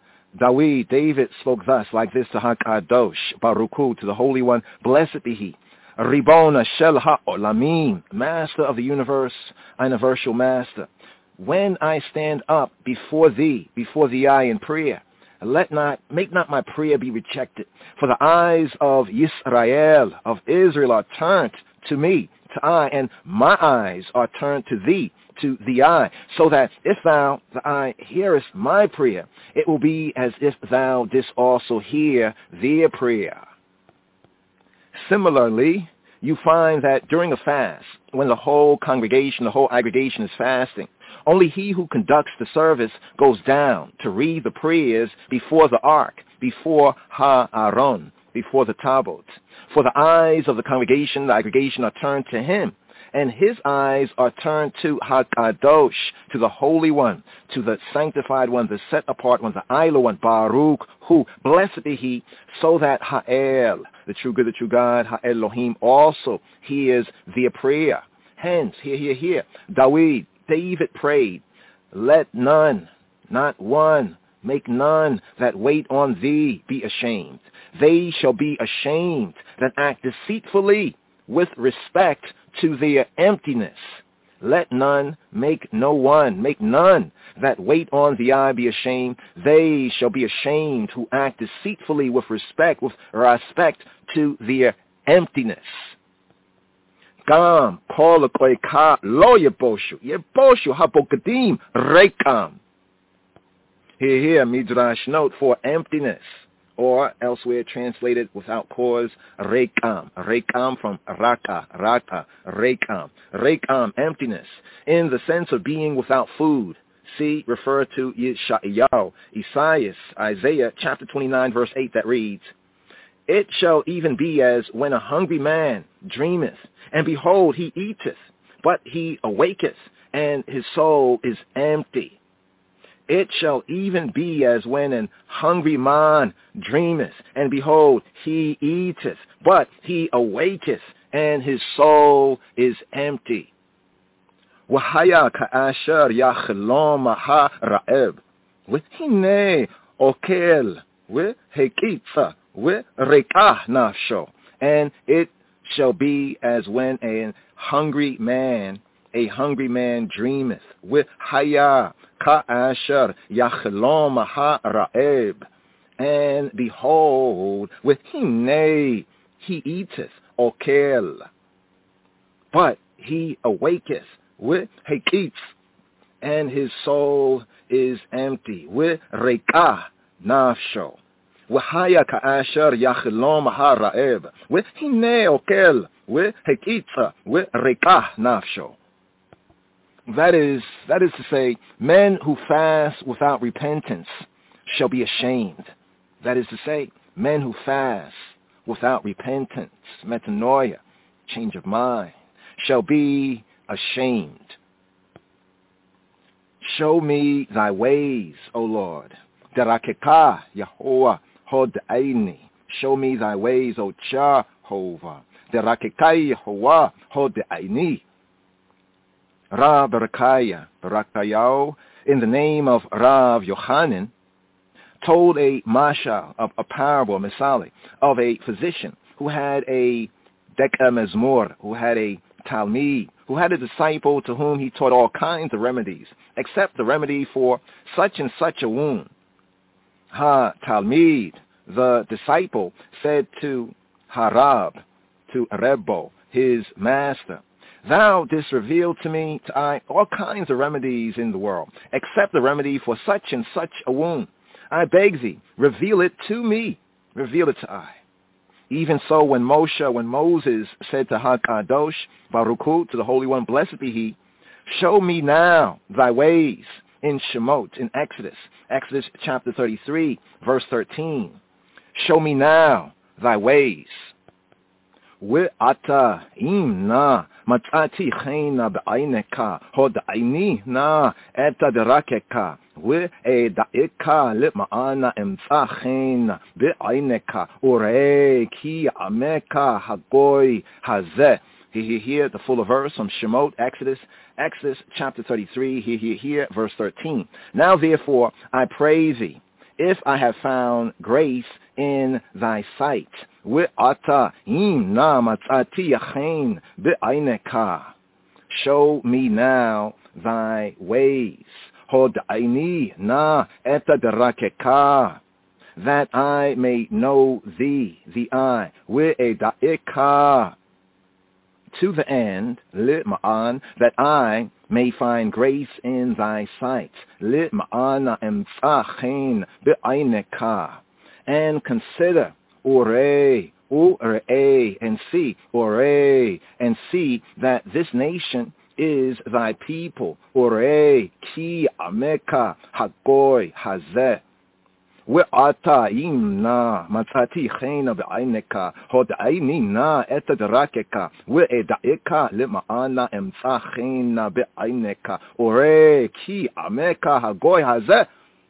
David spoke thus, like this to HaKadosh, Baruchu, to the Holy One, blessed be He, Ribona Shel HaOlamim, Master of the universe, universal Master. When I stand up before Thee, before the eye in prayer, make not my prayer be rejected, for the eyes of Yisrael, of Israel, are turned to me, to I, and my eyes are turned to Thee, to the eye, so that if thou, the eye, hearest my prayer, it will be as if thou didst also hear their prayer. Similarly, you find that during a fast, when the whole congregation, the whole aggregation is fasting, only he who conducts the service goes down to read the prayers before the ark, before Ha-Aron, before the Tabot. For the eyes of the congregation, the aggregation, are turned to him, and his eyes are turned to HaKadosh, to the Holy One, to the Sanctified One, the Set-Apart One, the Ilah One, Baruch, who, blessed be He, so that Ha'el, the true good, the true God, Ha'elohim, also hears their prayer. Hence, hear, David prayed, let none, not one, make none that wait on thee be ashamed. They shall be ashamed that act deceitfully with respect to their emptiness. Let none, make none that wait on the eye be ashamed. They shall be ashamed who act deceitfully with respect to their emptiness. Gam, kolak lo yeboshu. Yeboshu habokadim rekam. Here, Midrash note for emptiness, or elsewhere translated without cause, rekam. Rekam from raka, rekam. Rekam, emptiness, in the sense of being without food. See, refer to Yeshayahu, Isaiah chapter 29, verse 8, that reads, it shall even be as when a hungry man dreameth, and behold, he eateth, but he awaketh, and his soul is empty. It shall even be as when an hungry man dreameth, and behold, he eateth, but he awaketh, and his soul is empty. Wahaya ka'asher yachlom ha'ra'eb, v'hinei okel v'hekitza v'rekah nafsho. And it shall be as when a hungry man dreameth. W'haya ka'asher yachlom ha'ra'eb, and behold, v'hinei he eateth, okel, but he awaketh, v'hekitz, and his soul is empty. Re'ka nafsho. Haya ka'asher yachlom ha'ra'eb. Hine okel. Hekitza. Re'ka nafsho. That is to say, men who fast without repentance shall be ashamed. That is to say, men who fast without repentance, metanoia, change of mind, shall be ashamed. Show me thy ways, O Lord. Derakeka, Yahuwah, Hodaini. Show me thy ways, O Jehovah. Derakeka, Yahuwah, Hodaini. Rav Barakayao, in the name of Rav Yochanan, told a mashal, of a parable, misali, of a physician who had a deka mezmor, who had a talmid, who had a disciple to whom he taught all kinds of remedies, except the remedy for such and such a wound. Talmid, the disciple, said to Harab, to Rebbo, his master, thou didst reveal to me all kinds of remedies in the world, except the remedy for such and such a wound. I beg thee, reveal it to me, reveal it to I. Even so, when Moses said to HaKadosh, Baruch Hu, to the Holy One, blessed be he, show me now thy ways in Shemot, in Exodus chapter 33, verse 13. Show me now thy ways. Ve'ata imna matzati chena be'aineka hod'aini na eta derakeka ve'eda'eka lema'ana emtza chena be'aineka urei ki ameka hagoy hazeh. Here the full verse from Shemot, Exodus chapter 33, here verse 13. Now therefore I pray thee, if I have found grace in thy sight, show me now thy ways, that I may know thee, the I, to the end, that I may find grace in thy sight, and consider, and see that this nation is thy people, ki ameka hagoy hazeh. Ve'ata imna matzati chena be'aineka hod'aini na etadrakeka ve'eda'eka lema'ana emtza chena be'aineka ore ki ameka hagoy hazeh.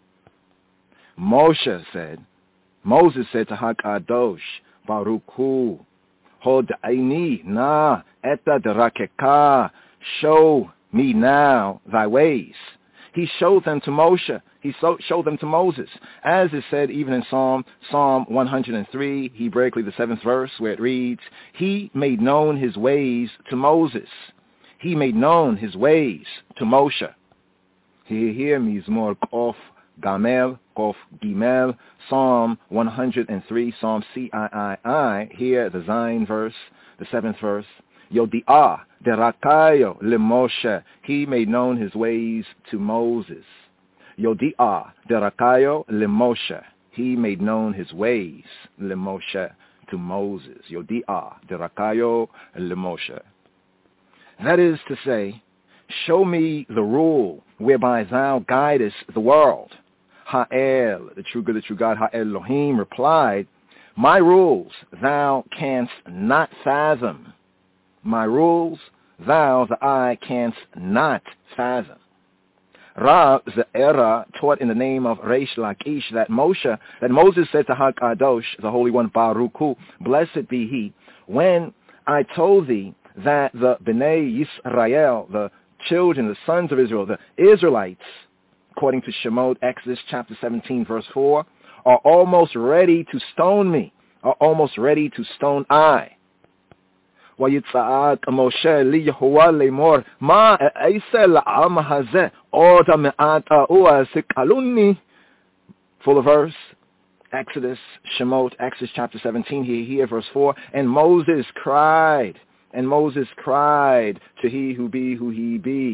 Moses said to HaKadosh, Baruch Hu, hod'aini na etadrakeka, show me now thy ways. He showed them to Moshe. He showed them to Moses. As is said even in Psalm 103, Hebraically the 7th verse, where it reads, he made known his ways to Moses. He made known his ways to Moshe. Here, Mizmor Kof Gimel, Psalm 103, Psalm CIII, here the Zayin verse, the 7th verse, Yodi'ah derakayo lemoshe. He made known his ways to Moses. Yodi'ah derakayo lemoshe. He made known his ways lemoshe to Moses. Yodi'ah derakayo lemoshe. That is to say, show me the rule whereby thou guidest the world. Ha'el, the true good, the true God, Ha'el Elohim replied, my rules thou canst not fathom. My rules, thou, the I, canst not fathom. Rav Ze'era taught in the name of Reish Lakish that Moses said to HaKadosh, the Holy One, Baruch Hu, blessed be he, when I told thee that the Bnei Yisrael, the children, the sons of Israel, the Israelites, according to Shemot, Exodus chapter 17, verse 4, are almost ready to stone me, are almost ready to stone I. ויצעק משה ליהוה לאמור מה אעשה לעם הזה עוד מעט וסקלוני. Full verse, Exodus, Shemot, Exodus chapter 17, here verse 4, and Moses cried to he who be who he be,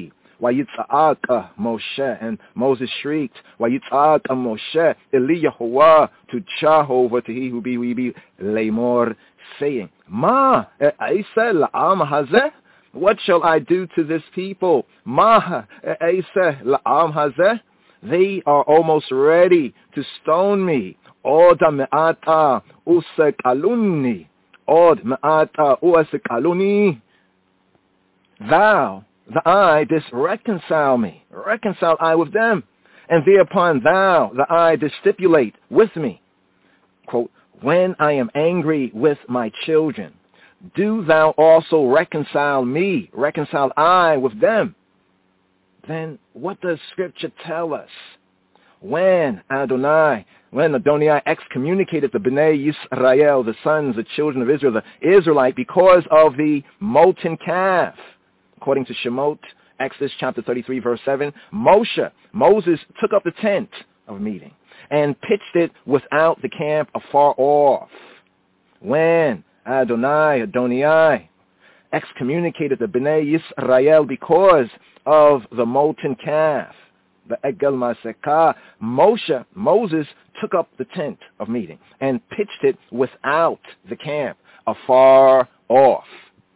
Wayitza'aka Moshe, and Moses shrieked, Wayitza'aka Moshe, Eliyahuwa, to Jehovah, to he who be, Lamor, saying, Ma, Eisa la'am hazeh? What shall I do to this people? Ma, Eisa la'am hazeh? They are almost ready to stone me. Oda me'ata usekaluni. Od me'ata usekaluni. Thou, the I, didst reconcile me. Reconcile I with them. And thereupon thou, the I, didst stipulate with me. Quote, when I am angry with my children, do thou also reconcile me. Reconcile I with them. Then what does Scripture tell us? When Adonai excommunicated the Bnei Yisrael, the sons, the children of Israel, the Israelite, because of the molten calf, according to Shemot, Exodus chapter 33, verse 7, Moses took up the tent of meeting and pitched it without the camp afar off. When Adonai excommunicated the Bnei Yisrael because of the molten calf, the Egel Masekah, Moses took up the tent of meeting and pitched it without the camp afar off.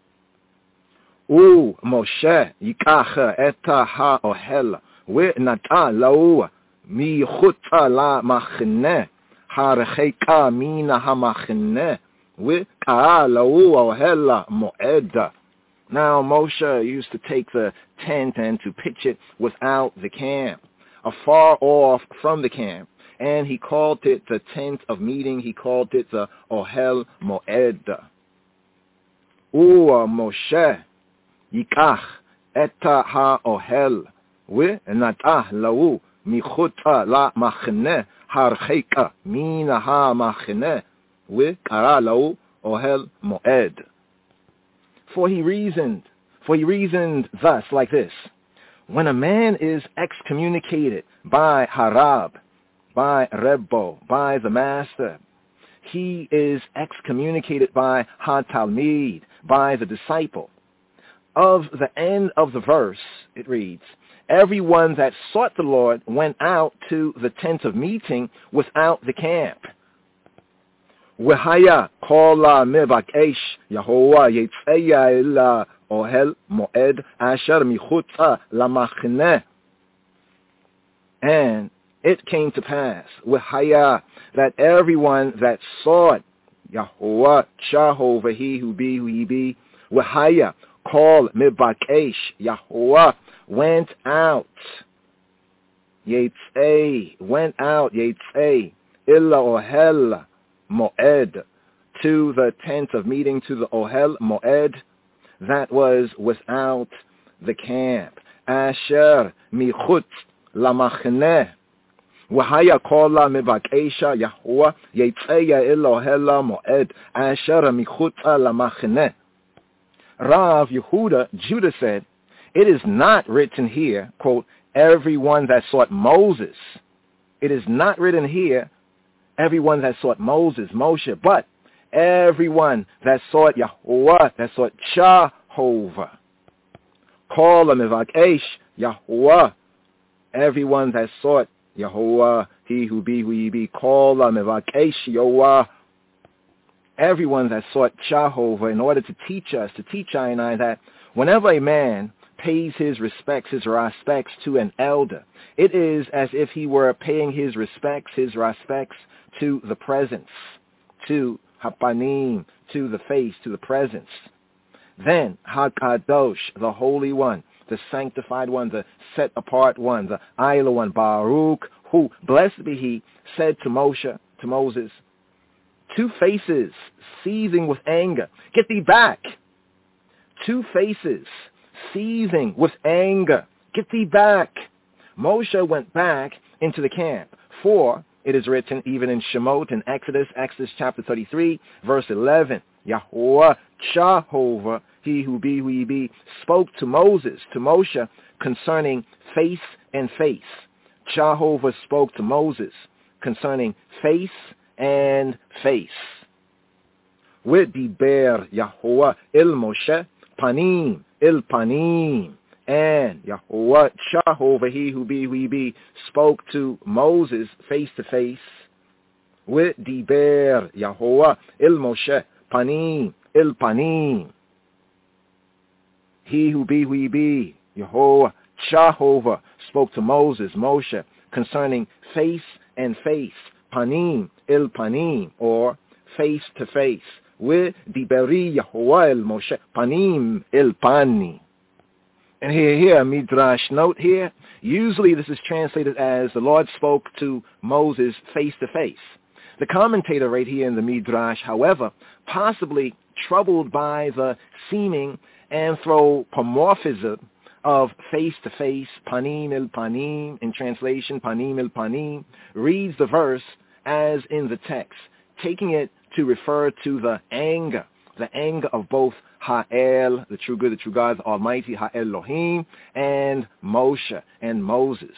Moshe yikach eta ha'ohel ve'nata lo michuta la'machneh harcheka mina ha'machneh ve'ka'ah lo ohel mo'ed. Now Moshe used to take the tent and to pitch it without the camp, afar off from the camp, and he called it the tent of meeting. He called it the Ohel Moed. Moshe yikach eta ha'ohel ve'natah lahu michuta la'machneh harcheka mina ha'machneh ve'kara lahu Ohel Moed. For he reasoned thus, like this. When a man is excommunicated by Harab, by Rebbo, by the master, he is excommunicated by Ha-Talmid, by the disciple. Of the end of the verse, it reads, everyone that sought the Lord went out to the tent of meeting without the camp. Wehaya kola mevakesh Yahovah yetzeya ela ohel moed asher michutza lamachneh. And it came to pass, Wehaya, that everyone that sought Yahovah, Jehovah, he who be, Wehaya, call mevakesh Yahovah, went out, yetzei, illa ohel Moed, to the tent of meeting, to the Ohel Moed, that was without the camp. Asher michut lamachneh, v'haya kol mevakesha Yahuwah yetzeya el Ohel Moed, asher michut lamachneh. Rav Yehuda, Judah said, it is not written here, quote, everyone that sought Moses. It is not written here, everyone that sought Moshe, but everyone that sought Yahuwah, that sought Jehovah. Call mevakesh Yahuwah, everyone that sought Yahuwah, he who be, call mevakesh Yahuwah, everyone that sought Jehovah, in order to teach I and I, that whenever a man pays his respects to an elder, it is as if he were paying his respects to the presence, to Hapanim, to the face, to the presence. Then HaKadosh, the Holy One, the Sanctified One, the Set Apart One, the Ayla One, Baruch, who, blessed be He, said to Moses, two faces seething with anger, get thee back. Two faces seething with anger, get thee back. Moshe went back into the camp, for it is written even in Shemot, in Exodus chapter 33, verse 11, Yahuwah, Jehovah, he who be, spoke to Moshe, concerning face and face. Jehovah spoke to Moses concerning face and face. With the bear Yahuwah il Moshe, panim il panim, And Yahweh Jehovah, he who be, spoke to Moses face to face with Diber Yahweh il Moshe Panim il Panim. He who be, Yahweh Jehovah, spoke to Moses, Moshe, concerning face and face, Panim il Panim, or face to face, with Diberi Yahweh il Moshe Panim il Panim. And here, Midrash note here, usually this is translated as the Lord spoke to Moses face to face. The commentator right here in the Midrash, however, possibly troubled by the seeming anthropomorphism of face-to-face, panim il panim, in translation, panim il panim, reads the verse as in the text, taking it to refer to the anger of both Ha'el, the true good, the true God, the Almighty, Ha'elohim, and Moshe, and Moses.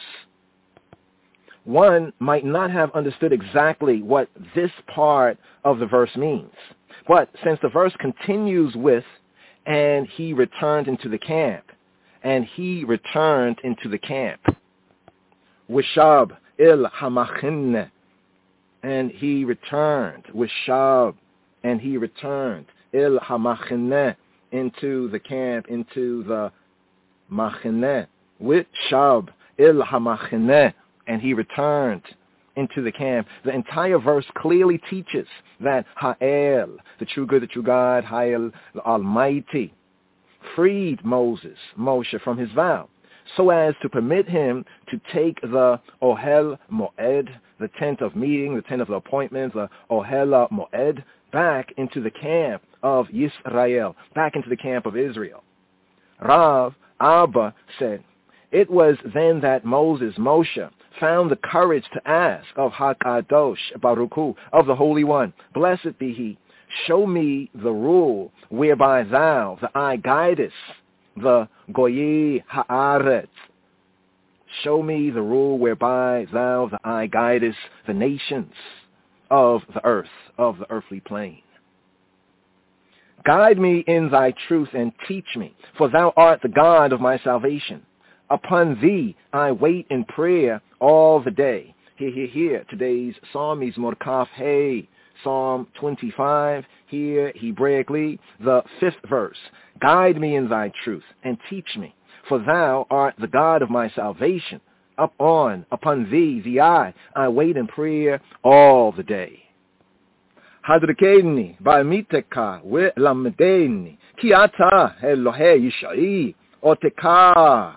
One might not have understood exactly what this part of the verse means. But since the verse continues with, and he returned into the camp, and he returned into the camp, Wishab il Hamachinne, and he returned, Wishab, and he returned, il Hamachinne, into the camp, into the Machineh, Wishab il Hamachinne, and he returned into the camp. The entire verse clearly teaches that Ha'el, the true good, the true God, Ha'el, the Almighty, freed Moshe from his vow, so as to permit him to take the Ohel Moed, the tent of meeting, the tent of the appointment, the Ohel Moed, back into the camp of Yisrael, back into the camp of Israel. Rav Abba said, it was then that Moshe, found the courage to ask of HaKadosh Baruch Hu, of the Holy One, blessed be he, show me the rule whereby thou, the eye, guidest the Goyi Haaretz. Show me the rule whereby thou, the eye, guidest the nations of the earth, of the earthly plane. Guide me in thy truth and teach me, for thou art the God of my salvation. Upon thee I wait in prayer all the day. Here. Today's Psalm is Mordkaf Hey, Psalm 25, here Hebraically, the 5th verse. Guide me in thy truth and teach me, for thou art the God of my salvation. Upon thee, I wait in prayer all the day. Hadrikeni ba'miteka ve'lamdeni ki ata Elohei Yishai oteka.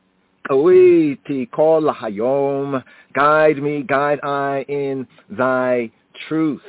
Kol hayom, guide I in thy truth.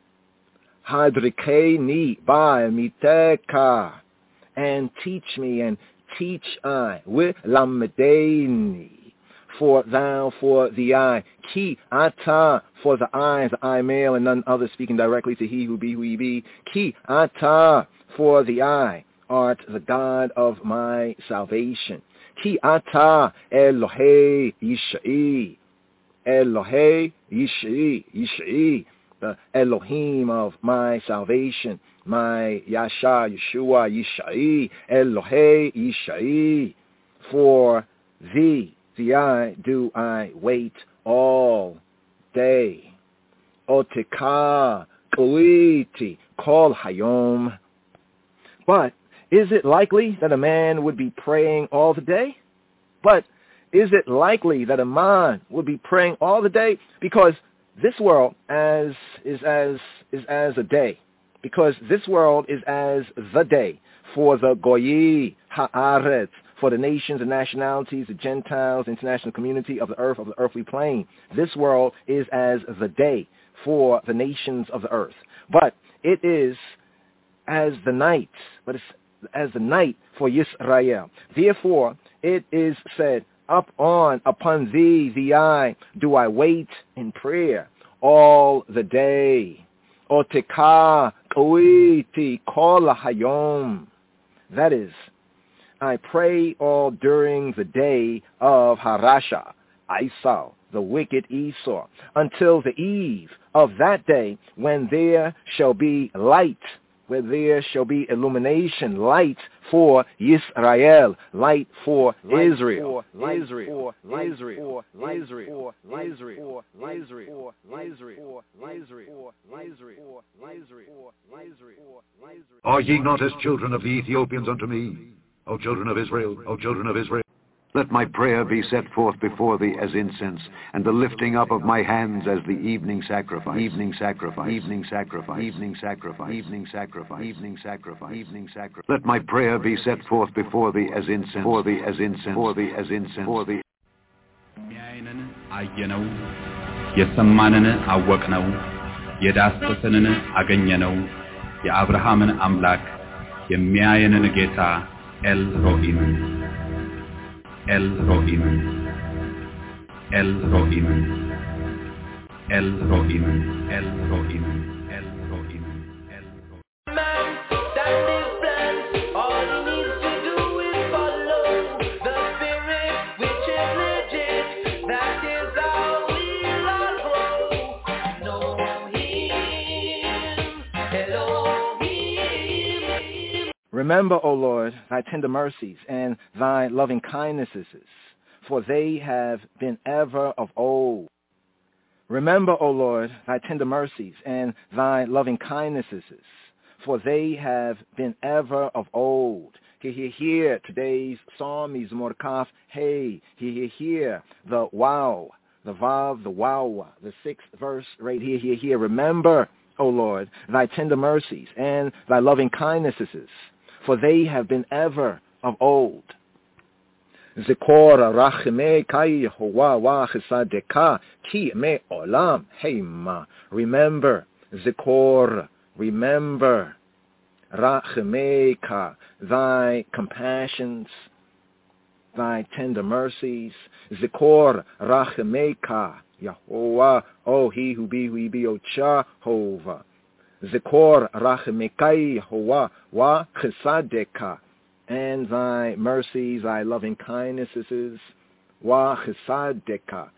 Hadrikeni ba'miteka, and teach me, and teach I, with lamdeni, for the I, ki ata, for the I male, and none other, speaking directly to he who be, ki ata, for the I, art the God of my salvation. Ki ata Elohei Yishai, Elohei Yishai, the Elohim of my salvation, my Yasha, Yeshua, Yishai, Elohei Yishai, for thee, I do I wait all day. Oteka Koiti Kol Hayom. But is it likely that a man would be praying all the day? But is it likely that a man would be praying all the day? Because this world is as a day. Because this world is as the day for the Goyi Haaretz, for the nations and nationalities, the Gentiles, international community of the earth, of the earthly plane. This world is as the day for the nations of the earth. But it is as the night, as the night for Yisrael. Therefore, it is said, upon thee, I do I wait in prayer all the day. Oteka koiti kol hayom. That is, I pray all during the day of Harasha, Esau, the wicked Esau, until the eve of that day when there shall be light where there shall be illumination, light for Yisrael, light for Israel, Israel, Israel, Israel, Israel, Israel, Israel, Israel, Israel, Israel. Are ye not as children of the Ethiopians unto me, O children of Israel, O children of Israel? Let my prayer be set forth before thee as incense, and the lifting up of my hands as the evening sacrifice, evening sacrifice, evening sacrifice, evening sacrifice, evening sacrifice, evening sacrifice, evening sacrifice. Let my prayer be set forth before thee as incense, for thee as incense, for thee as incense, for thee. የሚያየንን አየነው፣ የሰማንን አወቅነው፣ የዳሰሰንን አገኘነው፣ የአብርሃምን አምላክ የሚያየንን ጌታ ኤል ሮኢምን El Roim, El Roim, El Roim, El Roim, El Roim, El Roim. Man, that is plan. All he needs to do is follow the spirit which is legit. That is how we'll all grow. Know him, Elohim. Remember, O Lord, thy tender mercies and thy loving kindnesses, for they have been ever of old. Remember, O Lord, thy tender mercies and thy loving kindnesses, for they have been ever of old. Hear today's psalm, Mizmor Kaf, hey, hear the wow, the vav, the wow, the 6th verse right here. Remember, O Lord, thy tender mercies and thy loving kindnesses, for they have been ever of old. Zikor rachmei kai Yehovah wa chesadeka ki me olam heima. Remember, Zikor, remember, rachmei ka, thy compassions, thy tender mercies. Zikor rachmei ka Yehovah, oh he who be O Jehovah. Zikor rachmekai Yehovah wa chesadeka, and thy mercies, thy loving kindnesses, wa chesadeka,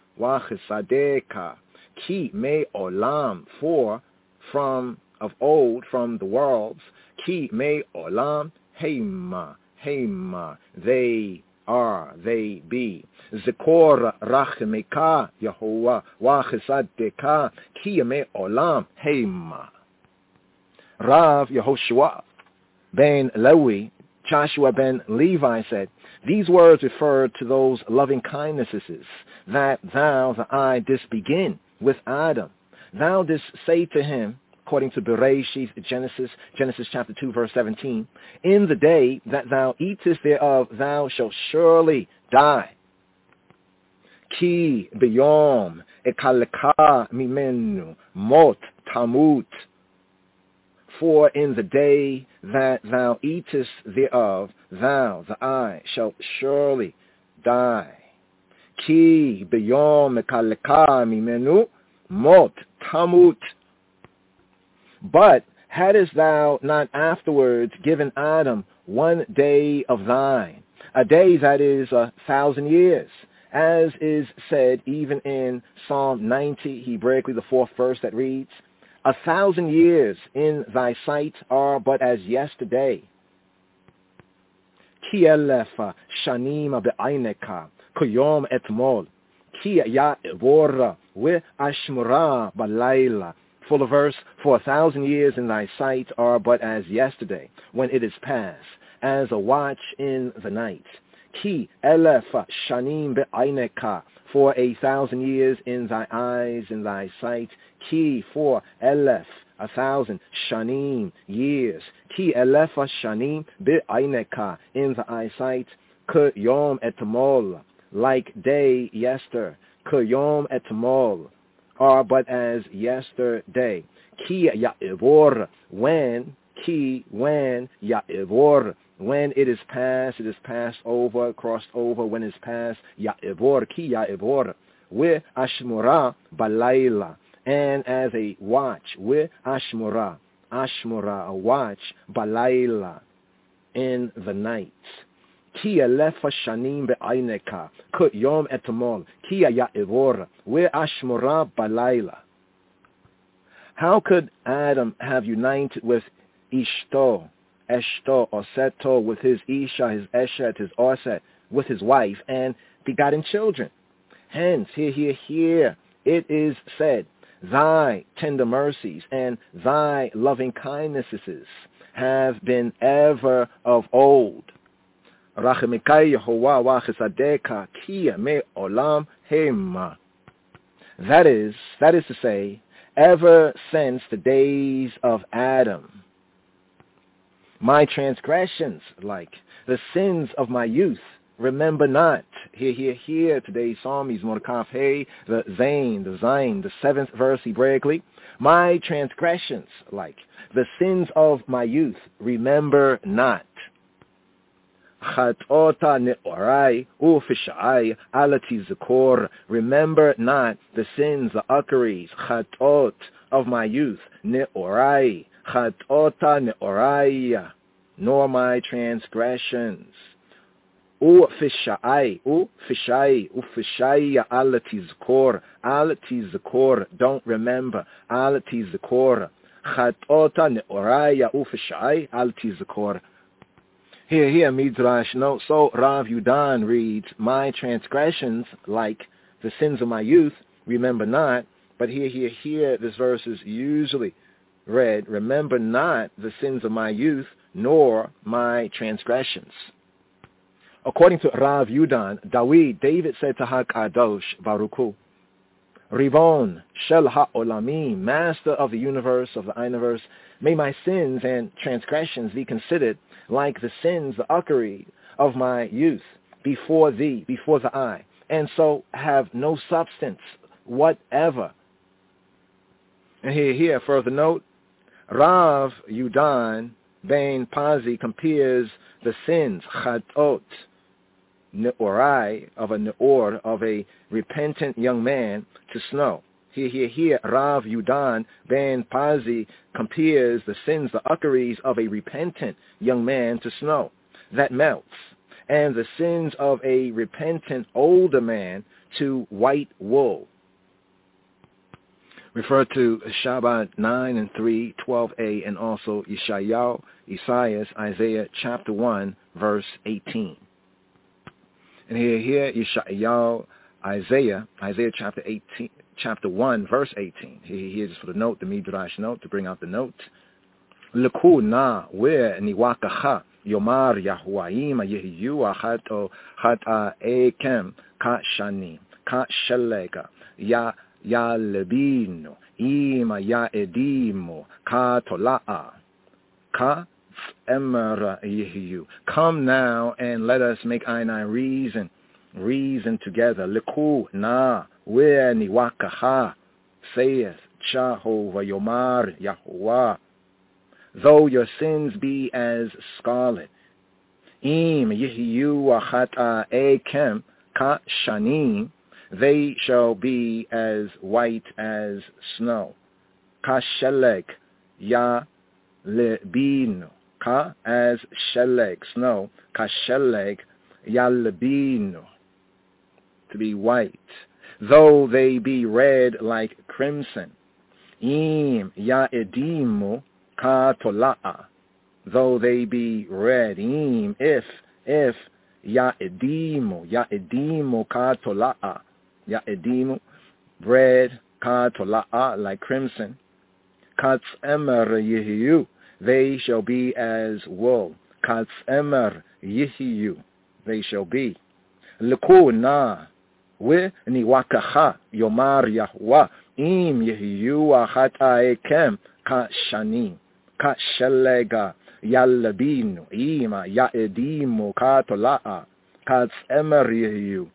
ki me olam, for from of old, from the worlds, ki me olam, heima, they are, they be. Zikor rachmeka Yehovah wa chesadeka, ki me olam, heima. Rav Yehoshua ben Lewi, Joshua ben Levi said, these words refer to those loving kindnesses that thou, the I, didst begin with Adam. Thou didst say to him, according to Bereshit, Genesis chapter 2, verse 17, in the day that thou eatest thereof, thou shalt surely die. Ki biyom ekaleka mimenu mot tamut. For in the day that thou eatest thereof, thou, the I, shalt surely die. Ki biyom ekaleka mimenu mot tamut. But hadst thou not afterwards given Adam 1 day of thine, a day that is 1,000 years, as is said even in Psalm 90, Hebraically the 4th verse that reads, 1,000 years in thy sight are but as yesterday. Ki elefa shanim be'aineka kuyom etmol ki ya'evora we ashmura balayla. Full of verse, for 1,000 years in thy sight are but as yesterday, when it is past, as a watch in the night. Ki elefa shanim be'aineka, for 1,000 years in thy eyes, in thy sight. Ki, for elef, 1,000, shanim, years. Ki elefa shanim be'aineka, in the eyesight. Ke yom etmol, like day yester. Ke yom etmol, are but as yesterday. Ki ya'ivor, when, ki, when, ya'ivor, when it is passed over, crossed over, when it is past, ya'ivor, ki ya'ivor, we ashmura balayla, and as a watch, we ashmura, a watch, balayla, in the night. Ki elefa shanim be'aineka, kut yom etamol, ki ya'ivor, we ashmura balayla. How could Adam have united with Ishto, Eshto, Oseto, with his Isha, his Eshet, his Oset, with his wife, and begotten children. Hence, here, it is said, thy tender mercies and thy loving kindnesses have been ever of old. That is to say, ever since the days of Adam. My transgressions, like the sins of my youth, remember not. Here, today's psalm is Mordecai, the Zayn, the 7th verse hebraically. My transgressions, like the sins of my youth, remember not. Remember not the sins, the uckeries, chatot, of my youth, ne'orai, chatota ne'orai, nor my transgressions. Ufishai, alatizkor, don't remember, alatizkor, chatota ne'oraya, ufishai, alatizkor. Here, Midrash note, so Rav Yudan reads, my transgressions, like the sins of my youth, remember not, but here, this verse is usually read, remember not the sins of my youth, nor my transgressions. According to Rav Yudan, David said to HaKadosh Baruch Hu, Rivon Shel HaOlamim, Master of the universe, of the universe, may my sins and transgressions be considered like the sins, the uckery of my youth, before thee, before the eye, and so have no substance whatever. And here, further note, Rav Yudan Ben Pazi compares the sins, chatot, ne'orai, of a ne'or, of a repentant young man, to snow. Here, Rav Yudan Ben Pazi compares the sins, the uckeries of a repentant young man to snow that melts, and the sins of a repentant older man to white wool. Refer to Shabbat 9 and 3, 12a, and also Isaiah chapter 1, verse 18. And here Isaiah chapter 18, chapter 1, verse 18. Here's for the note, the Midrash note, to bring out the note. Leku na we niwakacha yomar Yahuayim yehiyu achato chata ekem ka shani ka shelega ya lebino ima ya edimo ka tola'a ka emer yehiyu. Come now and let us make I reason together. Leku na we niwakacha, saith Jehovah Yomar Yahuwah. Though your sins be as scarlet, im yehiyu achata ekem ka shanim, they shall be as white as snow. Ka sheleg ya lebino, ka as sheleg, snow, ka sheleg ya lebino, to be white. Though they be red like crimson, im ya edimu ka tola'a, though they be red, im, if ya edimu ka tola'a, ya edimu, red ka tola'a, like crimson, katz emer yehiyu, they shall be as wool, katz emer yehiyu, they shall be. Leku na we niwakacha yomar Yahuwah im yehiyu achata ekem ka shanim ka shelega yalabinu ima yaedimu ka tola'a katz emer yehiyu.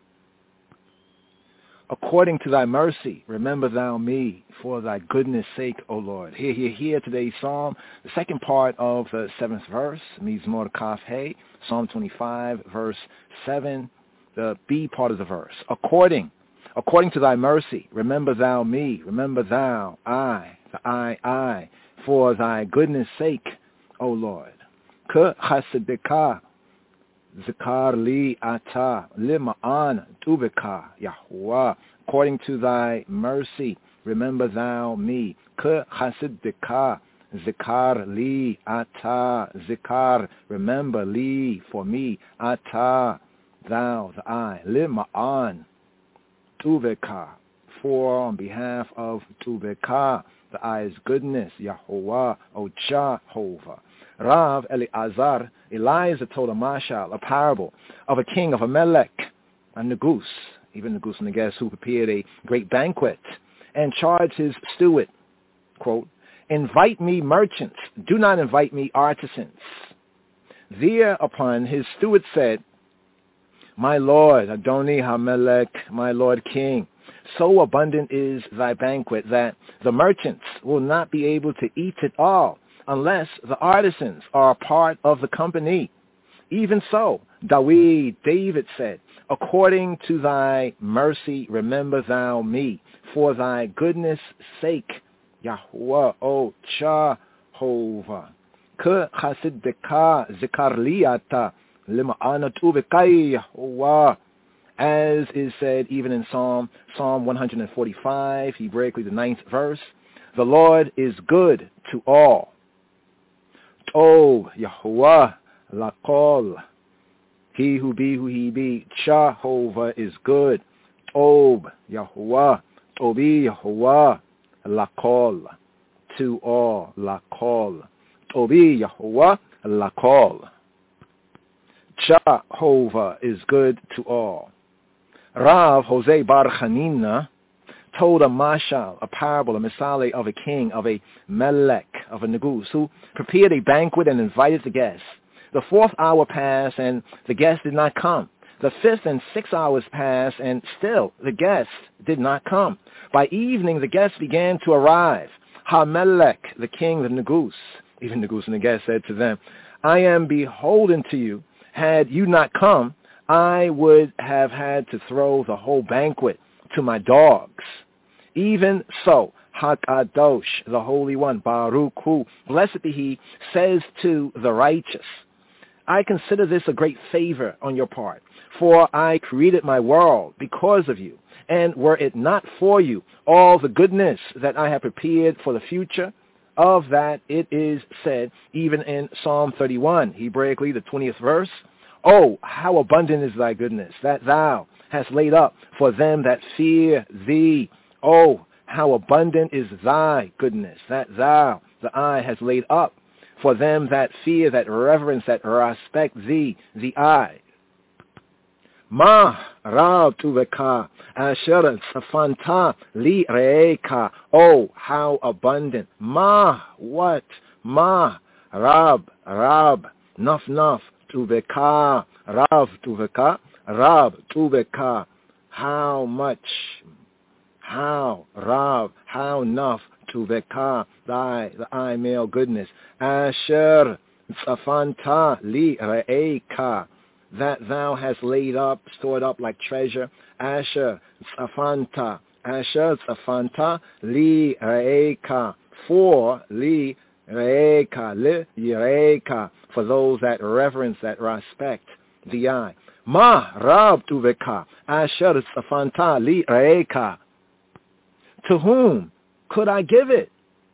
According to thy mercy, remember thou me for thy goodness' sake, O Lord. Here today's psalm, the second part of the 7th verse, Mizmor Kaf Hey, Psalm 25, verse 7, the B part of the verse. According to thy mercy, remember thou me, remember thou, I, for thy goodness' sake, O Lord. Ke chasedeka Zakar li ata lima'an tubeka Yahuwah. According to thy mercy, remember thou me. Ke chasidika zikar li, ata, zikar, remember, li, for me, ata, thou, the I, lima'an, tuveka, for, on behalf of tuveka, the I is goodness, Yahuwah, O Jehovah. Rav Eleazar, Elijah told a mashal, a parable, of a king of Amalek, a Negus, even Negus and Neges, who prepared a great banquet, and charged his steward, quote, invite me merchants, do not invite me artisans. Thereupon his steward said, my lord, Adoni Hamelech, my lord king, so abundant is thy banquet that the merchants will not be able to eat it all unless the artisans are a part of the company. Even so, David said, according to thy mercy, remember thou me, for thy goodness' sake, Yahuwah, O Jehovah. Ke chasideka zikarliata lima'ana tubekai Yahuwah. As is said even in Psalm 145, Hebraically the 9th verse, the Lord is good to all. Tov Yahuwah lakol. He who be who he be, Jehovah is good. Tob Yahuwah, Tobi Yahuwah, lakol, to all, lakol. Tobi Yahuwah, lakol. Jehovah is good to all. Rav Jose Bar Chanina told a mashal, a parable, a misale of a king, of a melech, of a negus, who prepared a banquet and invited the guests. The 4th hour passed, and the guests did not come. The 5th and 6th hours passed, and still the guests did not come. By evening, the guests began to arrive. Hamelech, the king, the negus, even negus and the guests said to them, I am beholden to you. Had you not come, I would have had to throw the whole banquet to my dogs. Even so, Hakadosh, the Holy One, Baruch Hu, blessed be He, says to the righteous, I consider this a great favor on your part, for I created my world because of you, and were it not for you, all the goodness that I have prepared for the future, of that it is said, even in Psalm 31, Hebraically the 20th verse, oh, how abundant is thy goodness, that thou hast laid up for them that fear thee. Oh, how abundant is thy goodness, that thou, the I, hast laid up for them that fear, that reverence, that respect thee, the I. Ma rab tuveka asher safanta li reeka. Oh, how abundant. Ma, what? Ma rab, naf, tuveka, rav tuveka, rab tuveka. How much? How, Rav, how naf tuveka, the I male goodness. Asher tzafanta li re'eka, that thou hast laid up, stored up like treasure. Asher tzafanta li re'eka, for li re'eka, li yire'eka, for those that reverence, that respect the I. Ma rab tuveka, asher tzafanta li re'eka. To whom could I give it?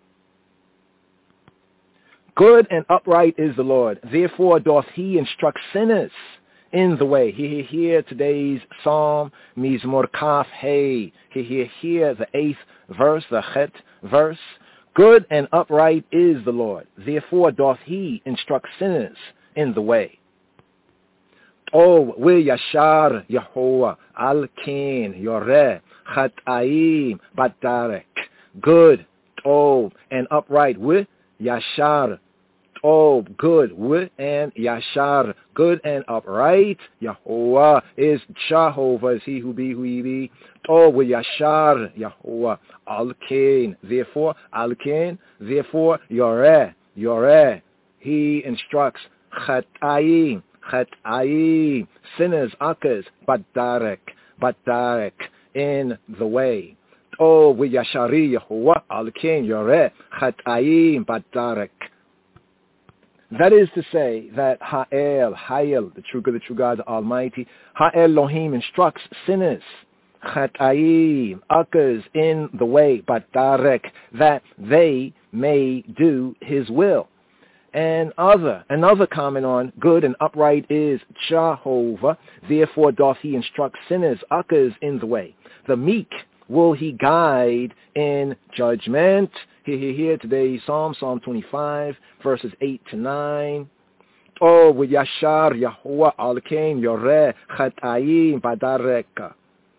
Good and upright is the Lord. Therefore doth he instruct sinners in the way. Hear today's Psalm, Mizmor Kaf Hey. Hear the 8th verse, the Chet verse. Good and upright is the Lord. Therefore doth he instruct sinners in the way. Oh, we Yashar Yahuwah Al-Kin Yoreh Chat'ayim Batarek. Good, Tov, and upright with Yashar. Tov, good with and Yashar. Good and upright. Yahuwah is Jehovah, is he who be, who he be. Tov with Yashar. Yahuwah Al-Kin. Therefore, Al-Kin. Therefore, Yoreh. He instructs Chat'ayim. Chat'ayim, sinners, akas, batarek, in the way. Oh, we Yashari Yahuwah Al-Kin Yoreh Chat'ayim batarek. That is to say that Ha'el, the true God, the Almighty, Ha'el Elohim instructs sinners Chatayim, uckers in the way, Batarek, that they may do his will. And another comment on good and upright is Jehovah, therefore doth he instruct sinners, uckers in the way. The meek will he guide in judgment. Here, today's Psalm 25, verses 8 to 9. Oh, with Yashar, Yahuwah, Alkein, Yoreh, Chatayim, Badareka,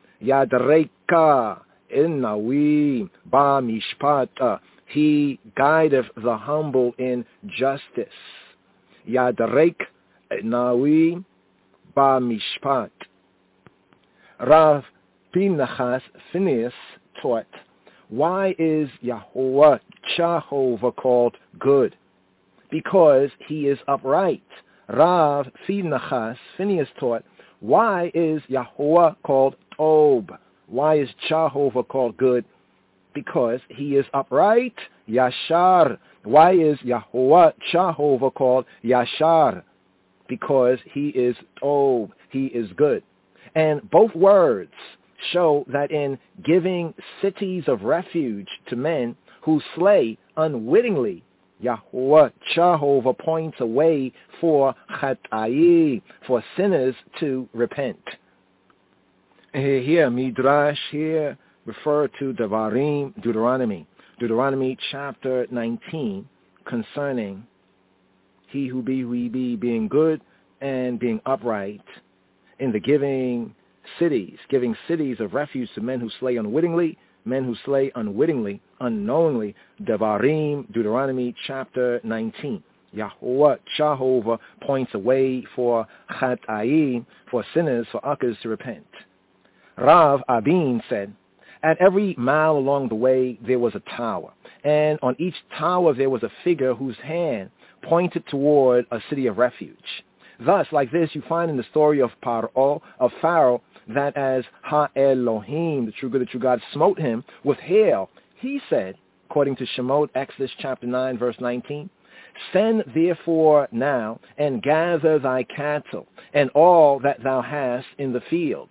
Yadareka, Innawim, Ba Mishpat, he guideth the humble in justice. Yadarek, Innawim, Ba Mishpat. Rav Pinchas Phineas taught, why is Yahuwah Jehovah called good? Because he is upright. Rav Pinchas Phineas taught, why is Yahuwah called Tob? Why is Jehovah called good? Because he is upright. Yashar. Why is Yahuwah Jehovah called Yashar? Because he is Tob. He is good. And both words show that in giving cities of refuge to men who slay unwittingly, Yahuwah Jehovah points a way for Chatayim, for sinners to repent. Here, Midrash here refer to Devarim, Deuteronomy chapter 19, concerning he who be being good and being upright in the giving cities of refuge to men who slay unwittingly, unknowingly. Devarim, Deuteronomy chapter 19. Yahuwah Jehovah points a way for Chatayim, for sinners, for uckers to repent. Rav Abin said, at every mile along the way there was a tower, and on each tower there was a figure whose hand pointed toward a city of refuge. Thus, like this, you find in the story of Pharaoh, that as Ha-Elohim, the true God, smote him with hail, he said, according to Shemot, Exodus chapter 9, verse 19, send therefore now and gather thy cattle and all that thou hast in the field.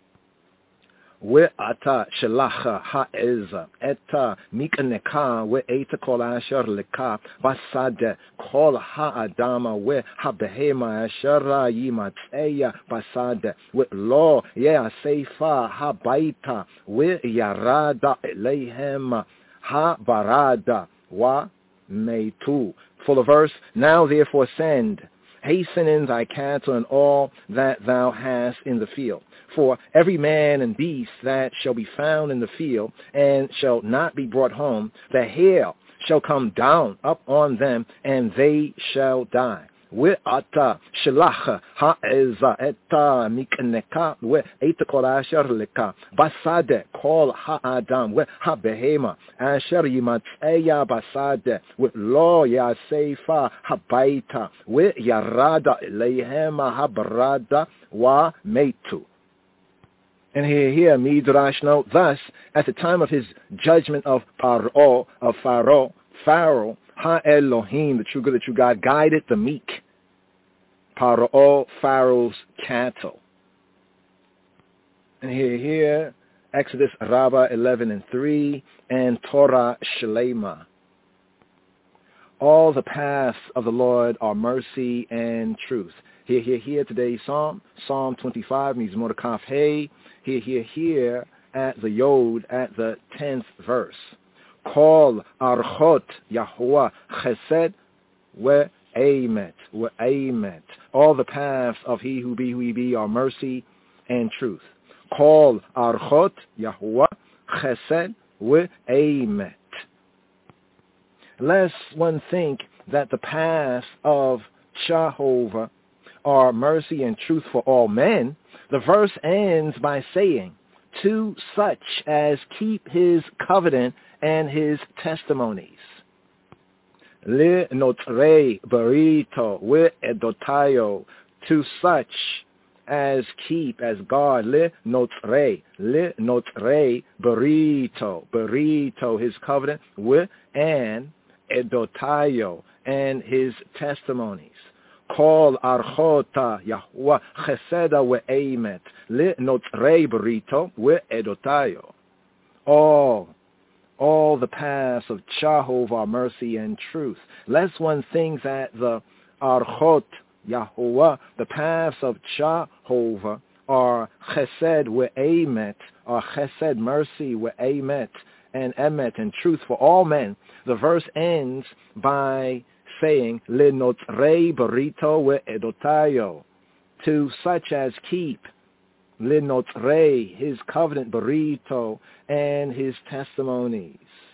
We'ata shelacha ha'eza eta mikaneka we'eta kol asher leka basade kol ha'adama we'habehema asher yimatzeya basade we'lo ye'aseifa ha'baita we'yarada eleihem ha'barada wa meitu. Full of verse. Now therefore send, hasten in thy cattle and all that thou hast in the field. For every man and beast that shall be found in the field and shall not be brought home, the hail shall come down up on them, and they shall die. We'ata shelach ha'eza eta mikneka we'eta kol asher leka basade kol ha'adam we'habehema asher yimatzeya basade we'lo yaseifa habaita we'yarada eleihem habarada wa meitu. And here, Midrash note, thus, at the time of his judgment of Pharaoh, Ha-Elohim, the true God, guided the meek. Pharaoh's cattle. And here, Exodus Rabbah 11:3, and Torah Shlema. All the paths of the Lord are mercy and truth. Here, today's Psalm 25, Mizmor Kaf Hey. Here, at the Yod, at the 10th verse. Kol archot Yahuwah chesed ve'emet. All the paths of he who be are mercy and truth. Kol archot Yahuwah chesed ve'emet. Lest one think that the paths of Jehovah are mercy and truth for all men, the verse ends by saying, to such as keep his covenant and his testimonies. Le notrei barito we edotayo, to such as keep, as guard, le notrei barito, his covenant, we and edotayo, and his testimonies. Kol archota Yahuwah cheseda ve'emet le'notrei berito ve'edotayo. All the paths of Jehovah are mercy and truth. Lest one think that the archot Yahuwah, the paths of Jehovah, are chesed ve'emet, are chesed, mercy, ve'emet, and emet, and truth for all men. The verse ends by saying, Lenotrei barito ve'edotayo, to such as keep, Lenotrei, his covenant barito, and his testimonies,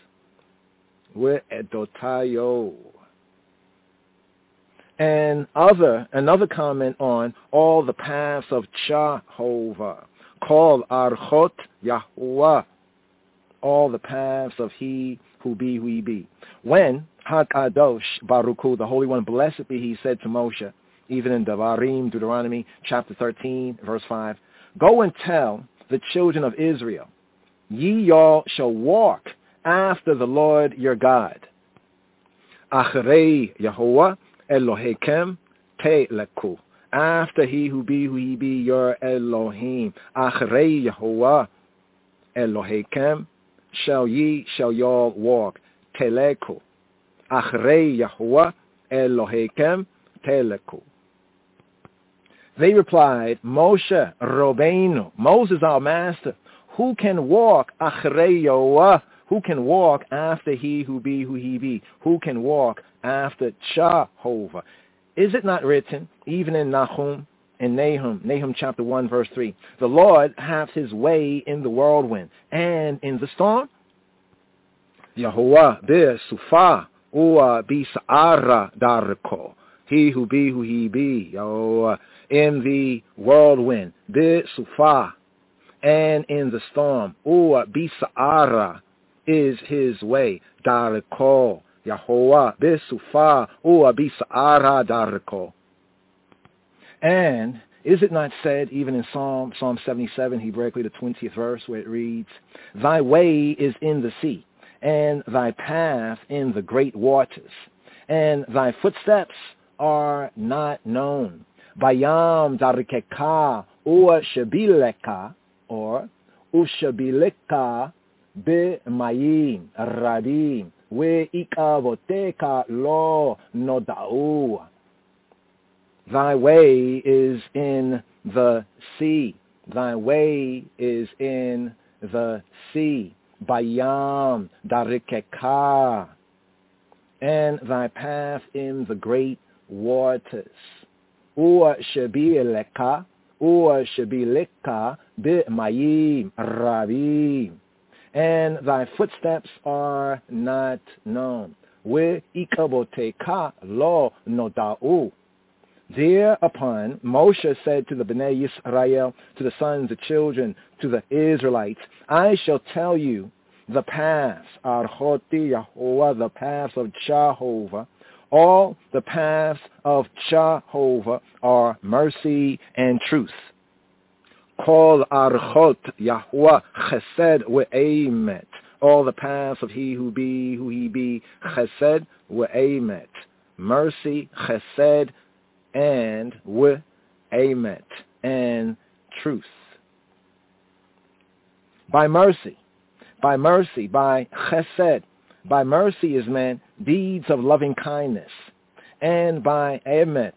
ve'edotayo. And another comment on all the paths of Jehovah, Kol archot Yahuwah, all the paths of he who be. When HaKadosh Baruch Hu, the Holy One, blessed be he, said to Moshe, even in Devarim, Deuteronomy chapter 13, verse 5, go and tell the children of Israel, ye y'all shall walk after the Lord your God. Achrei Yahuwah Elohim Teleku, after he who be your Elohim. Achrei Yahuwah Elohim shall y'all walk. Teleku. Achrei Yahuwah Elohim Teleku. They replied, Moshe Rabbeinu, Moses our master, who can walk Achrei Yahuwah? Who can walk after he who be? Who can walk after Jehovah? Is it not written, even in Nahum chapter 1, verse 3, the Lord hath his way in the whirlwind and in the storm? Yahuwah be sufa ua be sa'ara darko. He who be, Yahuwah, in the whirlwind, be sufa, and in the storm, ua be sa'ara, is his way, darko. Yahuwah be sufa ua be sa'ara darko. And is it not said, even in Psalm 77, Hebraically the 20th verse, where it reads, thy way is in the sea, and thy path in the great waters, and thy footsteps are not known. Bayam darkeka ua shabileka, or ushabileka be mayim radim we ikavoteka lo nodau. Thy way is in the sea. Thy way is in the sea. Bayam darikeka, and thy path in the great waters. Ua shabileka bi mayim rabim, and thy footsteps are not known. We ikaboteka lo nodau. Thereupon Moshe said to the Bnei Yisrael, to the sons, the children, to the Israelites, I shall tell you the paths, Archoti Yahuwah, the paths of Jehovah. All the paths of Jehovah are mercy and truth. Kol Archot Yahuwah Chesed ve'emet. All the paths of he who be, Chesed ve'emet. Mercy, Chesed, and ve'emet, and truth. By mercy, by chesed, by mercy is meant deeds of loving kindness, and by emet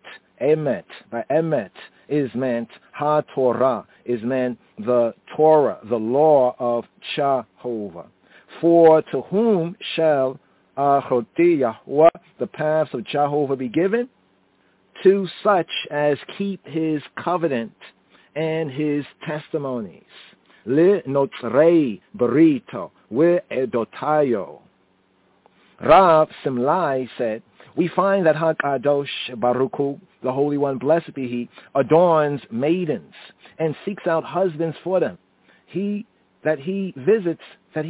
is meant ha-Torah, is meant the Torah, the law of Jehovah. For to whom shall Achoti Yahuwah, the paths of Jehovah, be given? To such as keep his covenant and his testimonies. Le notrei barito we edotayo. Rav Simlai said, we find that HaKadosh Baruch Hu, the Holy One, blessed be he, adorns maidens and seeks out husbands for them. He who visits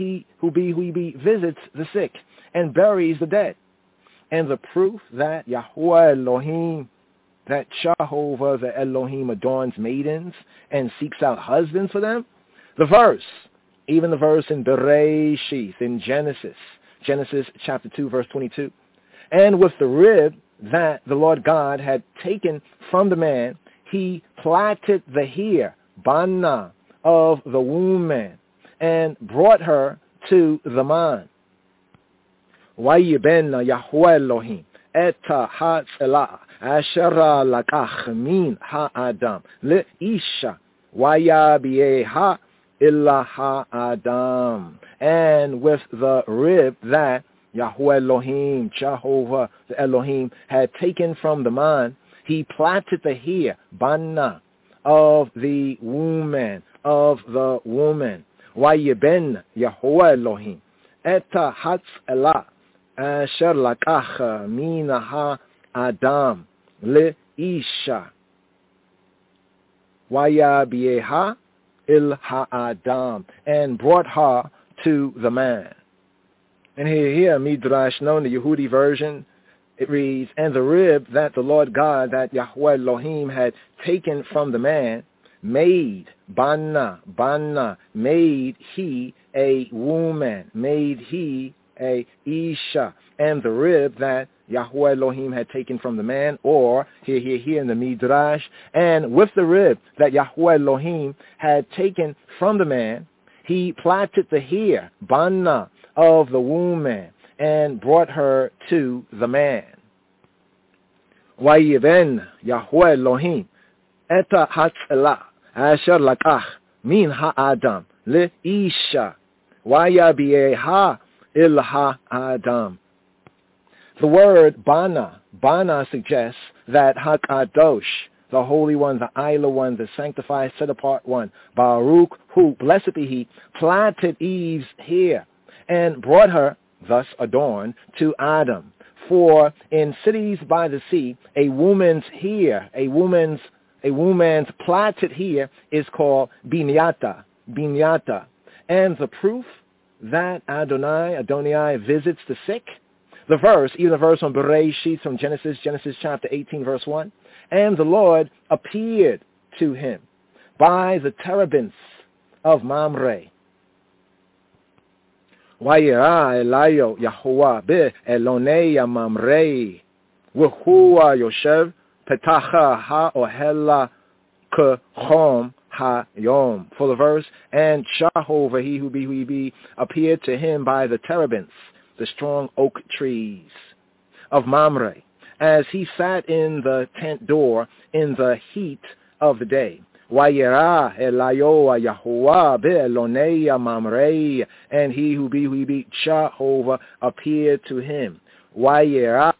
the sick and buries the dead. And the proof that Yahuwah Elohim, that Jehovah the Elohim, adorns maidens and seeks out husbands for them? The verse, even the verse in Bereshith, in Genesis chapter 2, verse 22. And with the rib that the Lord God had taken from the man, he plaited the hair, Bana, of the womb man, and brought her to the man. Wayibenna Yahweh Elohim eta ha'tzela ashera lakach min ha'adam le'isha wayabieha illa ha'adam. And with the rib that Yahweh Elohim, Jehovah the Elohim, had taken from the man, he plaited the hair, Bana, of the woman, of the woman. Wayeben Yahweh Elohim eta hatzela asher lakach min ha'adam le'isha wayabieha il ha'adam, and brought her to the man. And here, Midrash, known the Yehudi version, it reads, and the rib that the Lord God, that Yahweh Elohim had taken from the man, made, Bana, made he a woman, made he a Isha. And the rib that Yahweh Elohim had taken from the man, or, here in the Midrash, and with the rib that Yahweh Elohim had taken from the man, he plaited the hair, Bana, of the woman, and brought her to the man. Wayiben Yahweh Elohim eta hatzela asher lakach min ha'adam le'isha wayabieha il ha'adam. The word Bana suggests that HaKadosh, the Holy One, the Ilah One, the Sanctified, Set Apart One, Baruch, who, blessed be He, plaited Eve's hair and brought her, thus adorned, to Adam. For in cities by the sea, a woman's hair, a woman's plaited hair is called binyata. And the proof that Adonai visits the sick, the verse on Bereshit from Genesis chapter 18, verse 1, and the Lord appeared to him by the terebinths of Mamre. Vayera Elayo Yahuwah be'elonei Mamre v'huwa yoshev petacha ha'ohela k'chom ha'yom. For the verse, and Jehovah, he who be, appeared to him by the terebinths, the strong oak trees of Mamre, as he sat in the tent door in the heat of the day. Vayera Elayo Yahuwah be'elonei Mamre, and he who be, Jehovah, appeared to him. Vayera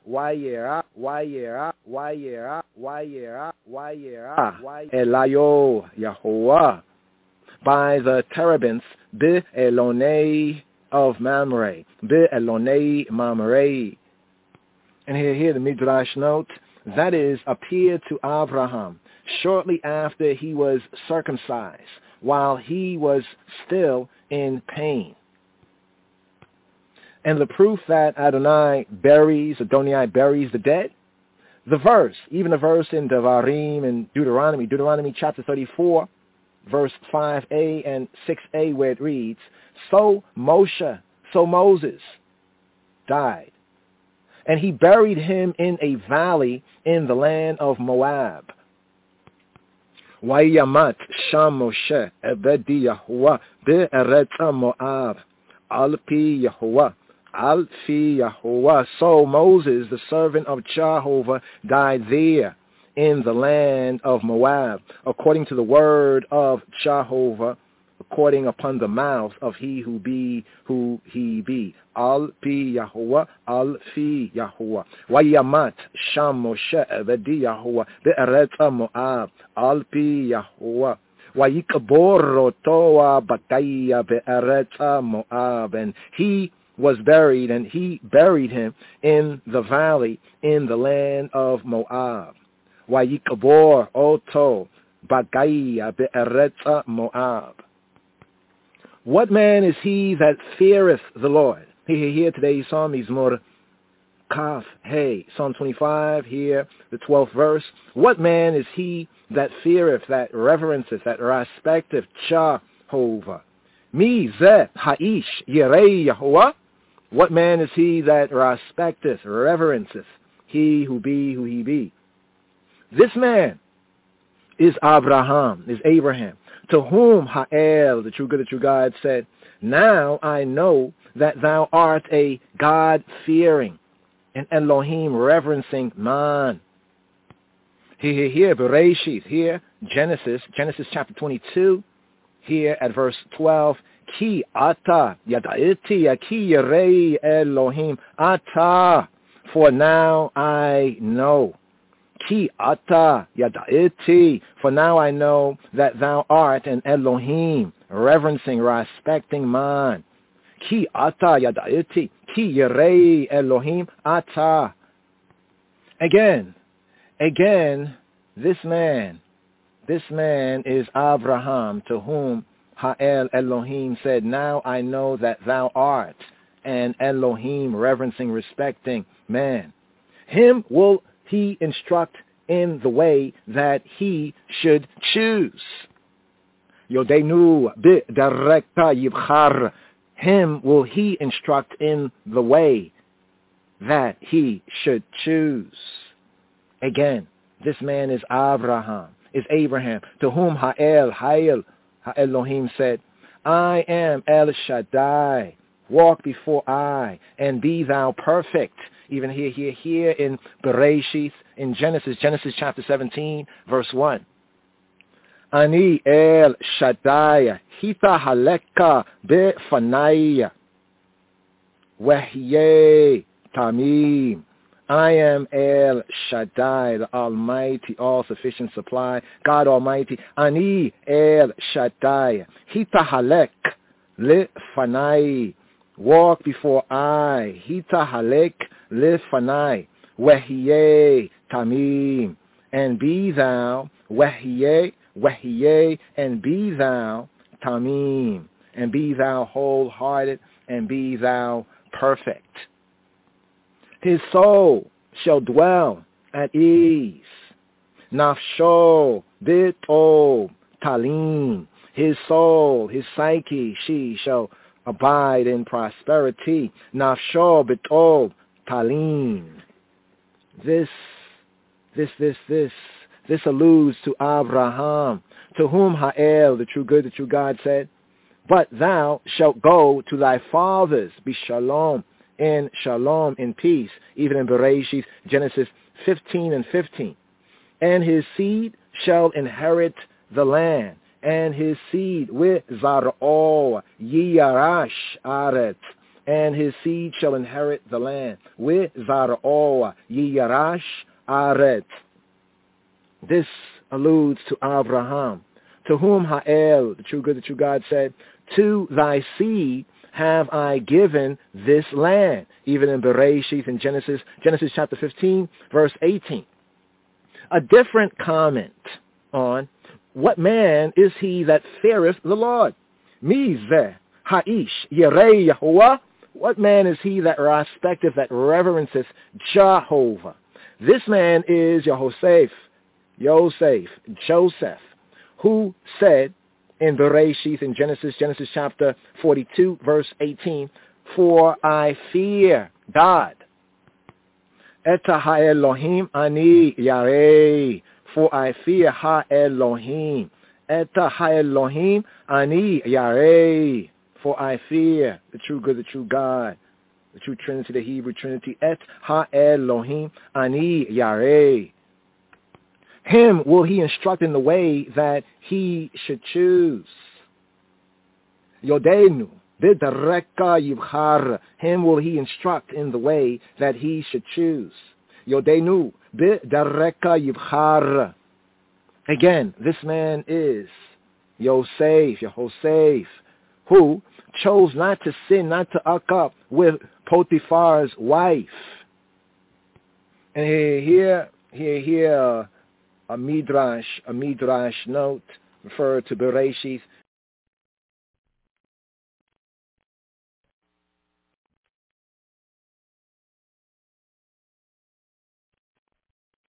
Elayo Yahuwah by the terebinths be'elonei of Mamre, be'elonei Mamre. And here the Midrash note, that is, appeared to Abraham shortly after he was circumcised, while he was still in pain. And the proof that Adonai buries the dead, the verse, even a verse in Devarim and Deuteronomy chapter 34, verse 5a and 6a, where it reads, so Moses died, and he buried him in a valley in the land of Moab. Wayamat Sham Moshe Ebedi Yahuwah be'eretz Moab al fi Yahuwah. So Moses, the servant of Jehovah, died there in the land of Moab, according to the word of Jehovah, according upon the mouth of he who he be. Al pi Yahuwah, al fi Yahuwah. Wayamat Sham Moshe Ebedi Yahuwah be'eretz Moab al pi Yahuwah. Wayikabor rotoa bakaya be'eretz Moab. And he was buried, and he buried him in the valley in the land of Moab. Wayikabor oto bakaya be'eretz Moab. What man is he that feareth the Lord? Here today's psalm, Mizmor Kaf Hey, Psalm 25, here the 12th verse. What man is he that feareth, that reverenceth, that respecteth Jehovah? Mi zeh ha'ish yirei Yahuwah. What man is he that respecteth, reverenceth he who be who he be. This man is Abraham, to whom Ha'el, the true good, the true God, said, now I know that thou art a God-fearing, an Elohim reverencing man. Here, Bereshith, here, Genesis chapter 22, here at verse 12, Ki ata yadaiti ki yerei Elohim ata, for now I know. Ki ata yadaiti, for now I know that thou art an Elohim, reverencing, respecting man. Ki ata yadaiti ki yerei Elohim ata. Again, this man is Abraham, to whom Ha'el Elohim said, now I know that thou art an Elohim, reverencing, respecting man. Him will he instruct in the way that he should choose. Yodenu bi'darekta yibchar. Him will he instruct in the way that he should choose. Again, this man is Abraham, to whom Ha'el Elohim said, I am El Shaddai, walk before I, and be thou perfect. Even here in Bereshith, in Genesis chapter 17, verse 1. Ani El Shaddai, hita haleka befanaya, wehye tamim. I am El Shaddai, the Almighty, all-sufficient supply, God Almighty. Ani El Shaddai, hita halek lefanai, walk before I, hita halek lefanai, wehye tamim, and be thou, wehye, and be thou tamim, and be thou wholehearted, and be thou perfect. His soul shall dwell at ease. Nafsho bito talim. His soul, his psyche, she shall abide in prosperity. Nafsho bito talim. This alludes to Abraham, to whom Ha'el, the true good, the true God, said, but thou shalt go to thy fathers, be shalom, in shalom, in peace, even in Bereshith, Genesis 15 and 15. And his seed shall inherit the land, and his seed with Zar'o Yiyarash Aret, and his seed shall inherit the land with Zar'o Yiyarash Aret. This alludes to Abraham, to whom Ha'el, the true good, the true God, said, to thy seed have I given this land, even in Bereshith, in Genesis chapter 15, verse 18. A different comment on what man is he that feareth the Lord? Mizeh ha'ish yerei Yahuwah. What man is he that respecteth, that reverenceth Jehovah? This man is Joseph, who said in Bereshith, in Genesis chapter 42, verse 18, for I fear God. Eta ha-Elohim ani yarei. For I fear ha-Elohim. Eta ha-Elohim ani yarei. For I fear the true good, the true God, the true Trinity, the Hebrew Trinity. Et ha-Elohim ani yarei. Him will he instruct in the way that he should choose. Yodenu bidareka yibchar. Him will he instruct in the way that he should choose. Yodenu bidareka yibchar. Again, this man is Yosef, who chose not to sin, not to uck up with Potiphar's wife. And here, a midrash note referred to Bereshith